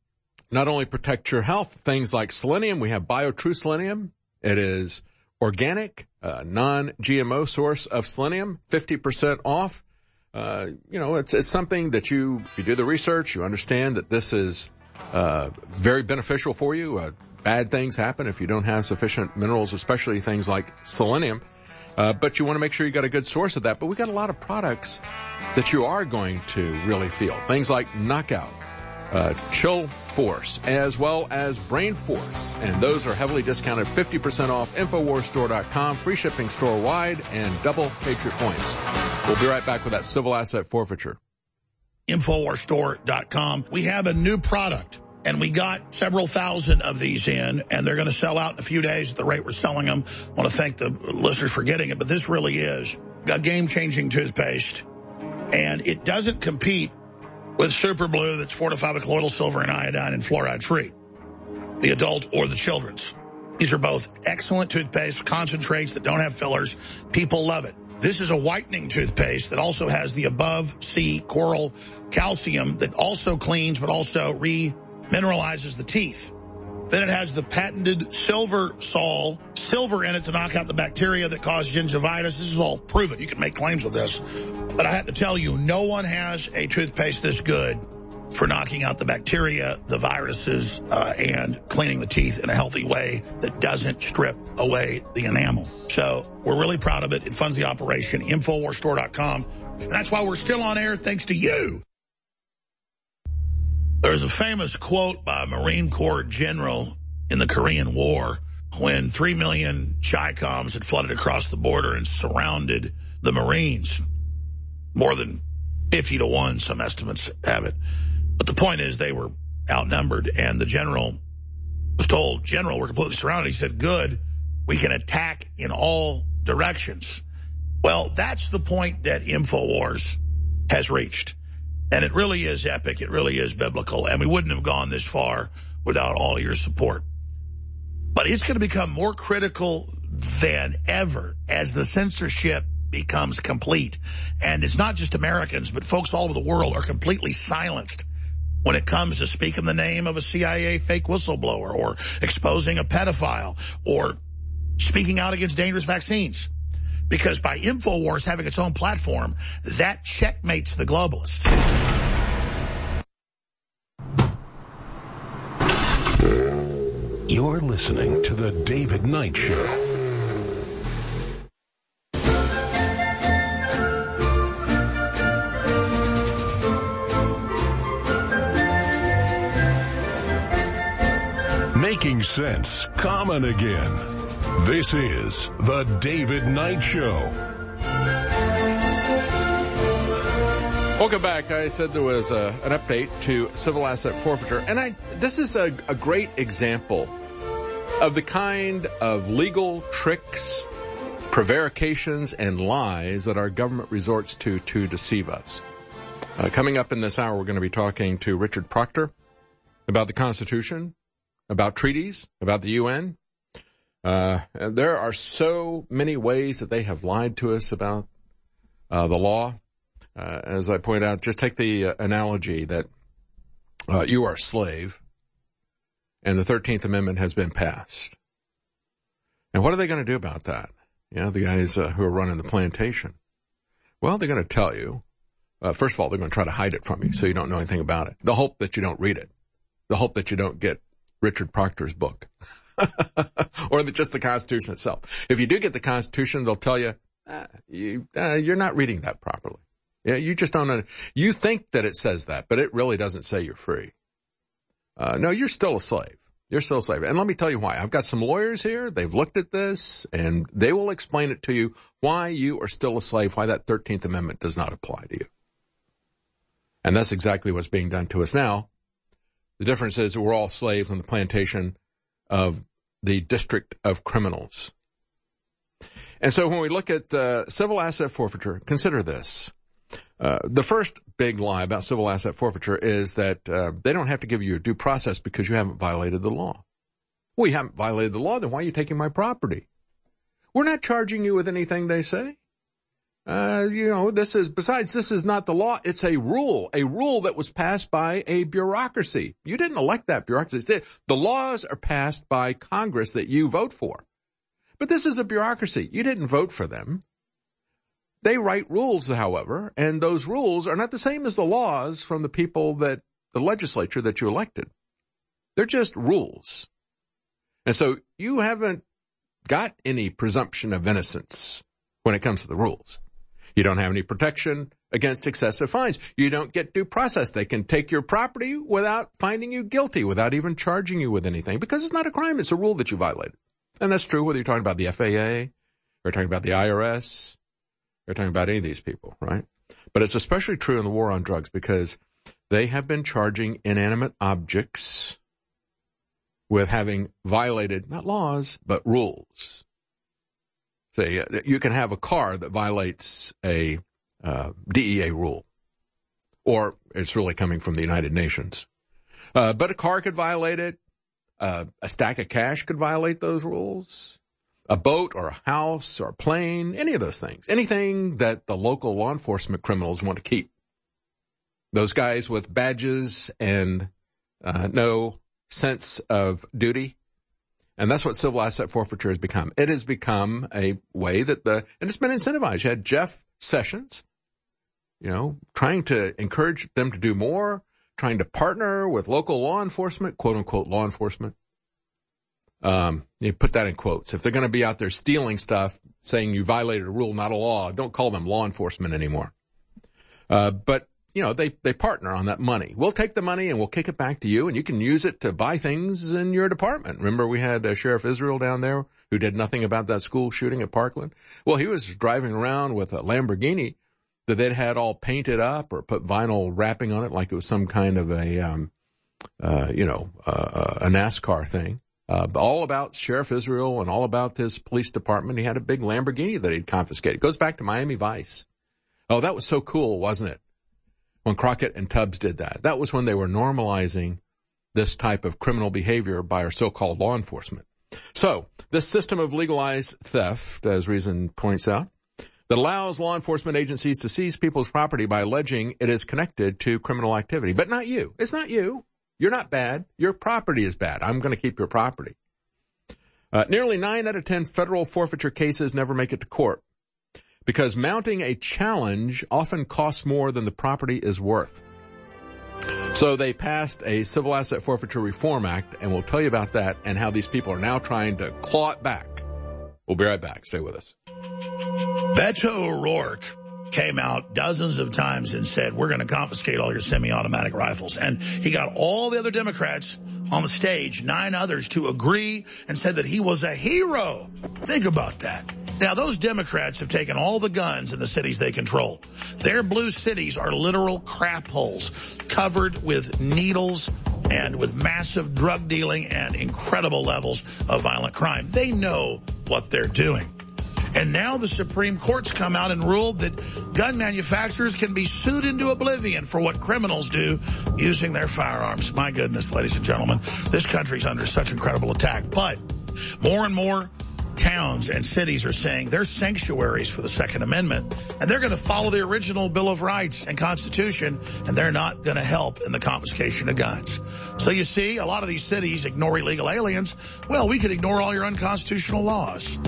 B: not only protect your health, things like selenium. We have BioTrue Selenium. It is organic, uh, non-G M O source of selenium, fifty percent off. Uh, you know, it's, it's something that you, you do the research, you understand that this is, uh, very beneficial for you. Uh, bad things happen if you don't have sufficient minerals, especially things like selenium. Uh, but you want to make sure you got a good source of that. But we got a lot of products that you are going to really feel. Things like Knockout, uh, Chill Force, as well as Brain Force. And those are heavily discounted, fifty percent off, Infowars Store dot com, free shipping store-wide, and double Patriot points. We'll be right back with that civil asset forfeiture.
E: Infowars Store dot com. We have a new product, and we got several thousand of these in, and they're going to sell out in a few days at the rate we're selling them. I want to thank the listeners for getting it, but this really is a game-changing toothpaste, and it doesn't compete with Super Blue that's fortified with colloidal silver and iodine and fluoride-free, the adult or the children's. These are both excellent toothpaste concentrates that don't have fillers. People love it. This is a whitening toothpaste that also has the above sea coral calcium that also cleans but also re-mineralizes the teeth. Then it has the patented Silver Sol, silver in it to knock out the bacteria that cause gingivitis. This is all proven. You can make claims with this. But I have to tell you, no one has a toothpaste this good for knocking out the bacteria, the viruses, uh, and cleaning the teeth in a healthy way that doesn't strip away the enamel. So we're really proud of it. It funds the operation, Infowars Store dot com. And that's why we're still on air, thanks to you. There's a famous quote by a Marine Corps general in the Korean War when three million Chi-Coms had flooded across the border and surrounded the Marines. More than fifty to one, some estimates have it. But the point is they were outnumbered, and the general was told, General, we're completely surrounded. He said, good, we can attack in all directions. Well, that's the point that Infowars has reached. And it really is epic. It really is biblical. And we wouldn't have gone this far without all of your support. But it's going to become more critical than ever as the censorship becomes complete. And it's not just Americans, but folks all over the world are completely silenced when it comes to speaking the name of a C I A fake whistleblower or exposing a pedophile or speaking out against dangerous vaccines. Because by Infowars having its own platform, that checkmates the globalists.
A: You're listening to The David Knight Show. Making sense common again. This is The David Knight Show.
B: Welcome back. I said there was a, an update to civil asset forfeiture, and I this is a, a great example of the kind of legal tricks, prevarications, and lies that our government resorts to to deceive us. Uh, coming up in this hour, we're going to be talking to Richard Proctor about the Constitution, about treaties, about the U N. Uh, there are so many ways that they have lied to us about uh, the law. Uh, as I point out, just take the uh, analogy that uh, you are a slave and the thirteenth Amendment has been passed. And what are they going to do about that? You know, the guys uh, who are running the plantation. Well, they're going to tell you. Uh, first of all, they're going to try to hide it from you so you don't know anything about it. The hope that you don't read it. The hope that you don't get Richard Proctor's book. Or the, just the Constitution itself. If you do get the Constitution, they'll tell you, ah, you uh, you're not reading that properly. Yeah, you just don't know. You think that it says that, but it really doesn't say you're free. Uh, no, you're still a slave. You're still a slave. And let me tell you why. I've got some lawyers here. They've looked at this, and they will explain it to you why you are still a slave, why that thirteenth Amendment does not apply to you. And that's exactly what's being done to us now. The difference is that we're all slaves on the plantation of the District of Criminals. And so when we look at uh, civil asset forfeiture, consider this. Uh, the first big lie about civil asset forfeiture is that uh, they don't have to give you a due process because you haven't violated the law. Well, you haven't violated the law, then why are you taking my property? We're not charging you with anything, they say. Uh, you know, this is, besides, this is not the law. It's a rule, a rule that was passed by a bureaucracy. You didn't elect that bureaucracy. The laws are passed by Congress that you vote for. But this is a bureaucracy. You didn't vote for them. They write rules, however, and those rules are not the same as the laws from the people that, the legislature that you elected. They're just rules. And so you haven't got any presumption of innocence when it comes to the rules. You don't have any protection against excessive fines. You don't get due process. They can take your property without finding you guilty, without even charging you with anything, because it's not a crime. It's a rule that you violated. And that's true whether you're talking about the F A A, or talking about the I R S, or talking about any of these people, right? But it's especially true in the war on drugs because they have been charging inanimate objects with having violated not laws, but rules. Say, you can have a car that violates a uh, D E A rule, or it's really coming from the United Nations. Uh, but a car could violate it. Uh, a stack of cash could violate those rules. A boat or a house or a plane, any of those things. Anything that the local law enforcement criminals want to keep. Those guys with badges and uh, no sense of duty. And that's what civil asset forfeiture has become. It has become a way that the, and it's been incentivized. You had Jeff Sessions, you know, trying to encourage them to do more, trying to partner with local law enforcement, quote unquote law enforcement. Um, you put that in quotes. If they're going to be out there stealing stuff, saying you violated a rule, not a law, don't call them law enforcement anymore. Uh, but, you know, they, they partner on that money. We'll take the money and we'll kick it back to you, and you can use it to buy things in your department. Remember we had uh, Sheriff Israel down there who did nothing about that school shooting at Parkland? Well, he was driving around with a Lamborghini that they'd had all painted up or put vinyl wrapping on it like it was some kind of a, um, uh, you know, uh, a NASCAR thing. Uh, all about Sheriff Israel and all about his police department. He had a big Lamborghini that he'd confiscated. It goes back to Miami Vice. Oh, that was so cool, wasn't it? When Crockett and Tubbs did that. That was when they were normalizing this type of criminal behavior by our so-called law enforcement. So, this system of legalized theft, as Reason points out, that allows law enforcement agencies to seize people's property by alleging it is connected to criminal activity. But not you. It's not you. You're not bad. Your property is bad. I'm going to keep your property. Uh, nearly nine out of ten federal forfeiture cases never make it to court because mounting a challenge often costs more than the property is worth. So they passed a Civil Asset Forfeiture Reform Act, and we'll tell you about that and how these people are now trying to claw it back. We'll be right back. Stay with us.
E: Beto O'Rourke came out dozens of times and said, we're going to confiscate all your semi-automatic rifles. And he got all the other Democrats on the stage, nine others, to agree and said that he was a hero. Think about that. Now, those Democrats have taken all the guns in the cities they control. Their blue cities are literal crap holes covered with needles and with massive drug dealing and incredible levels of violent crime. They know what they're doing. And now the Supreme Court's come out and ruled that gun manufacturers can be sued into oblivion for what criminals do using their firearms. My goodness, ladies and gentlemen, this country's under such incredible attack. But more and more towns and cities are saying they're sanctuaries for the Second Amendment, and they're going to follow the original Bill of Rights and Constitution, and they're not going to help in the confiscation of guns. So you see, a lot of these cities ignore illegal aliens. Well, we could ignore all your unconstitutional laws.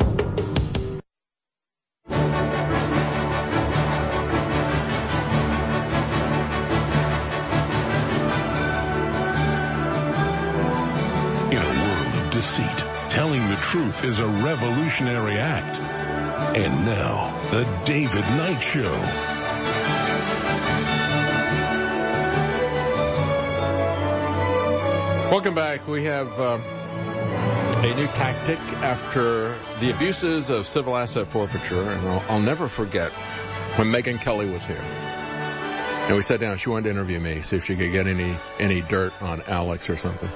A: Deceit. Telling the truth is a revolutionary act. And now, the David Knight Show.
B: Welcome back. We have uh, a new tactic after the abuses of civil asset forfeiture. And I'll, I'll never forget when Megyn Kelly was here. And we sat down. She wanted to interview me, see if she could get any, any dirt on Alex or something.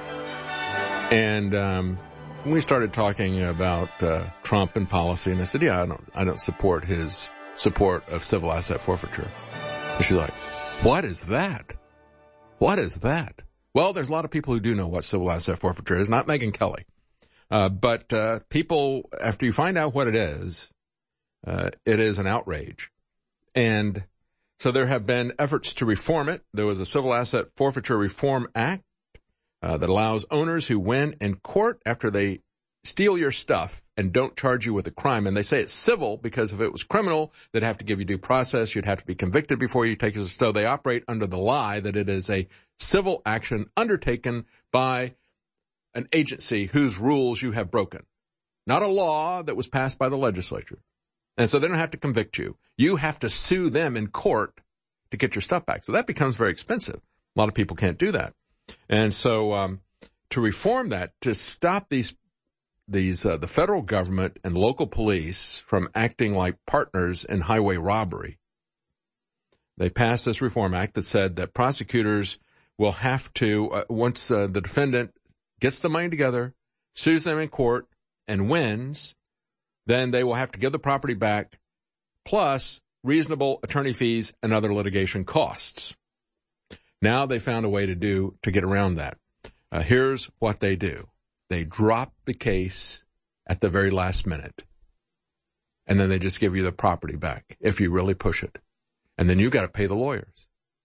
B: And um, we started talking about uh, Trump and policy, and I said, "Yeah, I don't, I don't support his support of civil asset forfeiture." And she's like, "What is that? What is that?" Well, there's a lot of people who do know what civil asset forfeiture is. Not Megyn Kelly, uh, but uh, people. After you find out what it is, uh, it is an outrage, and so there have been efforts to reform it. There was a Civil Asset Forfeiture Reform Act. Uh, that allows owners who win in court after they steal your stuff and don't charge you with a crime. And they say it's civil because if it was criminal, they'd have to give you due process. You'd have to be convicted before you take it. So they operate under the lie that it is a civil action undertaken by an agency whose rules you have broken, not a law that was passed by the legislature. And so they don't have to convict you. You have to sue them in court to get your stuff back. So that becomes very expensive. A lot of people can't do that. And so um, to reform that, to stop these, these uh, the federal government and local police from acting like partners in highway robbery, they passed this Reform Act that said that prosecutors will have to, uh, once uh, the defendant gets the money together, sues them in court, and wins, then they will have to give the property back, plus reasonable attorney fees and other litigation costs. Now they found a way to do, to get around that. Uh, here's what they do. They drop the case at the very last minute. And then they just give you the property back if you really push it. And then you got to pay the lawyers.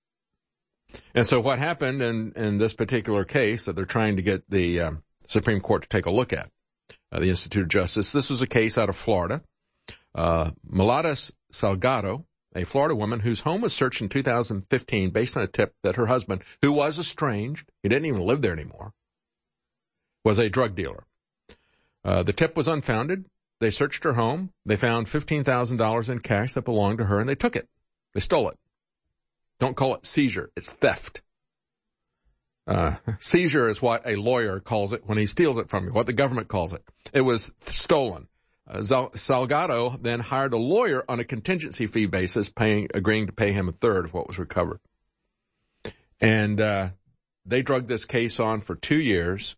B: And so what happened in, in this particular case that they're trying to get the um, Supreme Court to take a look at, uh, the Institute of Justice, this was a case out of Florida. Uh, Melissa Salgado, a Florida woman whose home was searched in two thousand fifteen based on a tip that her husband, who was estranged, he didn't even live there anymore, was a drug dealer. Uh, the tip was unfounded. They searched her home. They found fifteen thousand dollars in cash that belonged to her, and they took it. They stole it. Don't call it seizure. It's theft. Uh, seizure is what a lawyer calls it when he steals it from you, what the government calls it. It was stolen. Uh, Salgado then hired a lawyer on a contingency fee basis, paying, agreeing to pay him a third of what was recovered. And uh, they drugged this case on for two years,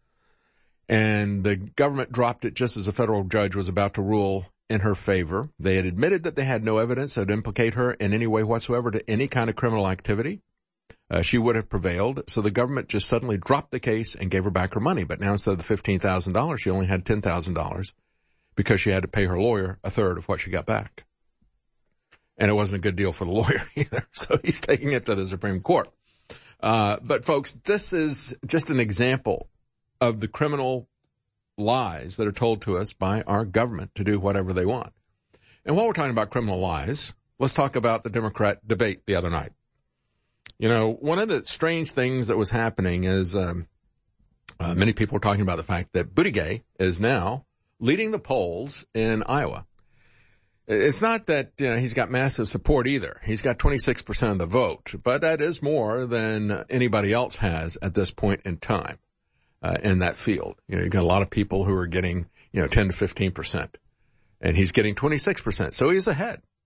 B: and the government dropped it just as a federal judge was about to rule in her favor. They had admitted that they had no evidence that would implicate her in any way whatsoever to any kind of criminal activity. Uh, she would have prevailed, so the government just suddenly dropped the case and gave her back her money. But now instead of the fifteen thousand dollars, she only had ten thousand dollars. Because she had to pay her lawyer a third of what she got back. And it wasn't a good deal for the lawyer either. So he's taking it to the Supreme Court. Uh, but folks, this is just an example of the criminal lies that are told to us by our government to do whatever they want. And while we're talking about criminal lies, let's talk about the Democrat debate the other night. You know, one of the strange things that was happening is um, uh, many people were talking about the fact that Buttigieg is now leading the polls in Iowa. It's not that, you know, he's got massive support either. He's got twenty-six percent of the vote, but that is more than anybody else has at this point in time uh, in that field. You know, you've got a lot of people who are getting, you know, ten to fifteen percent, and he's getting twenty-six percent, so he's ahead.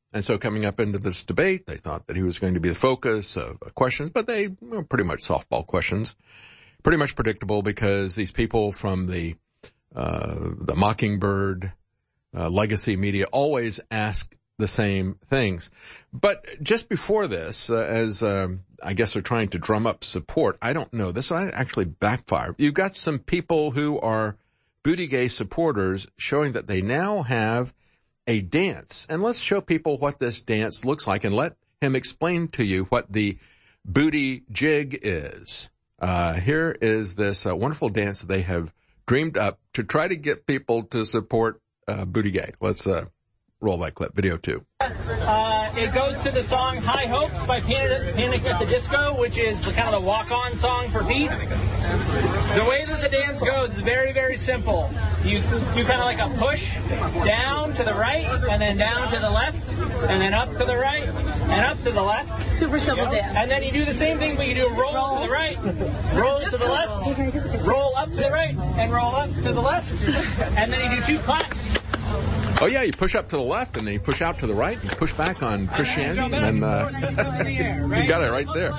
B: And so coming up into this debate, they thought that he was going to be the focus of questions, but they were pretty much softball questions, pretty much predictable because these people from the uh, the Mockingbird uh, legacy media always ask the same things. But just before this, uh, as um, I guess they're trying to drum up support, I don't know. This might actually backfire. You've got some people who are Buttigieg supporters showing that they now have a dance. And let's show people what this dance looks like and let him explain to you what the booty jig is. Uh, here is this uh, wonderful dance that they have dreamed up to try to get people to support uh, Buttigieg. Let's uh, roll that clip, video two.
I: Uh, it goes to the song High Hopes by Panic, Panic at the Disco, which is the, kind of the walk-on song for Pete. The way that the dance goes is very, very simple. You do kind of like a push down to the right, and then down to the left, and then up to the right, and up to the left.
J: Super simple dance.
I: And then you do the same thing, but you do a roll, roll. to the right, roll to the left, roll up to the right, and roll up to the left. And then you do two claps.
B: Oh, yeah, you push up to the left, and then you push out to the right, and push back on Christianity, and uh, you got it right there.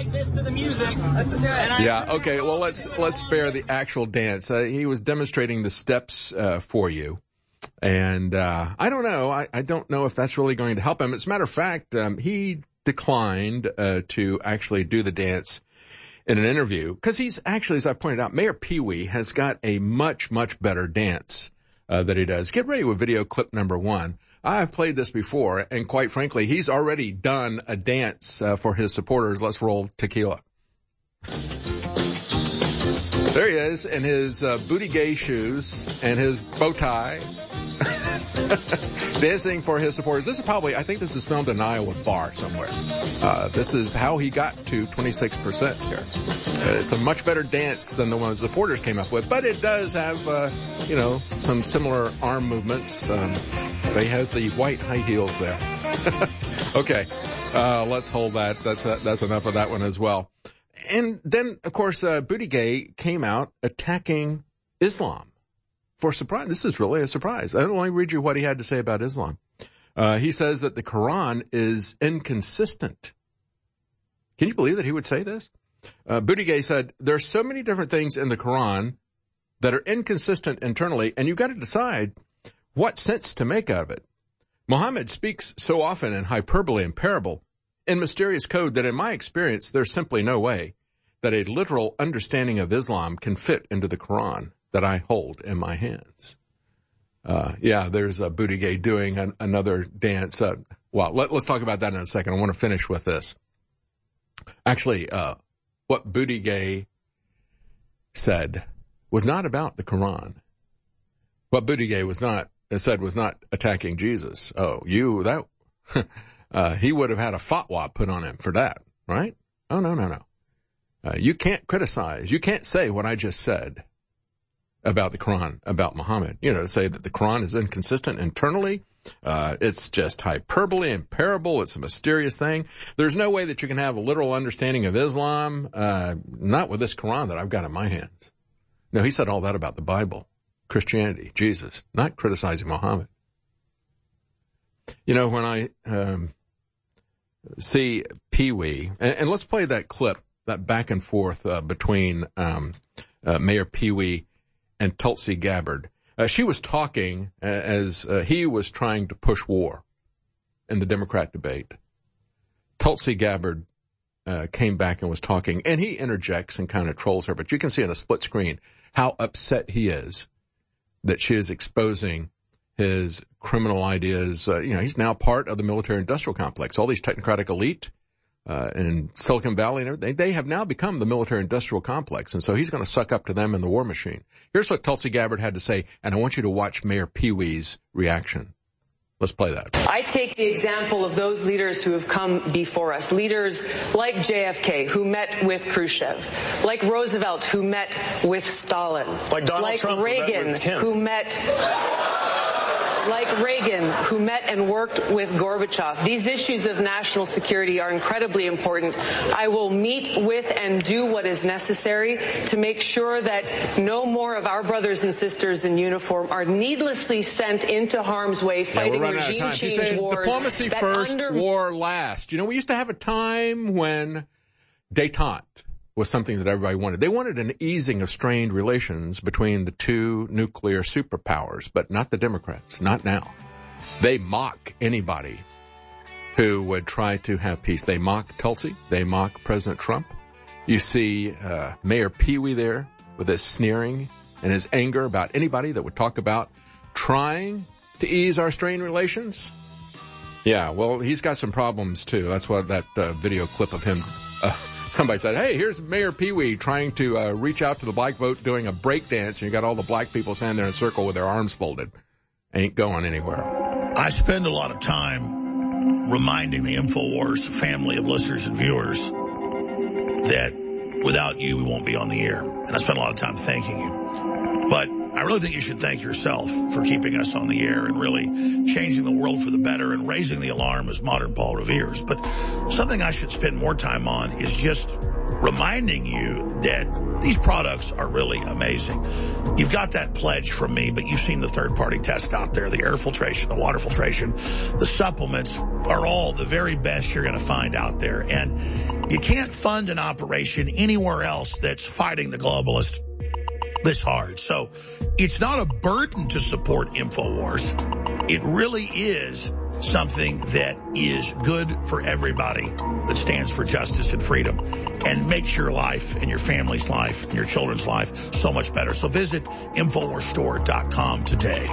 B: Yeah, okay, well, let's let's spare the actual dance. Uh, he was demonstrating the steps uh, for you, and uh, I don't know. I, I don't know if that's really going to help him. As a matter of fact, um, he declined uh, to actually do the dance in an interview, because he's actually, as I pointed out, Mayor Pee Wee has got a much, much better dance Uh, that he does. Get ready with video clip number one. I've played this before, and quite frankly, he's already done a dance uh, for his supporters. Let's roll tequila. There he is in his uh, Buttigieg shoes and his bow tie, dancing for his supporters. This is probably, I think this is filmed in an Iowa bar somewhere. Uh, this is how he got to twenty-six percent here. Uh, it's a much better dance than the one the supporters came up with, but it does have, uh, you know, some similar arm movements. Um, he has the white high heels there. Okay, uh, let's hold that. That's uh, that's enough of that one as well. And then, of course, uh, Buttigieg came out attacking Islam. For surprise, this is really a surprise. I don't want to read you what he had to say about Islam. Uh, he says that the Quran is inconsistent. Can you believe that he would say this? Uh, Buttigieg said, there's so many different things in the Quran that are inconsistent internally, and you've got to decide what sense to make of it. Muhammad speaks so often in hyperbole and parable, in mysterious code, that in my experience, there's simply no way that a literal understanding of Islam can fit into the Quran that I hold in my hands. Uh, yeah, there's a Buttigieg doing an, another dance. Uh, well, let, let's talk about that in a second. I want to finish with this. Actually, uh, what Buttigieg said was not about the Quran. What Buttigieg was not, said was not attacking Jesus. Oh, you, that, uh, he would have had a fatwa put on him for that, right? Oh, no, no, no. Uh, you can't criticize. You can't say what I just said about the Quran, about Muhammad. You know, to say that the Quran is inconsistent internally. Uh, it's just hyperbole and parable. It's a mysterious thing. There's no way that you can have a literal understanding of Islam, uh, not with this Quran that I've got in my hands. No, he said all that about the Bible, Christianity, Jesus, not criticizing Muhammad. You know, when I um, see Pee Wee, and, and let's play that clip, that back and forth uh, between um, uh, Mayor Pee Wee and Tulsi Gabbard. Uh, she was talking uh, as uh, he was trying to push war in the Democrat debate. Tulsi Gabbard uh, came back and was talking, and he interjects and kind of trolls her, but you can see on a split screen how upset he is that she is exposing his criminal ideas. Uh, you know, he's now part of the military-industrial complex. All these technocratic elite uh, in Silicon Valley, and everything, they have now become the military-industrial complex, and so he's going to suck up to them in the war machine. Here's what Tulsi Gabbard had to say, and I want you to watch Mayor Pee Wee's reaction. Let's play that.
K: I take the example of those leaders who have come before us, leaders like J F K, who met with Khrushchev, like Roosevelt, who met with Stalin,
L: like Donald
K: like
L: Trump,
K: Reagan,
L: who met with Kim.
K: who met like Reagan, who met and worked with Gorbachev. These issues of national security are incredibly important. I will meet with and do what is necessary to make sure that no more of our brothers and sisters in uniform are needlessly sent into harm's way fighting
B: yeah,
K: regime change
B: saying,
K: wars.
B: Diplomacy first,
K: under-
B: war last. You know, we used to have a time when détente was something that everybody wanted. They wanted an easing of strained relations between the two nuclear superpowers, but not the Democrats, not now. They mock anybody who would try to have peace. They mock Tulsi. They mock President Trump. You see uh, Mayor Peewee there with his sneering and his anger about anybody that would talk about trying to ease our strained relations. Yeah, well, he's got some problems, too. That's what that uh, video clip of him... Uh, Somebody said, hey, here's Mayor Peewee trying to uh, reach out to the black vote doing a break dance, and you got all the black people standing there in a circle with their arms folded. Ain't going anywhere.
E: I spend a lot of time reminding the InfoWars family of listeners and viewers that without you, we won't be on the air. And I spend a lot of time thanking you. But I really think you should thank yourself for keeping us on the air and really changing the world for the better and raising the alarm as modern Paul Revere's. But something I should spend more time on is just reminding you that these products are really amazing. You've got that pledge from me, but you've seen the third-party test out there, the air filtration, the water filtration, the supplements are all the very best you're going to find out there. And you can't fund an operation anywhere else that's fighting the globalists this hard. So it's not a burden to support InfoWars. It really is something that is good for everybody that stands for justice and freedom and makes your life and your family's life and your children's life so much better. So visit InfoWars Store dot com today.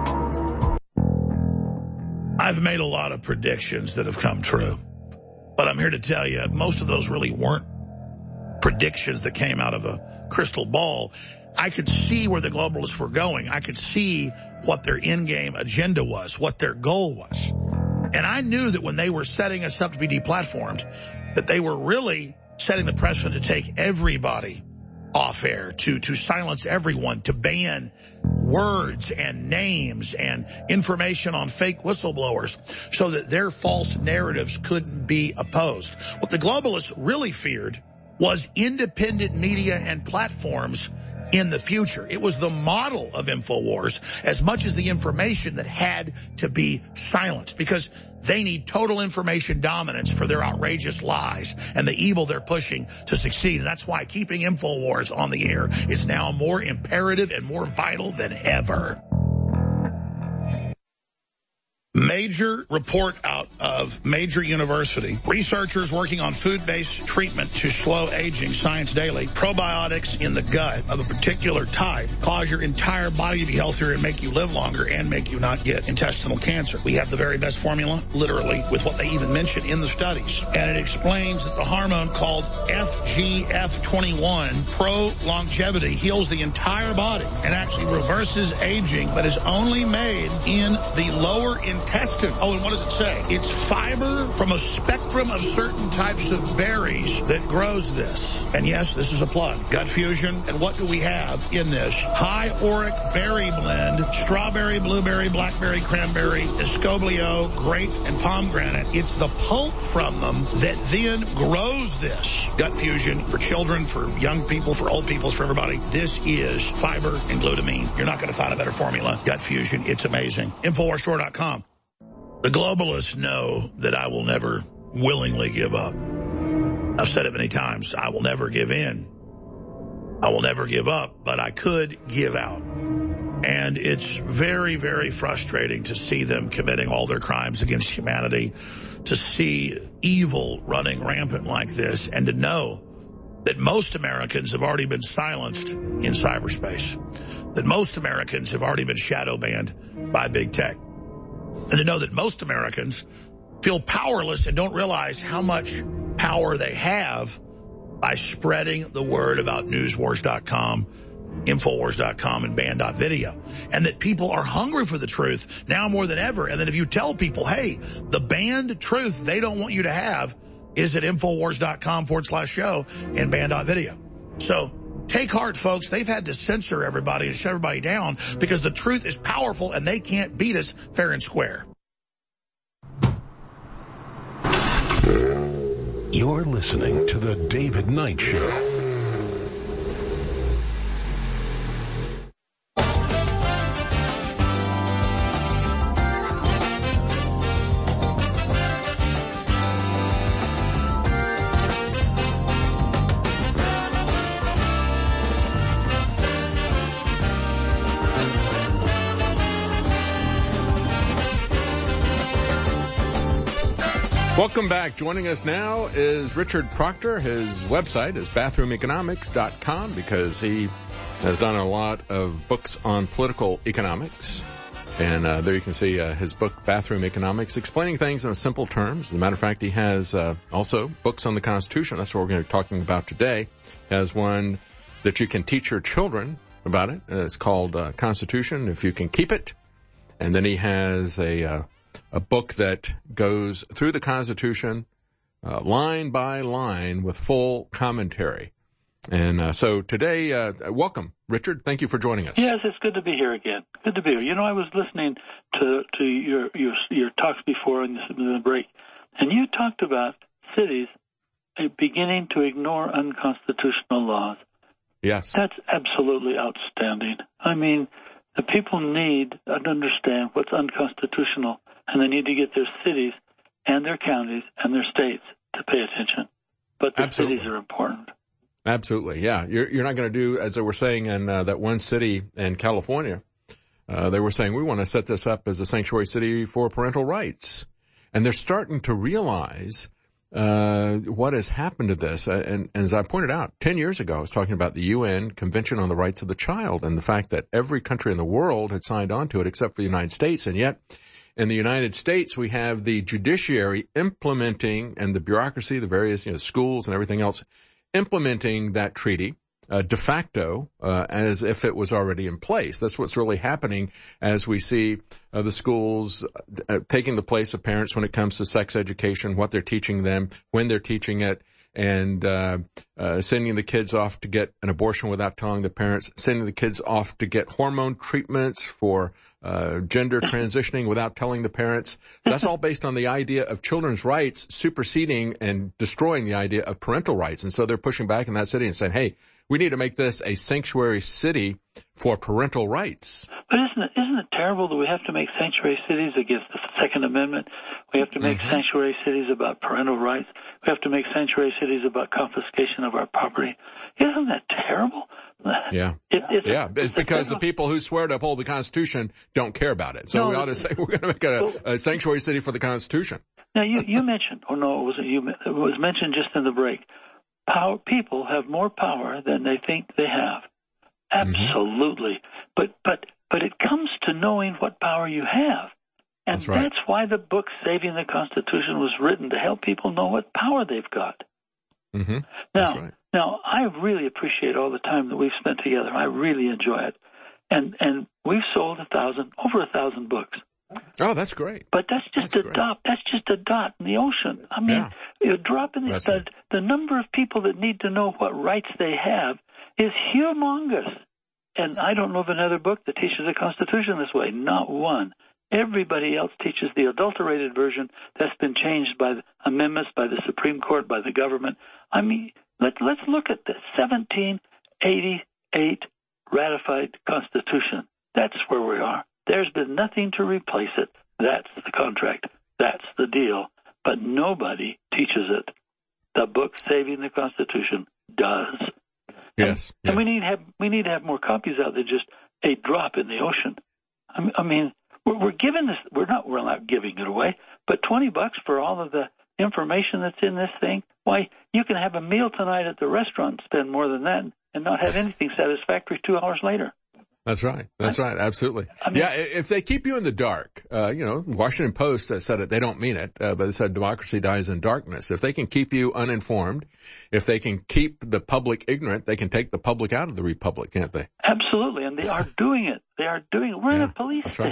E: I've made a lot of predictions that have come true, but I'm here to tell you most of those really weren't predictions that came out of a crystal ball. I could see where the globalists were going. I could see what their in-game agenda was, what their goal was. And I knew that when they were setting us up to be deplatformed, that they were really setting the precedent to take everybody off air, to, to silence everyone, to ban words and names and information on fake whistleblowers so that their false narratives couldn't be opposed. What the globalists really feared was independent media and platforms in the future. It was the model of InfoWars as much as the information that had to be silenced because they need total information dominance for their outrageous lies and the evil they're pushing to succeed. And that's why keeping InfoWars on the air is now more imperative and more vital than ever. Major report out of major university. Researchers working on food-based treatment to slow aging. Science Daily. Probiotics in the gut of a particular type cause your entire body to be healthier and make you live longer and make you not get intestinal cancer. We have the very best formula, literally, with what they even mention in the studies. And it explains that the hormone called F G F twenty-one, pro-longevity, heals the entire body and actually reverses aging, but is only made in the lower intestine. Intestine. Oh, and what does it say? It's fiber from a spectrum of certain types of berries that grows this. And yes, this is a plug. Gut Fusion. And what do we have in this? High auric berry blend, strawberry, blueberry, blackberry, cranberry, escoblio, grape, and pomegranate. It's the pulp from them that then grows this. Gut Fusion for children, for young people, for old people, for everybody. This is fiber and glutamine. You're not going to find a better formula. Gut Fusion. It's amazing. InfoWars Store dot com. The globalists know that I will never willingly give up. I've said it many times. I will never give in. I will never give up, but I could give out. And it's very, very frustrating to see them committing all their crimes against humanity, to see evil running rampant like this, and to know that most Americans have already been silenced in cyberspace, that most Americans have already been shadow banned by big tech. And to know that most Americans feel powerless and don't realize how much power they have by spreading the word about news wars dot com, InfoWars dot com, and Banned dot video. And that people are hungry for the truth now more than ever. And that if you tell people, hey, the banned truth they don't want you to have is at InfoWars dot com forward slash show and Banned dot video. So take heart, folks. They've had to censor everybody and shut everybody down because the truth is powerful and they can't beat us fair and square.
A: You're listening to The David Knight Show.
B: Welcome back. Joining us now is Richard Proctor. His website is bathroom economics dot com because he has done a lot of books on political economics. And uh, there you can see uh, his book, Bathroom Economics, explaining things in simple terms. As a matter of fact, he has uh, also books on the Constitution. That's what we're going to be talking about today. He has one that you can teach your children about it. It's called uh, Constitution, If You Can Keep It. And then he has a... Uh, a book that goes through the Constitution uh, line by line with full commentary. And uh, so today, uh, welcome, Richard. Thank you for joining us.
J: Yes, it's good to be here again. Good to be here. You know, I was listening to to your your, your talks before in the, in the break, and you talked about cities beginning to ignore unconstitutional laws.
B: Yes.
J: That's absolutely outstanding. I mean, the people need to understand what's unconstitutional, and they need to get their cities and their counties and their states to pay attention. But the
B: Absolutely.
J: cities are important.
B: Absolutely, yeah. You're, you're not going to do, as they were saying in uh, that one city in California, uh, they were saying, we want to set this up as a sanctuary city for parental rights. And they're starting to realize uh what has happened to this. Uh, and, and as I pointed out, ten years ago, I was talking about the U N Convention on the Rights of the Child and the fact that every country in the world had signed on to it except for the United States. And yet, in the United States, we have the judiciary implementing and the bureaucracy, the various, you know, schools and everything else, implementing that treaty uh, de facto uh, as if it was already in place. That's what's really happening as we see uh, the schools uh, taking the place of parents when it comes to sex education, what they're teaching them, when they're teaching it, and uh, uh sending the kids off to get an abortion without telling the parents, sending the kids off to get hormone treatments for uh gender transitioning without telling the parents. That's all based on the idea of children's rights superseding and destroying the idea of parental rights. And so they're pushing back in that city and saying, hey, we need to make this a sanctuary city for parental rights.
J: But isn't it, isn't it terrible that we have to make sanctuary cities against the Second Amendment? We have to make mm-hmm. sanctuary cities about parental rights. We have to make sanctuary cities about confiscation of our property. Isn't that terrible?
B: Yeah.
J: It, it's,
B: yeah, it's,
J: it's
B: because the people who swear to uphold the Constitution don't care about it. So
J: no,
B: we ought to say we're going to make a, a sanctuary city for the Constitution.
J: Now, you, you mentioned, or no, it was, you, it was mentioned just in the break, power, people have more power than they think they have. Absolutely. Mm-hmm. But, but, but it comes to knowing what power you have. And
B: that's, right.
J: that's why the book Saving the Constitution was written, to help people know what power they've got.
B: Mm-hmm.
J: Now,
B: right.
J: now, I really appreciate all the time that we've spent together. I really enjoy it. And, and we've sold a thousand, over a thousand books.
B: Oh, that's great.
J: But that's just
B: that's
J: a
B: great.
J: dot. That's just a dot in the ocean. I mean,
B: yeah.
J: you drop in the, the, the number of people that need to know what rights they have is humongous. And I don't know of another book that teaches the Constitution this way. Not one. Everybody else teaches the adulterated version that's been changed by the amendments, by the Supreme Court, by the government. I mean, let, let's look at the seventeen eighty-eight ratified Constitution. That's where we are. There's been nothing to replace it. That's the contract. That's the deal. But nobody teaches it. The book Saving the Constitution does.
B: Yes.
J: And,
B: yes.
J: and we need to have we need to have more copies out than just a drop in the ocean. I mean, we're, we're giving this. We're not. We're not giving it away. But twenty bucks for all of the information that's in this thing. Why, you can have a meal tonight at the restaurant and spend more than that, and not have anything satisfactory two hours later.
B: That's right. That's right. Absolutely.
J: I mean,
B: yeah. If they keep you in the dark, uh, you know, Washington Post said it. They don't mean it, uh, but they said democracy dies in darkness. If they can keep you uninformed, if they can keep the public ignorant, they can take the public out of the republic, can't they?
J: Absolutely. And they are doing it. They are doing it. We're
B: yeah,
J: in a police
B: that's
J: state.
B: Right.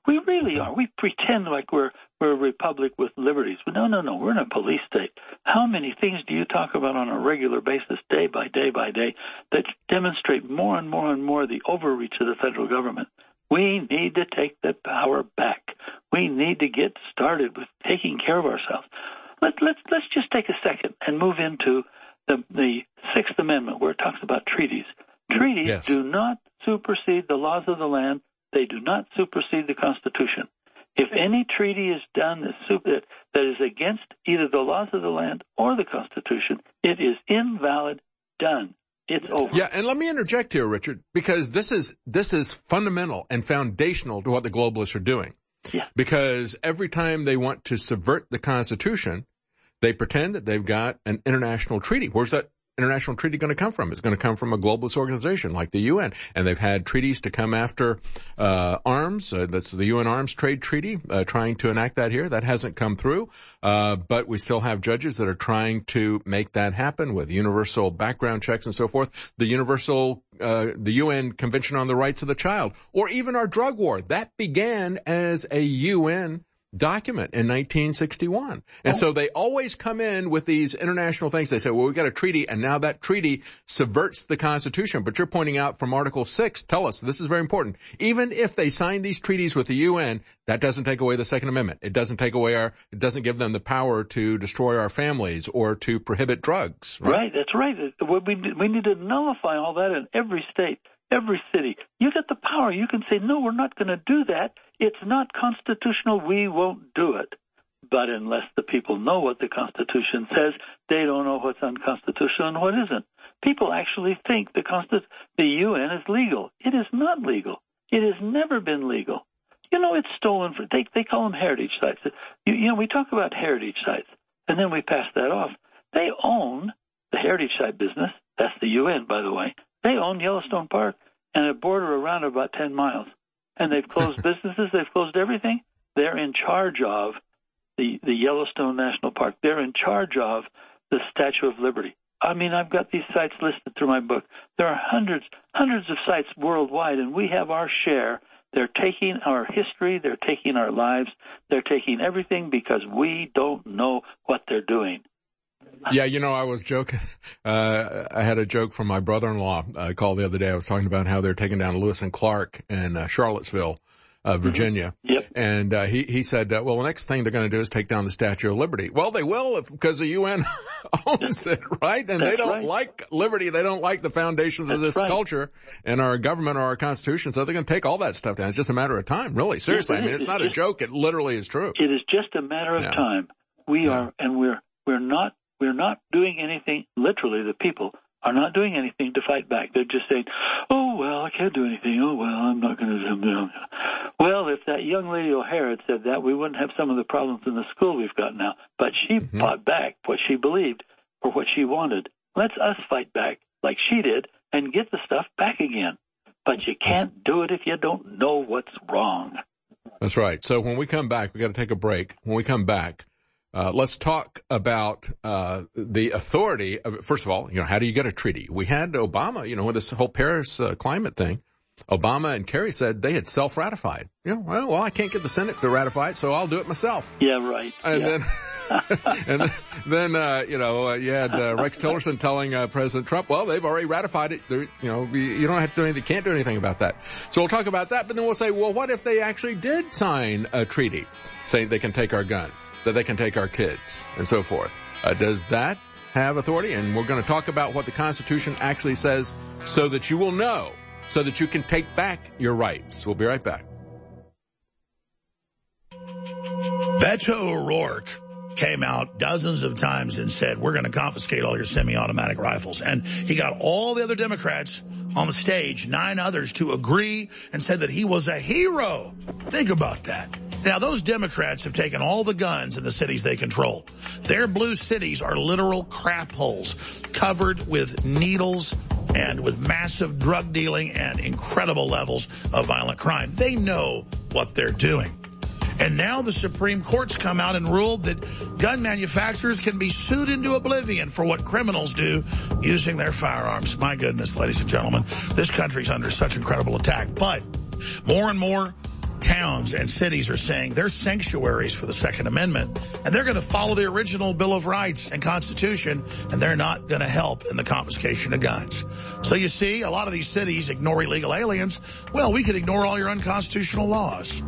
J: We really are. We pretend like we're we're a republic with liberties. But no, no, no. We're in a police state. How many things do you talk about on a regular basis, day by day by day, that demonstrate more and more and more the overreach of the federal government? We need to take the power back. We need to get started with taking care of ourselves. Let, let's let's just take a second and move into the the Sixth Amendment, where it talks about treaties. Treaties
B: yes.
J: do not supersede the laws of the land. They do not supersede the Constitution. If any treaty is done that, super, that is against either the laws of the land or the Constitution, it is invalid, done. It's over.
B: Yeah, and let me interject here, Richard, because this is this is fundamental and foundational to what the globalists are doing.
J: Yeah.
B: Because every time they want to subvert the Constitution, they pretend that they've got an international treaty. Where's that international treaty going to come from? It's going to come from a globalist organization like the U N. And they've had treaties to come after uh arms. Uh, that's the U N Arms Trade Treaty, uh, trying to enact that here. That hasn't come through. Uh but we still have judges that are trying to make that happen with universal background checks and so forth. The universal, uh the U N Convention on the Rights of the Child, or even our drug war. That began as a U N document in nineteen sixty-one. And oh. so they always come in with these international things. They say, well, we've got a treaty, and now that treaty subverts the Constitution. But you're pointing out from Article six, tell us, this is very important. Even if they sign these treaties with the U N, that doesn't take away the Second Amendment. It doesn't take away our, it doesn't give them the power to destroy our families or to prohibit drugs. Right,
J: right that's right. We, we need to nullify all that in every state, every city. You get the power. You can say, no, we're not going to do that. It's not constitutional. We won't do it. But unless the people know what the Constitution says, they don't know what's unconstitutional and what isn't. People actually think the Constitu- the U N is legal. It is not legal. It has never been legal. You know, it's stolen. For, they, they call them heritage sites. You, you know, we talk about heritage sites, and then we pass that off. They own the heritage site business. That's the U N, by the way. They own Yellowstone Park and a border around about ten miles. And they've closed businesses. They've closed everything. They're in charge of the, the Yellowstone National Park. They're in charge of the Statue of Liberty. I mean, I've got these sites listed through my book. There are hundreds, hundreds of sites worldwide, and we have our share. They're taking our history. They're taking our lives. They're taking everything because we don't know what they're doing.
B: Yeah, you know, I was joking. Uh, I had a joke from my brother-in-law uh, called the other day. I was talking about how they're taking down Lewis and Clark in uh, Charlottesville, uh, Virginia.
J: Mm-hmm. Yep.
B: And uh, he, he said, uh, well, the next thing they're going to do is take down the Statue of Liberty. Well, they will if, because the U N owns it, right? And
J: That's
B: they don't
J: right.
B: like liberty. They don't like the foundations of
J: That's
B: this
J: right.
B: culture and our government or our Constitution. So they're going to take all that stuff down. It's just a matter of time, really. Seriously.
J: Yes,
B: I mean, it's,
J: it's
B: not
J: just,
B: a joke. It literally is true.
J: It is just a matter of
B: yeah.
J: time. We
B: yeah.
J: are, and we're, we're not, We're not doing anything, literally the people are not doing anything to fight back. They're just saying, oh, well, I can't do anything. Oh, well, I'm not going to do anything. Well, if that young lady O'Hara had said that, we wouldn't have some of the problems in the school we've got now. But she mm-hmm. fought back what she believed or what she wanted. Let's us fight back like she did and get the stuff back again. But you can't do it if you don't know what's wrong.
B: That's right. So when we come back, we got to take a break. When we come back, Uh, let's talk about uh the authority of, first of all, you know, how do you get a treaty? We had Obama, you know, with this whole Paris uh, climate thing. Obama and Kerry said they had self-ratified. You know, well, well, I can't get the Senate to ratify it, so I'll do it myself.
J: Yeah, right.
B: And
J: yeah.
B: then, and then, then uh, you know, uh, you had uh, Rex Tillerson telling uh, President Trump, well, they've already ratified it. They're, you know, you don't have to do anything, can't do anything about that. So we'll talk about that, but then we'll say, well, what if they actually did sign a treaty saying they can take our guns, that they can take our kids, and so forth? Uh, does that have authority? And we're going to talk about what the Constitution actually says so that you will know, so that you can take back your rights. We'll be right back.
E: Beto O'Rourke came out dozens of times and said, we're going to confiscate all your semi-automatic rifles. And he got all the other Democrats on the stage, nine others, to agree and said that he was a hero. Think about that. Now, those Democrats have taken all the guns in the cities they control. Their blue cities are literal crap holes covered with needles and with massive drug dealing and incredible levels of violent crime. They know what they're doing. And now the Supreme Court's come out and ruled that gun manufacturers can be sued into oblivion for what criminals do using their firearms. My goodness, ladies and gentlemen, this country's under such incredible attack. But more and more towns and cities are saying they're sanctuaries for the Second Amendment, and they're going to follow the original Bill of Rights and Constitution, and they're not going to help in the confiscation of guns. So you see, a lot of these cities ignore illegal aliens. Well, we could ignore all your unconstitutional laws.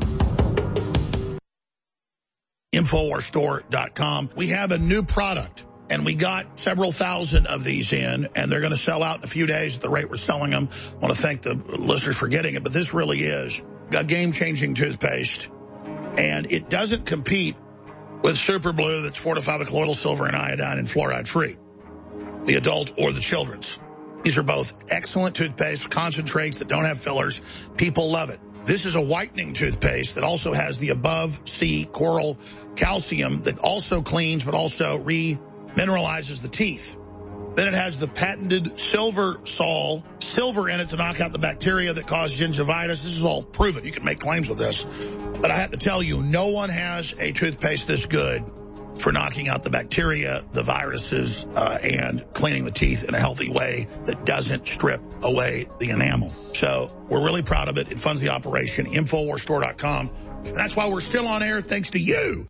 E: Infowars Store dot com. We have a new product, and we got several thousand of these in, and they're going to sell out in a few days at the rate we're selling them. I want to thank the listeners for getting it, but this really is a game-changing toothpaste, and it doesn't compete with Super Blue that's fortified with colloidal silver and iodine and fluoride-free, the adult or the children's. These are both excellent toothpaste, concentrates that don't have fillers. People love it. This is a whitening toothpaste that also has the above sea coral calcium that also cleans but also re-mineralizes the teeth. Then it has the patented Silver Sol, silver in it to knock out the bacteria that cause gingivitis. This is all proven. You can make claims with this. But I have to tell you, no one has a toothpaste this good for knocking out the bacteria, the viruses, uh, and cleaning the teeth in a healthy way that doesn't strip away the enamel. So we're really proud of it. It funds the operation. Infowars Store dot com. And that's why we're still on air, thanks to you.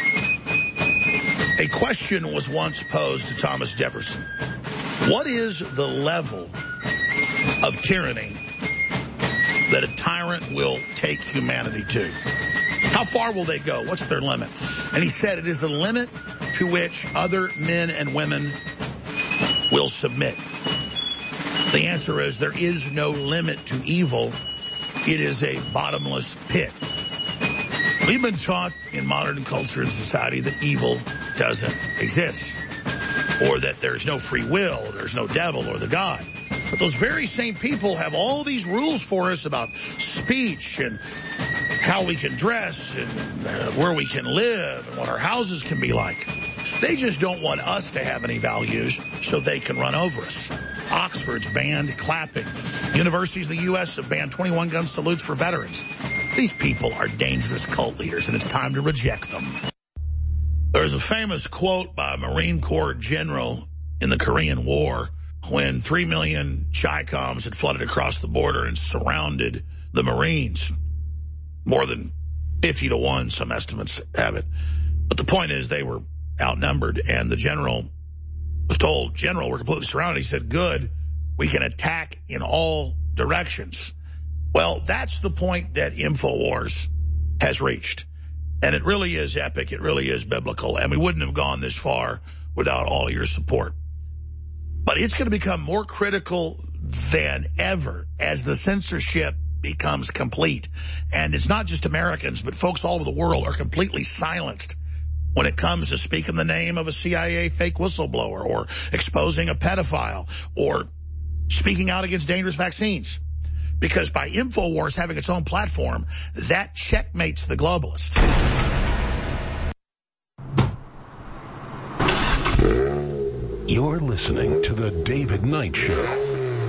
E: A question was once posed to Thomas Jefferson. What is the level of tyranny that a tyrant will take humanity to? How far will they go? What's their limit? And he said it is the limit to which other men and women will submit. The answer is there is no limit to evil. It is a bottomless pit. We've been taught in modern culture and society that evil doesn't exist, or that there's no free will, or there's no devil or the God. But those very same people have all these rules for us about speech and how we can dress and uh, where we can live and what our houses can be like. They just don't want us to have any values so they can run over us. Oxford's banned clapping. Universities in the U S have banned twenty-one gun salutes for veterans. These people are dangerous cult leaders, and it's time to reject them. There's a famous quote by a Marine Corps general in the Korean War when three million Chi-Coms had flooded across the border and surrounded the Marines. More than fifty to one, some estimates have it. But the point is they were outnumbered, and the general was told, General, we're completely surrounded. He said, good, we can attack in all directions. Well, that's the point that InfoWars has reached. And it really is epic. It really is biblical. And we wouldn't have gone this far without all of your support. But it's going to become more critical than ever as the censorship becomes complete. And it's not just Americans, but folks all over the world are completely silenced when it comes to speaking the name of a C I A fake whistleblower or exposing a pedophile or speaking out against dangerous vaccines. Because by InfoWars having its own platform, that checkmates the globalists.
A: You're listening to The David Knight Show.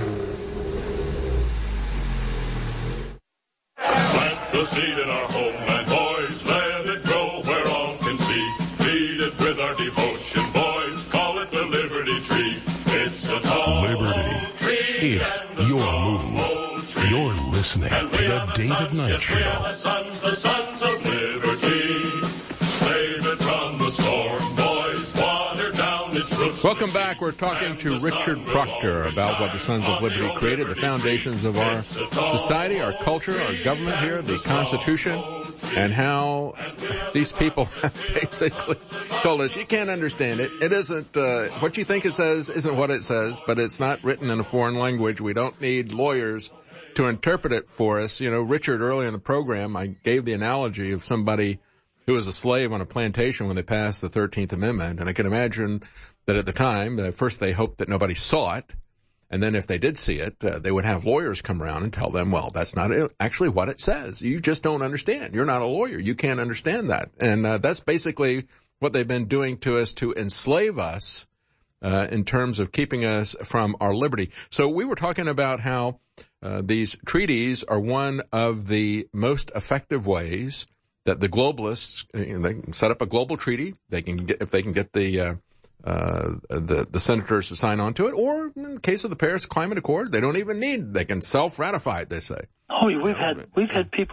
L: Plant the seed in our homeland, boys. Let it grow where all can see. Feed it with our devotion, boys. Call it the Liberty Tree. It's a tall
A: Liberty.
L: tree.
A: It's your move. You're listening to The David Knight Show.
L: The sons, the sons of liberty. Save it from the storm, boys. Water down its roots.
B: Welcome back. We're talking to Richard Proctor about what the Sons of Liberty created, the foundations of our society, our culture, our government here, the Constitution, and how these people have basically told us, you can't understand it. It isn't, uh, what you think it says isn't what it says, but it's not written in a foreign language. We don't need lawyers to interpret it for us. You know, Richard, early in the program, I gave the analogy of somebody who was a slave on a plantation when they passed the thirteenth Amendment. And I can imagine that at the time, at first they hoped that nobody saw it. And then if they did see it, uh, they would have lawyers come around and tell them, well, that's not actually what it says. You just don't understand. You're not a lawyer. You can't understand that. And uh, that's basically what they've been doing to us to enslave us uh, in terms of keeping us from our liberty. So we were talking about how uh, these treaties are one of the most effective ways that the globalists, you know, they can set up a global treaty. They can get, if they can get the, uh, uh, the, the senators to sign on to it, or in the case of the Paris Climate Accord, they don't even need, they can self-ratify it, they say.
J: Oh, we've had, we've had people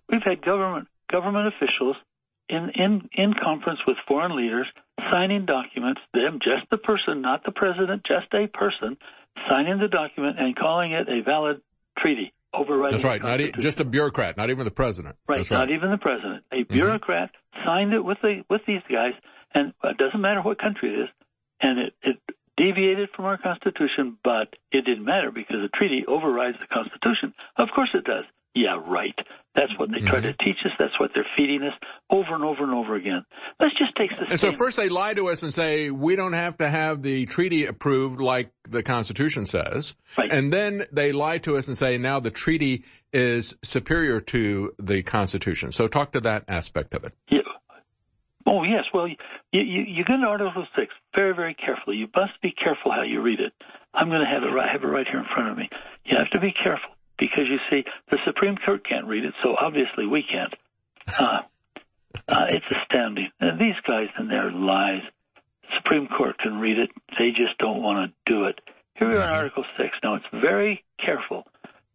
J: we've had government government officials in, in, in conference with foreign leaders signing documents, them, just the person, not the president, just a person, signing the document and calling it a valid treaty. Overriding
B: That's right. Not e- just a bureaucrat, not even the president.
J: Right.
B: That's
J: not
B: right.
J: even the president. A bureaucrat mm-hmm. signed it with the with these guys, and it doesn't matter what country it is, and it, it deviated from our Constitution, but it didn't matter because the treaty overrides the Constitution. Of course it does. Yeah, right. That's what they try mm-hmm. to teach us. That's what they're feeding us over and over and over again. Let's just take this.
B: And so first they lie to us and say, we don't have to have the treaty approved like the Constitution says.
J: Right.
B: And then they lie to us and say, now the treaty is superior to the Constitution. So talk to that aspect of it.
J: Yeah. Oh, yes. Well, you, you, you get into Article six very, very carefully. You must be careful how you read it. I'm going to have it right, have it right here in front of me. You have to be careful. Because, you see, the Supreme Court can't read it, so obviously we can't. Uh, uh, it's astounding. And these guys and their lies, the Supreme Court can read it. They just don't want to do it. Here we are in Article six. Now, it's very careful.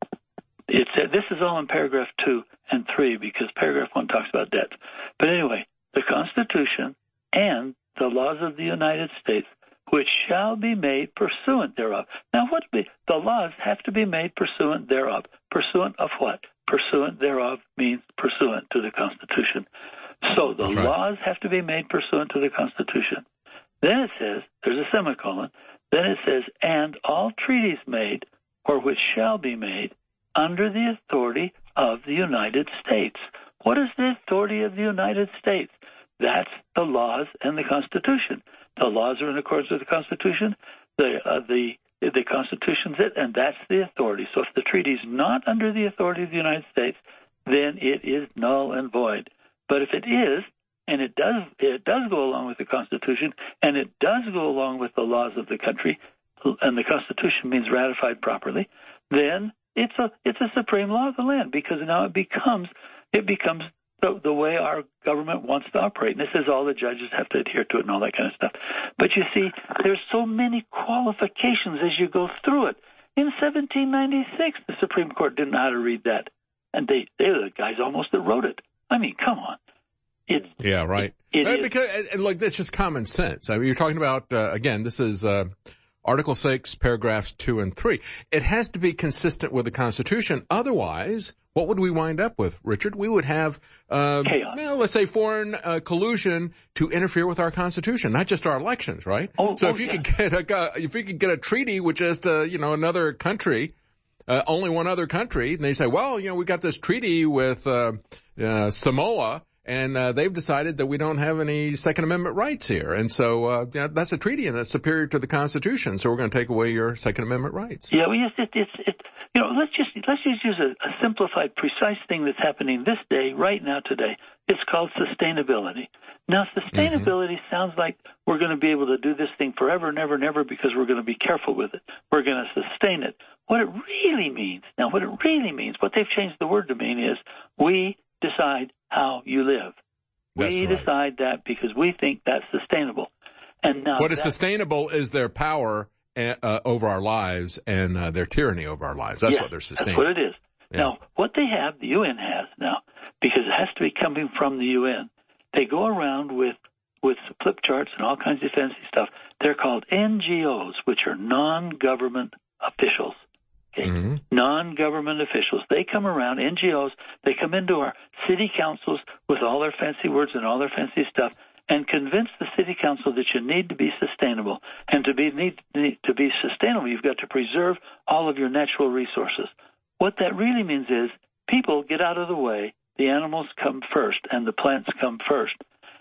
J: It's uh, this is all in paragraph two and three because paragraph one talks about debts. But anyway, the Constitution and the laws of the United States, which shall be made pursuant thereof. Now, what be, the laws have to be made pursuant thereof. Pursuant of what? Pursuant thereof means pursuant to the Constitution. So the
B: right.
J: laws have to be made pursuant to the Constitution. Then it says, there's a semicolon, then it says, and all treaties made, or which shall be made, under the authority of the United States. What is the authority of the United States? That's the laws and the Constitution. The laws are in accordance with the Constitution. The uh, the the Constitution's it, and that's the authority. So if the treaty is not under the authority of the United States, then it is null and void. But if it is, and it does it does go along with the Constitution, and it does go along with the laws of the country, and the Constitution means ratified properly, then it's a it's a supreme law of the land because now it becomes it becomes. The, the way our government wants to operate. And it says all the judges have to adhere to it and all that kind of stuff. But you see, there's so many qualifications as you go through it. In seventeen ninety-six, the Supreme Court didn't know how to read that. And they, they were the guys almost that wrote it. I mean, come on. It,
B: yeah, right.
J: It, it
B: because, and look, that's just common sense. I mean, you're talking about, uh, again, this is uh, Article six, paragraphs two and three. It has to be consistent with the Constitution. Otherwise, what would we wind up with, Richard? We would have, uh, well, let's say foreign uh, collusion to interfere with our Constitution, not just our elections, right?
J: Oh,
B: so
J: oh,
B: if you
J: yeah.
B: could get a, if you could get a treaty with just, uh, you know, another country, uh, only one other country, and they say, well, you know, we got this treaty with uh, uh, Samoa, and uh, they've decided that we don't have any Second Amendment rights here, and so uh, yeah, that's a treaty, and that's superior to the Constitution. So we're going to take away your Second Amendment rights.
J: Yeah, well, yes, it, it's it. You know, let's just let's just use a, a simplified, precise thing that's happening this day, right now, today. It's called sustainability. Now, sustainability mm-hmm. sounds like we're going to be able to do this thing forever and ever and ever because we're going to be careful with it. We're going to sustain it. What it really means, now, what it really means, what they've changed the word to mean is we decide how you live.
B: That's
J: we
B: right.
J: decide that because we think that's sustainable. And now
B: what is sustainable is their power uh, over our lives and uh, their tyranny over our lives. That's
J: yes,
B: what they're sustaining.
J: That's what it is.
B: Yeah.
J: Now, what they have, the U N has now, because it has to be coming from the U N, they go around with, with flip charts and all kinds of fancy stuff. They're called N G Os, which are non-government officials. Okay? Mm-hmm. Non-government officials. They come around, N G Os, they come into our city councils with all their fancy words and all their fancy stuff and convince the city council that you need to be sustainable. And to be need, need to be sustainable, you've got to preserve all of your natural resources. What that really means is people get out of the way, the animals come first, and the plants come first.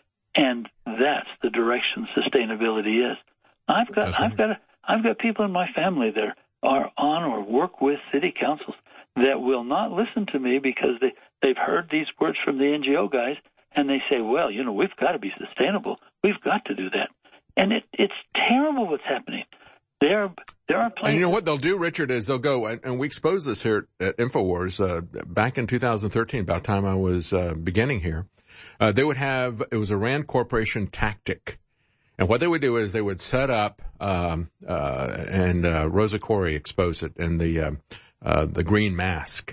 J: And that's the direction sustainability is. I've got that's I've right. got a, I've got people in my family that are on or work with city councils that will not listen to me because they, they've heard these words from the N G O guys, and they say, well, you know, we've got to be sustainable. We've got to do that. And it, it's terrible what's happening. There, there are places.
B: And you know what they'll do, Richard, is they'll go, and, and we exposed this here at InfoWars uh, back in two thousand thirteen, about the time I was uh, beginning here. Uh, they would have, it was a Rand Corporation tactic. And what they would do is they would set up, um, uh, and uh, Rosa Koire exposed it in the uh, uh, the Green Mask.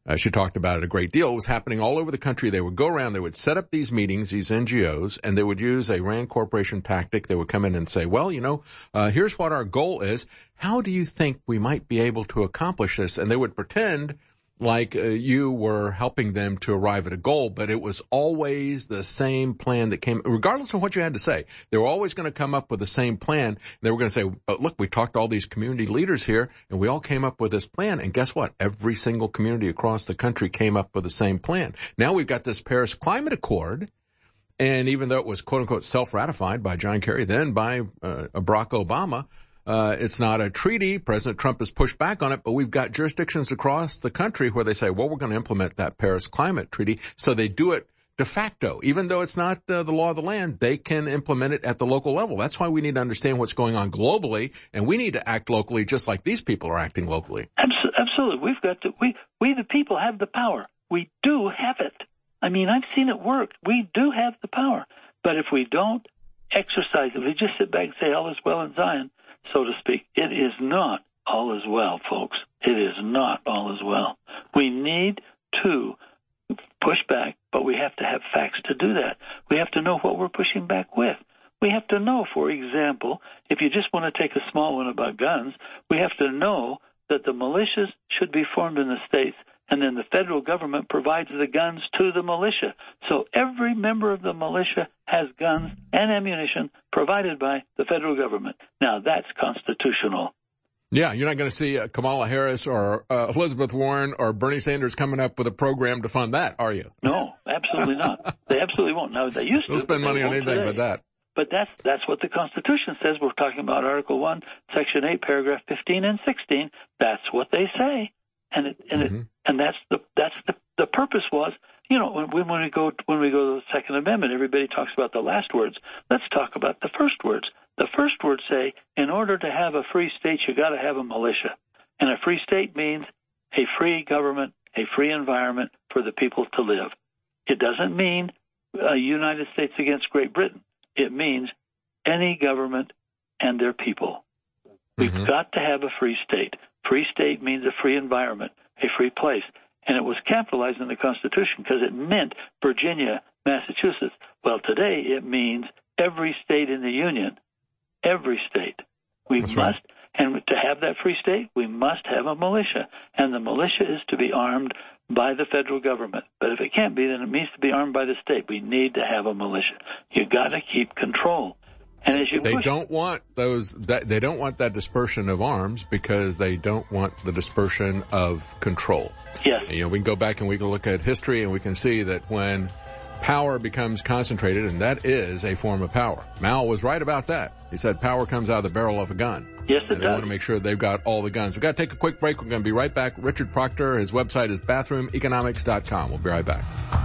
B: Uh, she talked about it a great deal. It was happening all over the country. They would go around, they would set up these meetings, these N G Os, and they would use a Rand Corporation tactic. They would come in and say, well, you know, uh, here's what our goal is. How do you think we might be able to accomplish this? And they would pretend like uh, you were helping them to arrive at a goal, but it was always the same plan that came, regardless of what you had to say. They were always going to come up with the same plan. They were going to say, but look, we talked to all these community leaders here, and we all came up with this plan. And guess what? Every single community across the country came up with the same plan. Now we've got this Paris Climate Accord, and even though it was, quote-unquote, self-ratified by John Kerry, then by uh, Barack Obama, Uh, it's not a treaty. President Trump has pushed back on it, but we've got jurisdictions across the country where they say, well, we're going to implement that Paris Climate Treaty. So they do it de facto. Even though it's not uh, the law of the land, they can implement it at the local level. That's why we need to understand what's going on globally, and we need to act locally just like these people are acting locally.
J: Absolutely. We've got to, we, we the people have the power. We do have it. I mean, I've seen it work. We do have the power. But if we don't exercise it, if we just sit back and say all is well in Zion, so to speak, it is not all is well, folks. It is not all is well. We need to push back, but we have to have facts to do that. We have to know what we're pushing back with. We have to know, for example, if you just want to take a small one about guns, we have to know that the militias should be formed in the states, and then the federal government provides the guns to the militia. So every member of the militia has guns and ammunition provided by the federal government. Now, that's constitutional.
B: Yeah, you're not going to see uh, Kamala Harris or uh, Elizabeth Warren or Bernie Sanders coming up with a program to fund that, are you?
J: No, absolutely not. They absolutely won't. Now, they used to.
B: They'll spend money on anything
J: today.
B: but that.
J: But that's that's what the Constitution says. We're talking about Article one, Section eight, Paragraph fifteen and sixteen. That's what they say. And it, and mm-hmm. it, and that's the that's the the purpose was, you know, when when we go when we go to the Second Amendment, everybody talks about the last words. Let's talk about the first words. The first words say, in order to have a free state, you got to have a militia, and a free state means a free government, a free environment for the people to live. It doesn't mean a United States against Great Britain. It means any government and their people. We've mm-hmm. got to have a free state. Free state means a free environment, a free place. And it was capitalized in the Constitution because it meant Virginia, Massachusetts. Well, today it means every state in the Union, every state. We That's must, right. and to have that free state, we must have a militia. And the militia is to be armed by the federal government. But if it can't be, then it needs to be armed by the state. We need to have a militia. You got to keep control. And as you
B: they
J: push,
B: don't want those. That, they don't want that dispersion of arms because they don't want the dispersion of control.
J: Yes.
B: You know, we can go back and we can look at history and we can see that when power becomes concentrated, and that is a form of power. Mao was right about that. He said power comes out of the barrel of a gun.
J: Yes, it
B: and they
J: does.
B: want to make sure they've got all the guns. We've got to take a quick break. We're going to be right back. Richard Proctor, his website is bathroom economics dot com. We'll be right back.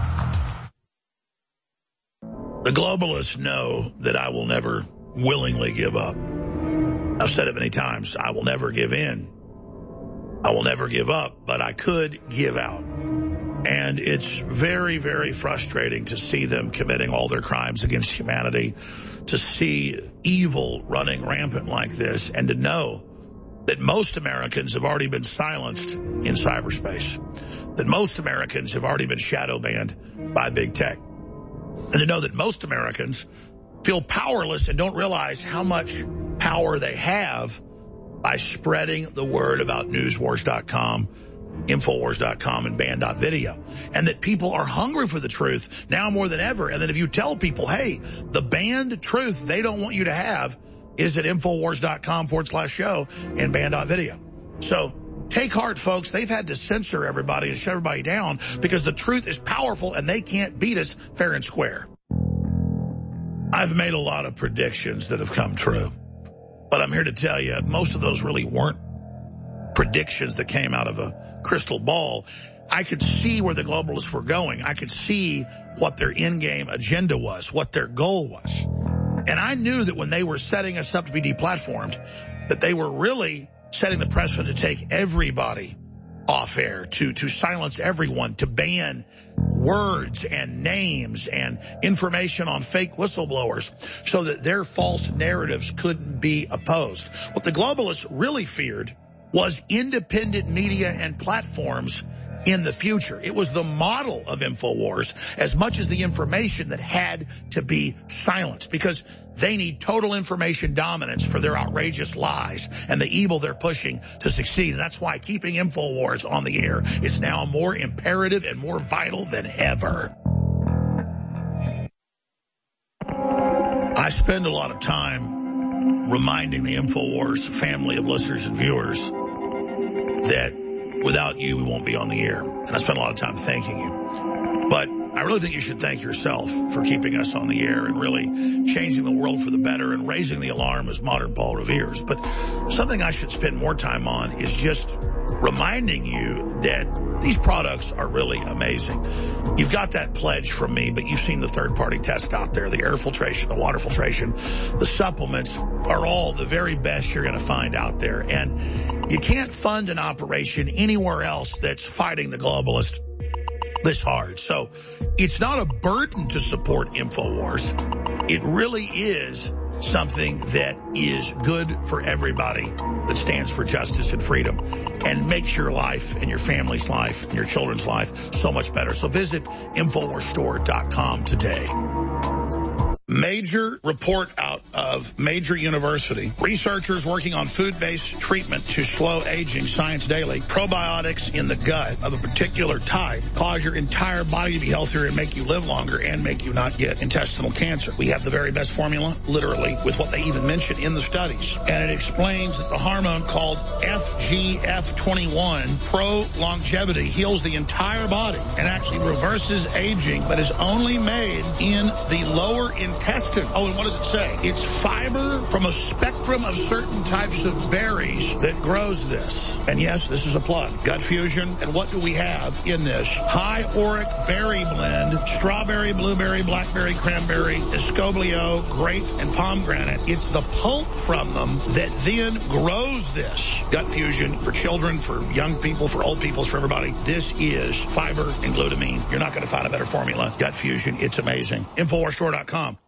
E: The globalists know that I will never willingly give up. I've said it many times. I will never give in. I will never give up, but I could give out. And it's very, very frustrating to see them committing all their crimes against humanity, to see evil running rampant like this, and to know that most Americans have already been silenced in cyberspace, that most Americans have already been shadow banned by big tech, and to know that most Americans feel powerless and don't realize how much power they have by spreading the word about news wars dot com, infowars dot com, and band dot video. And that people are hungry for the truth now more than ever. And that if you tell people, hey, the banned truth they don't want you to have is at infowars dot com forward slash show and band dot video. So take heart, folks. They've had to censor everybody and shut everybody down because the truth is powerful and they can't beat us fair and square. I've made a lot of predictions that have come true. But I'm here to tell you, most of those really weren't predictions that came out of a crystal ball. I could see where the globalists were going. I could see what their in-game agenda was, what their goal was. And I knew that when they were setting us up to be deplatformed, that they were really setting the precedent to take everybody off air, to, to silence everyone, to ban words and names and information on fake whistleblowers so that their false narratives couldn't be opposed. What the globalists really feared was independent media and platforms in the future. It was the model of InfoWars as much as the information that had to be silenced, because they need total information dominance for their outrageous lies and the evil they're pushing to succeed. And that's why keeping InfoWars on the air is now more imperative and more vital than ever. I spend a lot of time reminding the InfoWars family of listeners and viewers that without you, we won't be on the air. And I spend a lot of time thanking you. But I really think you should thank yourself for keeping us on the air and really changing the world for the better and raising the alarm as modern Paul Revere's. But something I should spend more time on is just reminding you that these products are really amazing. You've got that pledge from me, but you've seen the third-party tests out there, the air filtration, the water filtration, the supplements are all the very best you're going to find out there. And you can't fund an operation anywhere else that's fighting the globalists this hard. So it's not a burden to support InfoWars. It really is something that is good for everybody that stands for justice and freedom and makes your life and your family's life and your children's life so much better. So visit Infowars Store dot com today. Major report out of major university. Researchers working on food-based treatment to slow aging. Science Daily. Probiotics in the gut of a particular type cause your entire body to be healthier and make you live longer and make you not get intestinal cancer. We have the very best formula, literally, with what they even mention in the studies. And it explains that the hormone called F G F twenty-one, pro-longevity, heals the entire body and actually reverses aging, but is only made in the lower intestine. Intestine. Oh, and what does it say? It's fiber from a spectrum of certain types of berries that grows this. And yes, this is a plug. Gut Fusion. And what do we have in this? High auric berry blend, strawberry, blueberry, blackberry, cranberry, escoblio, grape, and pomegranate. It's the pulp from them that then grows this. Gut Fusion for children, for young people, for old people, for everybody. This is fiber and glutamine. You're not going to find a better formula. Gut Fusion. It's amazing. Infowars Store dot com.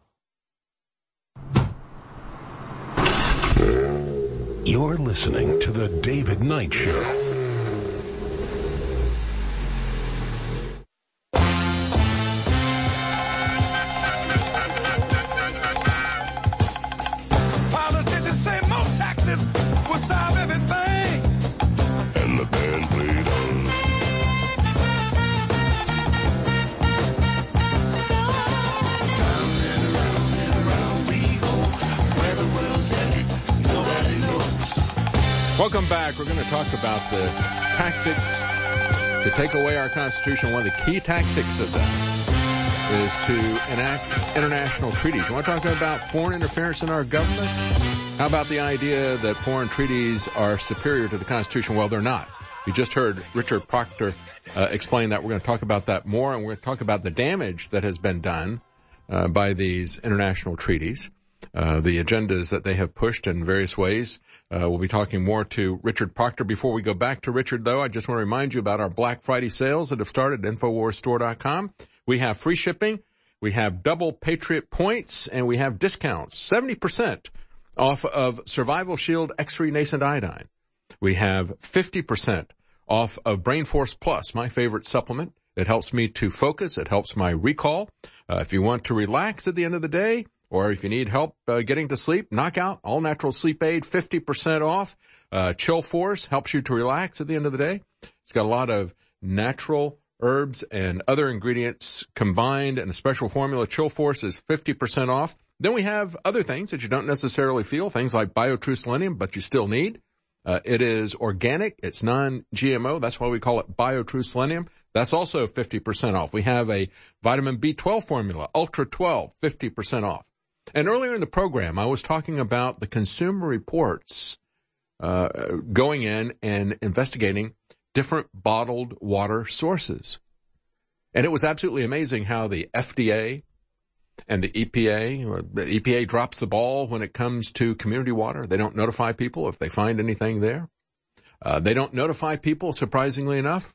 A: You're listening to The David Knight Show.
M: Politicians say more taxes will solve everything. And the band played on. Round and around and around we go. Where the world's headed, nobody knows.
B: Welcome back. We're going to talk about the tactics to take away our Constitution. One of the key tactics of that is to enact international treaties. You want to talk about foreign interference in our government? How about the idea that foreign treaties are superior to the Constitution? Well, they're not. You just heard Richard Proctor uh, explain that. We're going to talk about that more, and we're going to talk about the damage that has been done uh, by these international treaties. Uh, the agendas that they have pushed in various ways. Uh, we'll be talking more to Richard Proctor. Before we go back to Richard, though, I just want to remind you about our Black Friday sales that have started at Infowars Store dot com. We have free shipping, we have double Patriot points, and we have discounts, seventy percent off of Survival Shield X-ray Nascent Iodine. We have fifty percent off of Brain Force Plus, my favorite supplement. It helps me to focus. It helps my recall. Uh, if you want to relax at the end of the day, or if you need help uh, getting to sleep, Knockout, all natural sleep aid, fifty percent off. Uh, Chill Force helps you to relax at the end of the day. It's got a lot of natural herbs and other ingredients combined in a special formula. Chill Force is fifty percent off. Then we have other things that you don't necessarily feel, things like BioTrue Selenium, but you still need. Uh, it is organic. It's non-G M O. That's why we call it BioTrue Selenium. That's also fifty percent off. We have a vitamin B twelve formula, Ultra twelve, fifty percent off. And earlier in the program, I was talking about the Consumer Reports uh, going in and investigating different bottled water sources. And it was absolutely amazing how the F D A and the E P A, the E P A drops the ball when it comes to community water. They don't notify people if they find anything there. Uh, they don't notify people, surprisingly enough,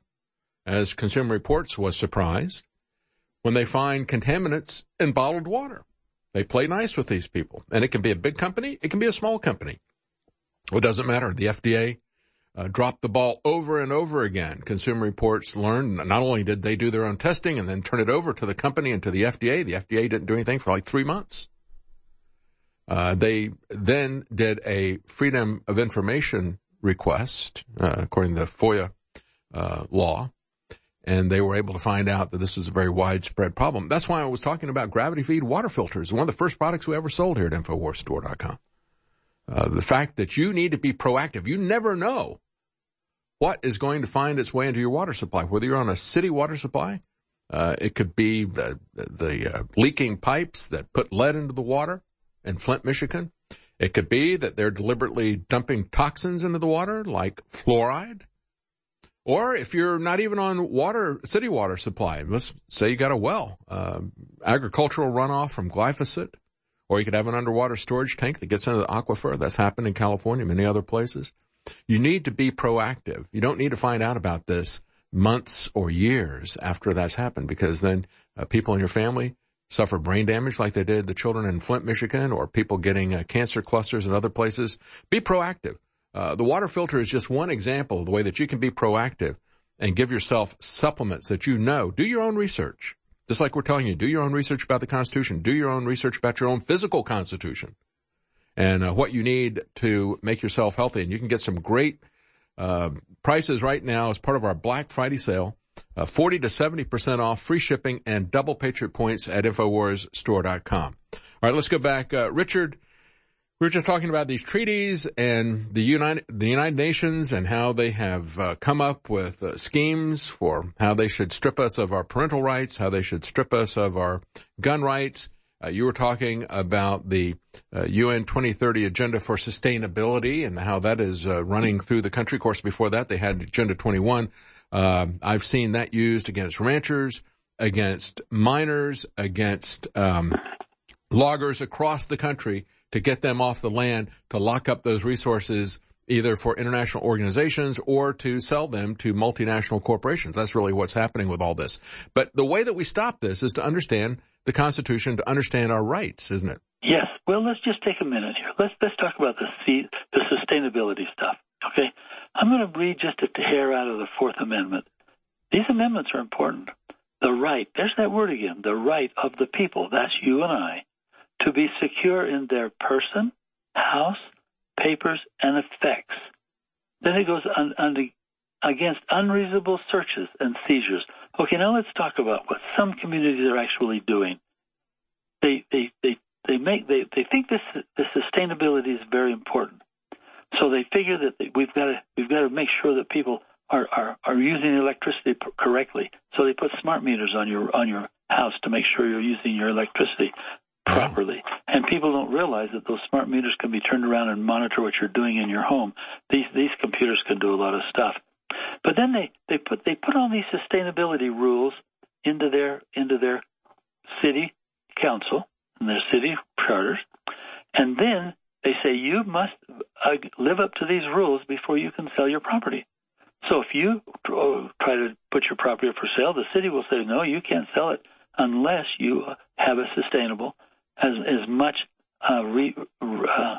B: as Consumer Reports was surprised, when they find contaminants in bottled water. They play nice with these people. And it can be a big company. It can be a small company. Well, it doesn't matter. The F D A uh, dropped the ball over and over again. Consumer Reports learned not only did they do their own testing and then turn it over to the company and to the F D A, the F D A didn't do anything for like three months. Uh, they then did a Freedom of Information request, uh, according to the FOIA uh, law, and they were able to find out that this is a very widespread problem. That's why I was talking about gravity feed water filters, one of the first products we ever sold here at Infowars Store dot com. Uh, the fact that you need to be proactive. You never know what is going to find its way into your water supply, whether you're on a city water supply. Uh, it could be the, the uh, leaking pipes that put lead into the water in Flint, Michigan. It could be that they're deliberately dumping toxins into the water, like fluoride. Or if you're not even on water, city water supply, let's say you got a well, uh, agricultural runoff from glyphosate, or you could have an underwater storage tank that gets into the aquifer. That's happened in California, many other places. You need to be proactive. You don't need to find out about this months or years after that's happened, because then uh, people in your family suffer brain damage like they did the children in Flint, Michigan, or people getting uh, cancer clusters in other places. Be proactive. Uh, the water filter is just one example of the way that you can be proactive and give yourself supplements that you know. Do your own research. Just like we're telling you, do your own research about the Constitution. Do your own research about your own physical constitution and uh, what you need to make yourself healthy. And you can get some great uh, prices right now as part of our Black Friday sale. Uh, forty to seventy percent off, free shipping, and double Patriot points at Infowars Store dot com. All right, let's go back. Uh, Richard, we were just talking about these treaties and the United, the United Nations and how they have uh, come up with uh, schemes for how they should strip us of our parental rights, how they should strip us of our gun rights. Uh, you were talking about the uh, U N twenty thirty Agenda for Sustainability and how that is uh, running through the country. Of course, before that, they had Agenda twenty-one. Uh, I've seen that used against ranchers, against miners, against um, loggers across the country to get them off the land, to lock up those resources either for international organizations or to sell them to multinational corporations. That's really what's happening with all this. But the way that we stop this is to understand the Constitution, to understand our rights, isn't it?
J: Yes. Well, let's just take a minute here. Let's let's talk about the C, the sustainability stuff. Okay, I'm going to read just a hair out of the Fourth Amendment. These amendments are important. The right, there's that word again, the right of the people, that's you and I, to be secure in their person, house, papers, and effects. Then it goes on, on the, against unreasonable searches and seizures. Okay, now let's talk about what some communities are actually doing. They they they, they make they, they think this this sustainability is very important. So they figure that they, we've got to we've got to make sure that people are, are, are using electricity p- correctly. So they put smart meters on your on your house to make sure you're using your electricity properly. And people don't realize that those smart meters can be turned around and monitor what you're doing in your home. These these computers can do a lot of stuff. But then they, they put they put all these sustainability rules into their into their city council and their city charters, and then they say you must uh, live up to these rules before you can sell your property. So if you try to put your property up for sale, the city will say, no, you can't sell it unless you have a sustainable, as as much uh, re, uh,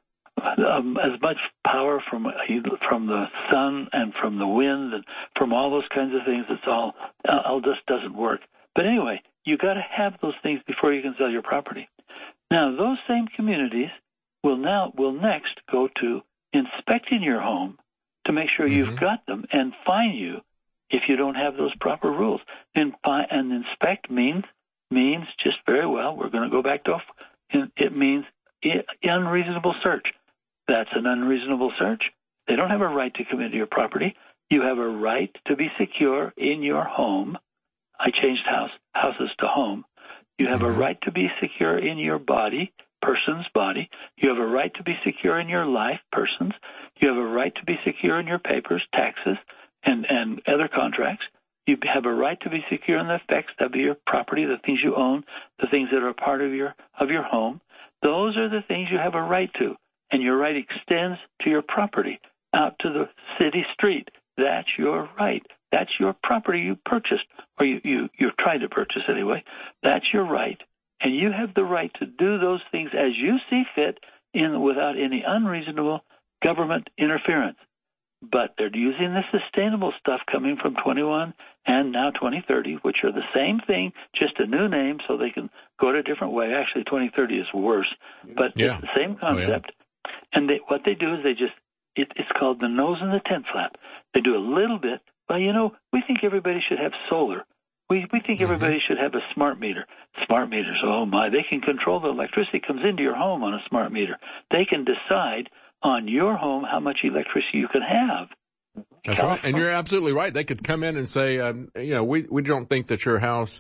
J: um, as much power from from the sun and from the wind and from all those kinds of things. It's all all just doesn't work. But anyway, you got to have those things before you can sell your property. Now, those same communities will now will next go to inspecting your home to make sure mm-hmm. you've got them and fine you if you don't have those proper rules. And, and inspect means means just very well. We're going to go back to it means unreasonable search. That's an unreasonable search. They don't have a right to come into your property. You have a right to be secure in your home. I changed house houses to home. You have mm-hmm. a right to be secure in your body. Person's body. You have a right to be secure in your life, persons. You have a right to be secure in your papers, taxes, and, and other contracts. You have a right to be secure in the effects of your property, the things you own, the things that are a part of your of your home. Those are the things you have a right to, and your right extends to your property, out to the city street. That's your right. That's your property you purchased, or you, you, you're trying to purchase anyway. That's your right. And you have the right to do those things as you see fit in without any unreasonable government interference. but they're using the sustainable stuff coming from twenty-one and now twenty thirty, which are the same thing, just a new name, so they can go to a different way. Actually, twenty thirty is worse, but
B: yeah.
J: it's the same concept.
B: Oh, yeah.
J: And they, what they do is they just, it, it's called the nose and the tent flap. They do a little bit. Well, you know, we think everybody should have solar. We we think everybody should have a smart meter. Smart meters, oh my, they can control the electricity comes into your home on a smart meter. They can decide on your home how much electricity you can have.
B: That's right. And you're absolutely right. They could come in and say, um, you know, we, we don't think that your house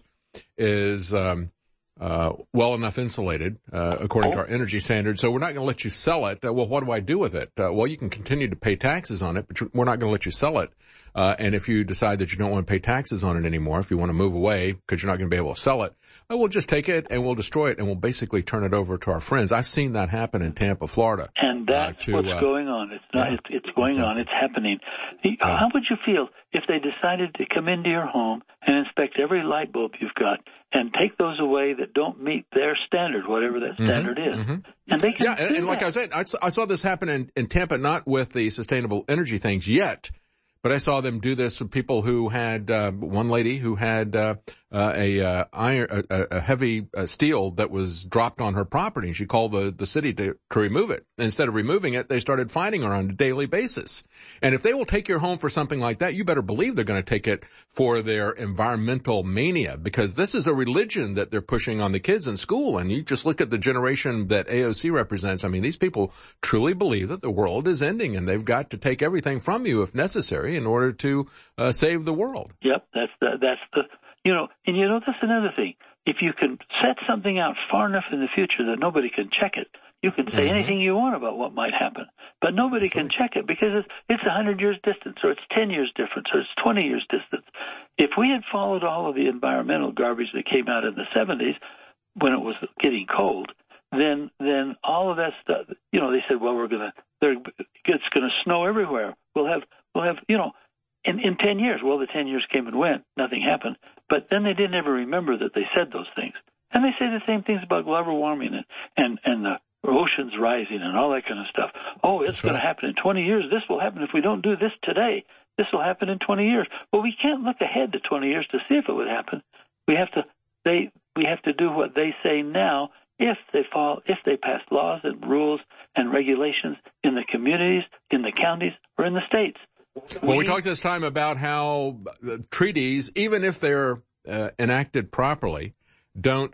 B: is um, uh, well enough insulated, uh, according to our energy standards, so we're not going to let you sell it. Uh, well, what do I do with it? Uh, well, you can continue to pay taxes on it, but we're not going to let you sell it. Uh, and if you decide that you don't want to pay taxes on it anymore, if you want to move away because you're not going to be able to sell it, well, we'll just take it and we'll destroy it and we'll basically turn it over to our friends. I've seen that happen in Tampa, Florida.
J: And that's
B: uh, to,
J: what's
B: uh,
J: going on. It's not.
B: yeah,
J: it's, it's going
B: exactly.
J: on. It's happening.
B: Yeah.
J: How would you feel if they decided to come into your home and inspect every light bulb you've got and take those away that don't meet their standard, whatever that standard
B: mm-hmm,
J: is?
B: Mm-hmm.
J: And they can
B: yeah, and,
J: do
B: and like
J: that.
B: I said, I saw, I saw this happen in, in Tampa, not with the sustainable energy things yet, but I saw them do this with people who had, uh, one lady who had, uh, uh, a, uh, iron, a, a heavy uh, steel that was dropped on her property, and she called the, the city to, to remove it. Instead of removing it, they started fining her on a daily basis. And if they will take your home for something like that, you better believe they're going to take it for their environmental mania, because this is a religion that they're pushing on the kids in school. And you just look at the generation that A O C represents. I mean, these people truly believe that the world is ending, and they've got to take everything from you if necessary in order to uh, save the world.
J: Yep, that's the, that's the, you know, and you know, that's another thing. If you can set something out far enough in the future that nobody can check it, you can say mm-hmm. anything you want about what might happen, but nobody that's can right. check it because it's it's a hundred years distance, or it's ten years difference, or it's twenty years distance. If we had followed all of the environmental garbage that came out in the seventies when it was getting cold, then then all of that stuff, you know, they said, well, we're gonna, it's gonna snow everywhere. We'll have we'll have, you know. In, in ten years, well, the ten years came and went. Nothing happened. But then they didn't ever remember that they said those things. And they say the same things about global warming and, and, and the oceans rising and all that kind of stuff. Oh, it's going right. to happen in twenty years. This will happen if we don't do this today. This will happen in twenty years. Well, we can't look ahead to twenty years to see if it would happen. We have to they we have to do what they say now if they fall if they pass laws and rules and regulations in the communities, in the counties, or in the states.
B: Well, we talked this time about how treaties, even if they're uh, enacted properly, don't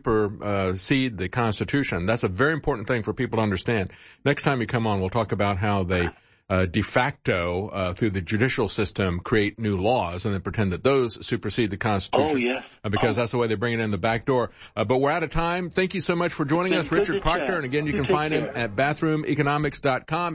B: supersede the Constitution. That's a very important thing for people to understand. Next time you come on, we'll talk about how they uh, de facto, uh, through the judicial system, create new laws and then pretend that those supersede the Constitution.
J: Oh, yes.
B: Uh, because
J: oh.
B: that's the way they bring it in the back door. Uh, but we're out of time. Thank you so much for joining us, Richard Proctor. And again, you, you can find care. him at bathroom economics dot com.